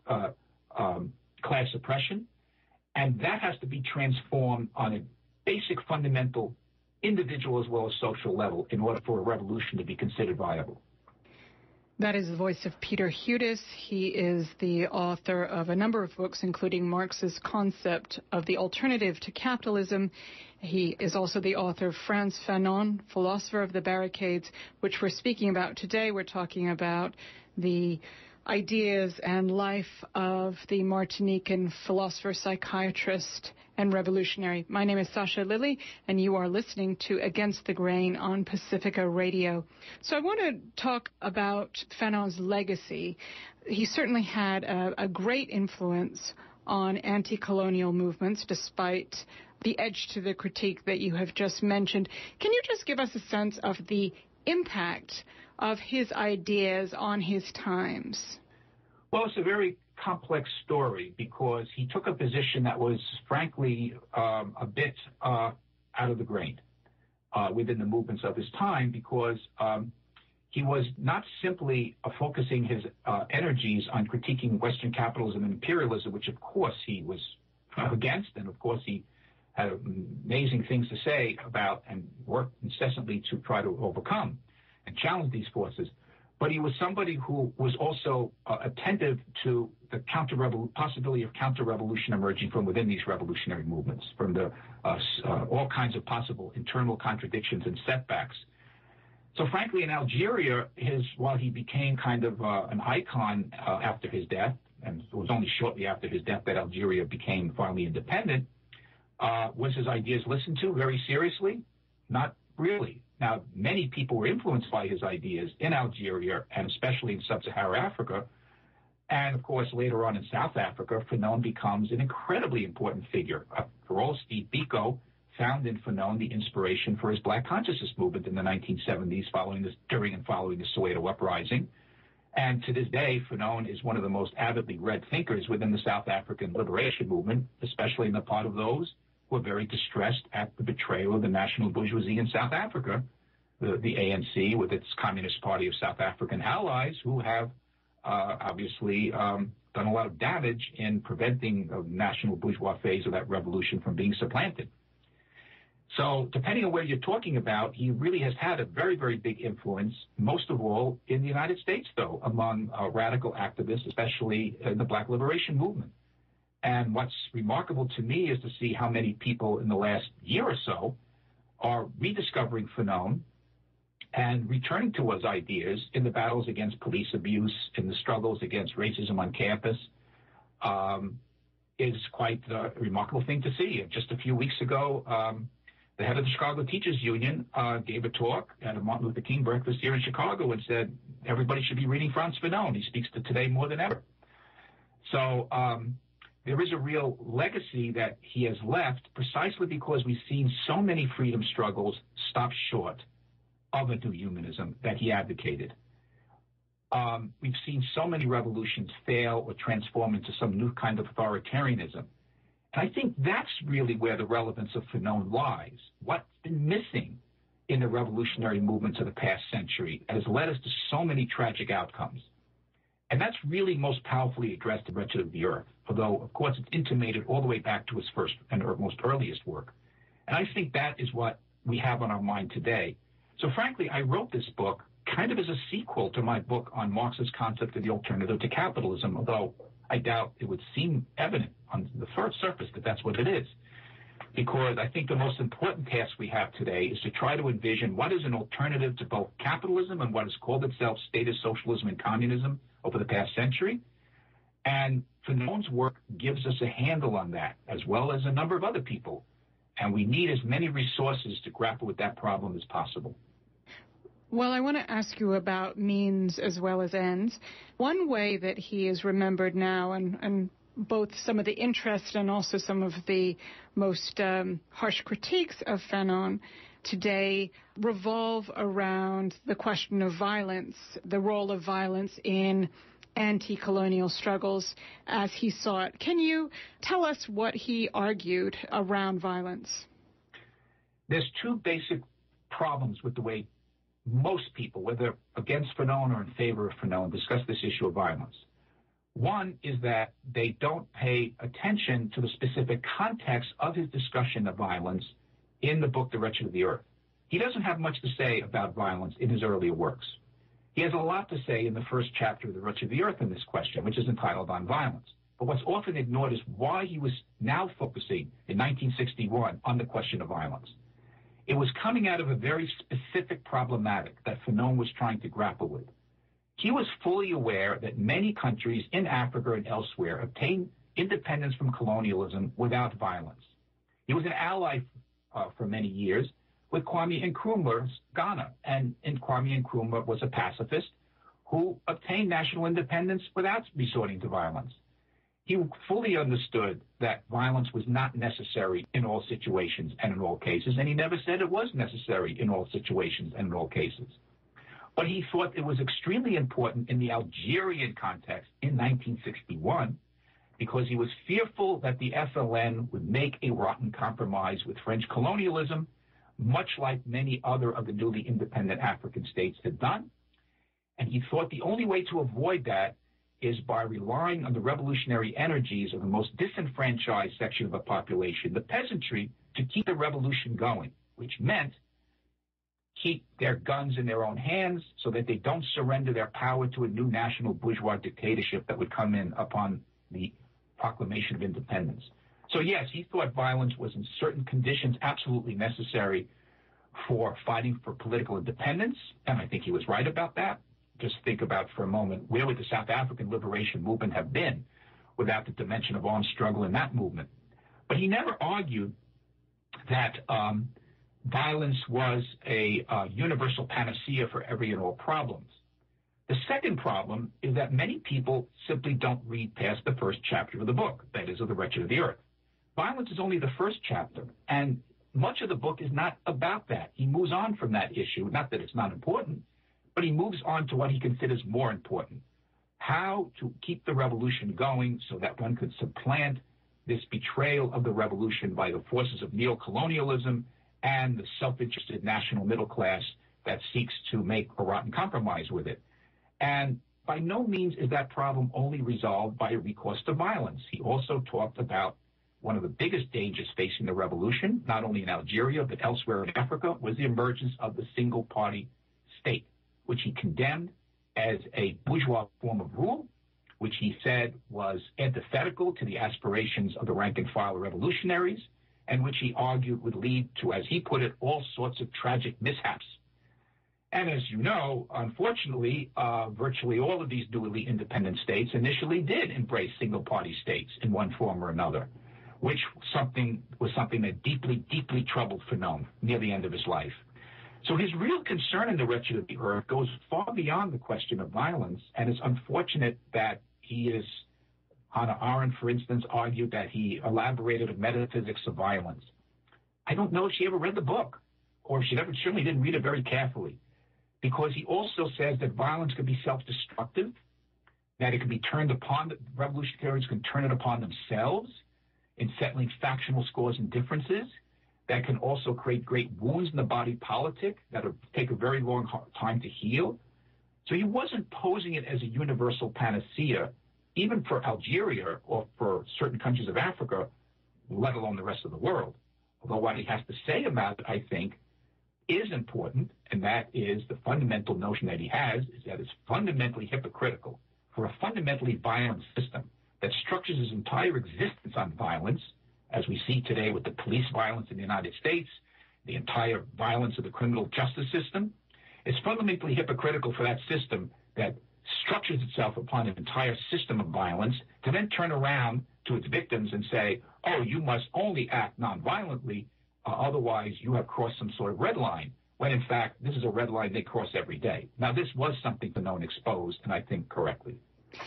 class oppression, and that has to be transformed on a basic fundamental individual as well as social level in order for a revolution to be considered viable. That is the voice of Peter Hudis. He is the author of a number of books, including Marx's Concept of the Alternative to Capitalism. He is also the author of Frantz Fanon, Philosopher of the Barricades, which we're speaking about today. We're talking about the ideas and life of the Martinican philosopher, psychiatrist, and revolutionary. My name is Sasha Lilly, and you are listening to Against the Grain on Pacifica Radio. So I want to talk about Fanon's legacy. He certainly had a great influence on anti-colonial movements, despite the edge to the critique that you have just mentioned. Can you just give us a sense of the impact of his ideas on his times? Well, it's a very complex story because he took a position that was, frankly, a bit out of the grain within the movements of his time, because he was not simply focusing his energies on critiquing Western capitalism and imperialism, which, of course, he was against, and, of course, he had amazing things to say about and worked incessantly to try to overcome and challenge these forces. But he was somebody who was also attentive to the possibility of counter-revolution emerging from within these revolutionary movements, from the all kinds of possible internal contradictions and setbacks. So frankly, in Algeria, while he became kind of an icon after his death, and it was only shortly after his death that Algeria became finally independent, was his ideas listened to very seriously? Not really. Now, many people were influenced by his ideas in Algeria, and especially in sub-Saharan Africa. And, of course, later on in South Africa, Fanon becomes an incredibly important figure. For all, Steve Biko found in Fanon the inspiration for his Black consciousness movement in the 1970s, during and following the Soweto uprising. And to this day, Fanon is one of the most avidly read thinkers within the South African liberation movement, especially in the part of those who are very distressed at the betrayal of the national bourgeoisie in South Africa, the ANC with its Communist Party of South African allies, who have obviously done a lot of damage in preventing the national bourgeois phase of that revolution from being supplanted. So depending on where you're talking about, he really has had a very, very big influence, most of all in the United States, though, among radical activists, especially in the Black liberation movement. And what's remarkable to me is to see how many people in the last year or so are rediscovering Fanon And returning to those ideas in the battles against police abuse, in the struggles against racism on campus, is quite a remarkable thing to see. Just a few weeks ago, the head of the Chicago Teachers Union gave a talk at a Martin Luther King breakfast here in Chicago and said everybody should be reading Frantz Fanon. He speaks to today more than ever. So there is a real legacy that he has left precisely because we've seen so many freedom struggles stop short of a new humanism that he advocated. We've seen so many revolutions fail or transform into some new kind of authoritarianism. And I think that's really where the relevance of Fanon lies. What's been missing in the revolutionary movements of the past century has led us to so many tragic outcomes. And that's really most powerfully addressed in Wretched of the Earth, although, of course, it's intimated all the way back to his first and most earliest work. And I think that is what we have on our mind today. So, frankly, I wrote this book kind of as a sequel to my book on Marx's concept of the alternative to capitalism, although I doubt it would seem evident on the first surface that that's what it is. Because I think the most important task we have today is to try to envision what is an alternative to both capitalism and what has called itself statist socialism and communism over the past century. And Fanon's work gives us a handle on that, as well as a number of other people. And we need as many resources to grapple with that problem as possible. Well, I want to ask you about means as well as ends. One way that he is remembered now, and both some of the interest and also some of the most harsh critiques of Fanon today revolve around the question of violence, the role of violence in anti-colonial struggles as he saw it. Can you tell us what he argued around violence? There's two basic problems with the way most people, whether against Fanon or in favor of Fanon, discuss this issue of violence. One is that they don't pay attention to the specific context of his discussion of violence in the book, The Wretched of the Earth. He doesn't have much to say about violence in his earlier works. He has a lot to say in the first chapter of The Wretched of the Earth on this question, which is entitled On Violence. But what's often ignored is why he was now focusing in 1961 on the question of violence. It was coming out of a very specific problematic that Fanon was trying to grapple with. He was fully aware that many countries in Africa and elsewhere obtained independence from colonialism without violence. He was an ally for many years with Kwame Nkrumah's Ghana, and Kwame Nkrumah was a pacifist who obtained national independence without resorting to violence. He fully understood that violence was not necessary in all situations and in all cases, and he never said it was necessary in all situations and in all cases. But he thought it was extremely important in the Algerian context in 1961 because he was fearful that the FLN would make a rotten compromise with French colonialism, much like many other of the newly independent African states had done. And he thought the only way to avoid that is by relying on the revolutionary energies of the most disenfranchised section of the population, the peasantry, to keep the revolution going, which meant keep their guns in their own hands so that they don't surrender their power to a new national bourgeois dictatorship that would come in upon the proclamation of independence. So yes, he thought violence was in certain conditions absolutely necessary for fighting for political independence, and I think he was right about that. Just think about for a moment, where would the South African liberation movement have been without the dimension of armed struggle in that movement? But he never argued that violence was a universal panacea for every and all problems. The second problem is that many people simply don't read past the first chapter of the book, that is, of The Wretched of the Earth. Violence is only the first chapter, and much of the book is not about that. He moves on from that issue, not that it's not important, but he moves on to what he considers more important, how to keep the revolution going so that one could supplant this betrayal of the revolution by the forces of neocolonialism and the self-interested national middle class that seeks to make a rotten compromise with it. And by no means is that problem only resolved by a recourse to violence. He also talked about one of the biggest dangers facing the revolution, not only in Algeria but elsewhere in Africa, was the emergence of the single-party state, which he condemned as a bourgeois form of rule, which he said was antithetical to the aspirations of the rank-and-file revolutionaries, and which he argued would lead to, as he put it, all sorts of tragic mishaps. And as you know, unfortunately, virtually all of these newly independent states initially did embrace single-party states in one form or another, which was something that deeply, deeply troubled Fanon near the end of his life. So his real concern in The Wretched of the Earth goes far beyond the question of violence, and it's unfortunate that he is, Hannah Arendt, for instance, argued that he elaborated a metaphysics of violence. I don't know if she ever read the book, or if she certainly didn't read it very carefully, because he also says that violence can be self-destructive, that it can be turned upon, the revolutionaries can turn it upon themselves in settling factional scores and differences, that can also create great wounds in the body politic that will take a very long time to heal. So he wasn't posing it as a universal panacea, even for Algeria or for certain countries of Africa, let alone the rest of the world. Although what he has to say about it, I think, is important, and that is the fundamental notion that he has, is that it's fundamentally hypocritical for a fundamentally violent system that structures its entire existence on violence, as we see today with the police violence in the United States, the entire violence of the criminal justice system. It's fundamentally hypocritical for that system that structures itself upon an entire system of violence to then turn around to its victims and say, oh, you must only act nonviolently, otherwise you have crossed some sort of red line, when in fact this is a red line they cross every day. Now this was something Fanon exposed, and I think correctly.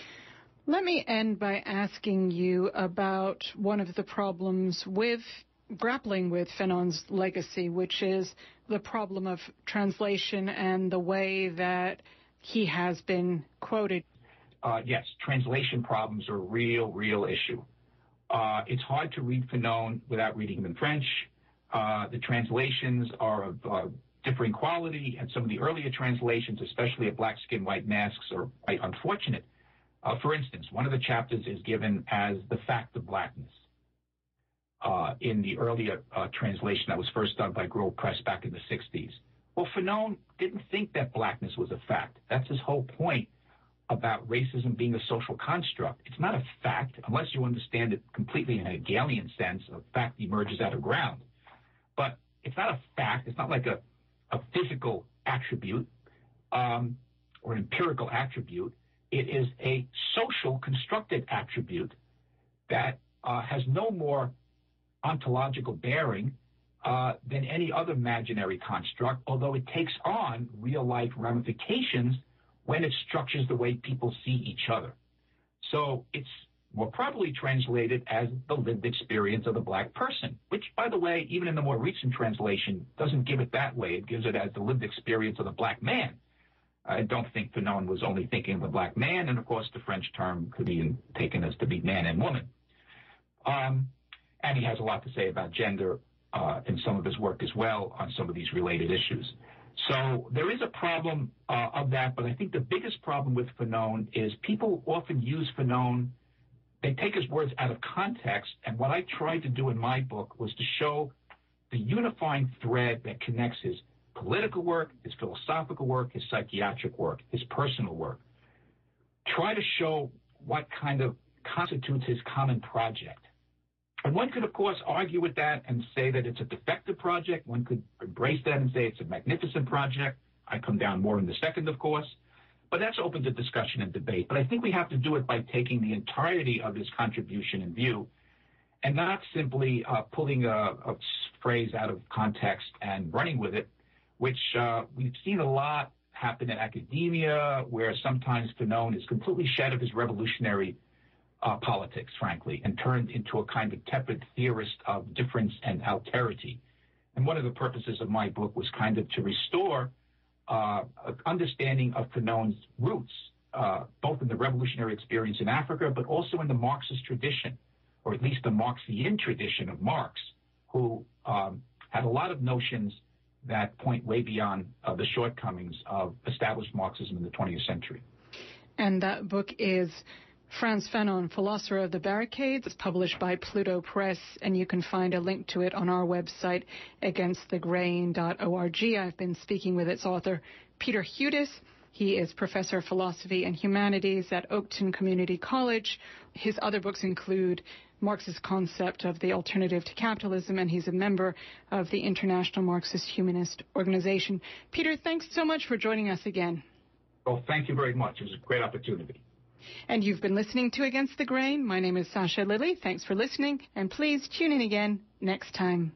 Let me end by asking you about one of the problems with grappling with Fanon's legacy, which is the problem of translation and the way that he has been quoted. Yes, translation problems are a real issue. It's hard to read Fanon without reading him in French. The translations are of differing quality, and some of the earlier translations, especially of Black Skin, White Masks, are quite unfortunate. For instance, one of the chapters is given as the fact of blackness. In the earlier translation that was first done by Grove Press back in the 60s. Well, Fanon didn't think that blackness was a fact. That's his whole point about racism being a social construct. It's not a fact, unless you understand it completely in a Hegelian sense. A fact emerges out of ground. But it's not a fact. It's not like a physical attribute or an empirical attribute. It is a social constructed attribute that has no more ontological bearing than any other imaginary construct, although it takes on real-life ramifications when it structures the way people see each other. So it's more properly translated as the lived experience of the black person, which, by the way, even in the more recent translation, doesn't give it that way. It gives it as the lived experience of the black man. I don't think Fanon was only thinking of the black man, and of course the French term could be taken as to be man and woman. And he has a lot to say about gender in some of his work as well on some of these related issues. So there is a problem of that, but I think the biggest problem with Fanon is people often use Fanon, they take his words out of context, and what I tried to do in my book was to show the unifying thread that connects his political work, his philosophical work, his psychiatric work, his personal work. Try to show what kind of constitutes his common project. And one could, of course, argue with that and say that it's a defective project. One could embrace that and say it's a magnificent project. I come down more in the second, of course. But that's open to discussion and debate. But I think we have to do it by taking the entirety of his contribution in view and not simply pulling a phrase out of context and running with it, which we've seen a lot happen in academia, where sometimes Fanon is completely shed of his revolutionary politics, frankly, and turned into a kind of tepid theorist of difference and alterity. And one of the purposes of my book was kind of to restore understanding of Fanon's roots, both in the revolutionary experience in Africa, but also in the Marxist tradition, or at least the Marxian tradition of Marx, who had a lot of notions that point way beyond the shortcomings of established Marxism in the 20th century. And that book is Frantz Fanon, Philosopher of the Barricades. It's published by Pluto Press, and you can find a link to it on our website, againstthegrain.org. I've been speaking with its author, Peter Hudis. He is professor of philosophy and humanities at Oakton Community College. His other books include Marx's Concept of the Alternative to Capitalism, and he's a member of the International Marxist Humanist Organization. Peter, thanks so much for joining us again. Well, thank you very much. It was a great opportunity. And you've been listening to Against the Grain. My name is Sasha Lilly. Thanks for listening, and please tune in again next time.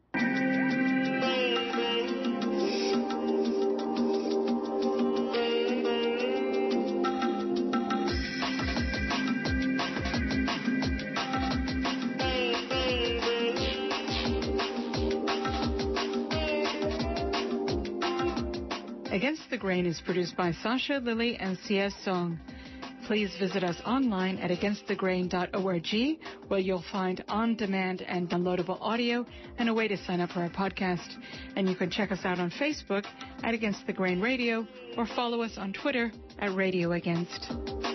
Against the Grain is produced by Sasha Lilly and C.S. Song. Please visit us online at againstthegrain.org, where you'll find on-demand and downloadable audio and a way to sign up for our podcast. And you can check us out on Facebook at Against the Grain Radio, or follow us on Twitter at Radio Against.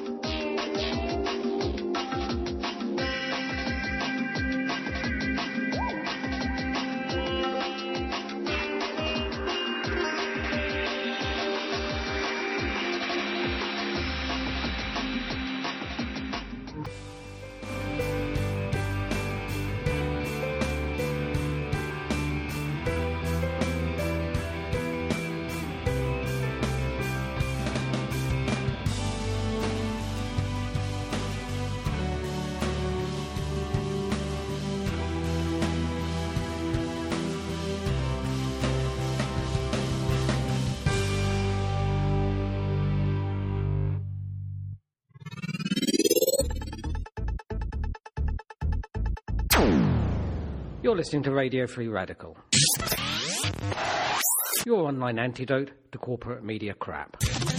You're listening to Radio Free Radical, your online antidote to corporate media crap.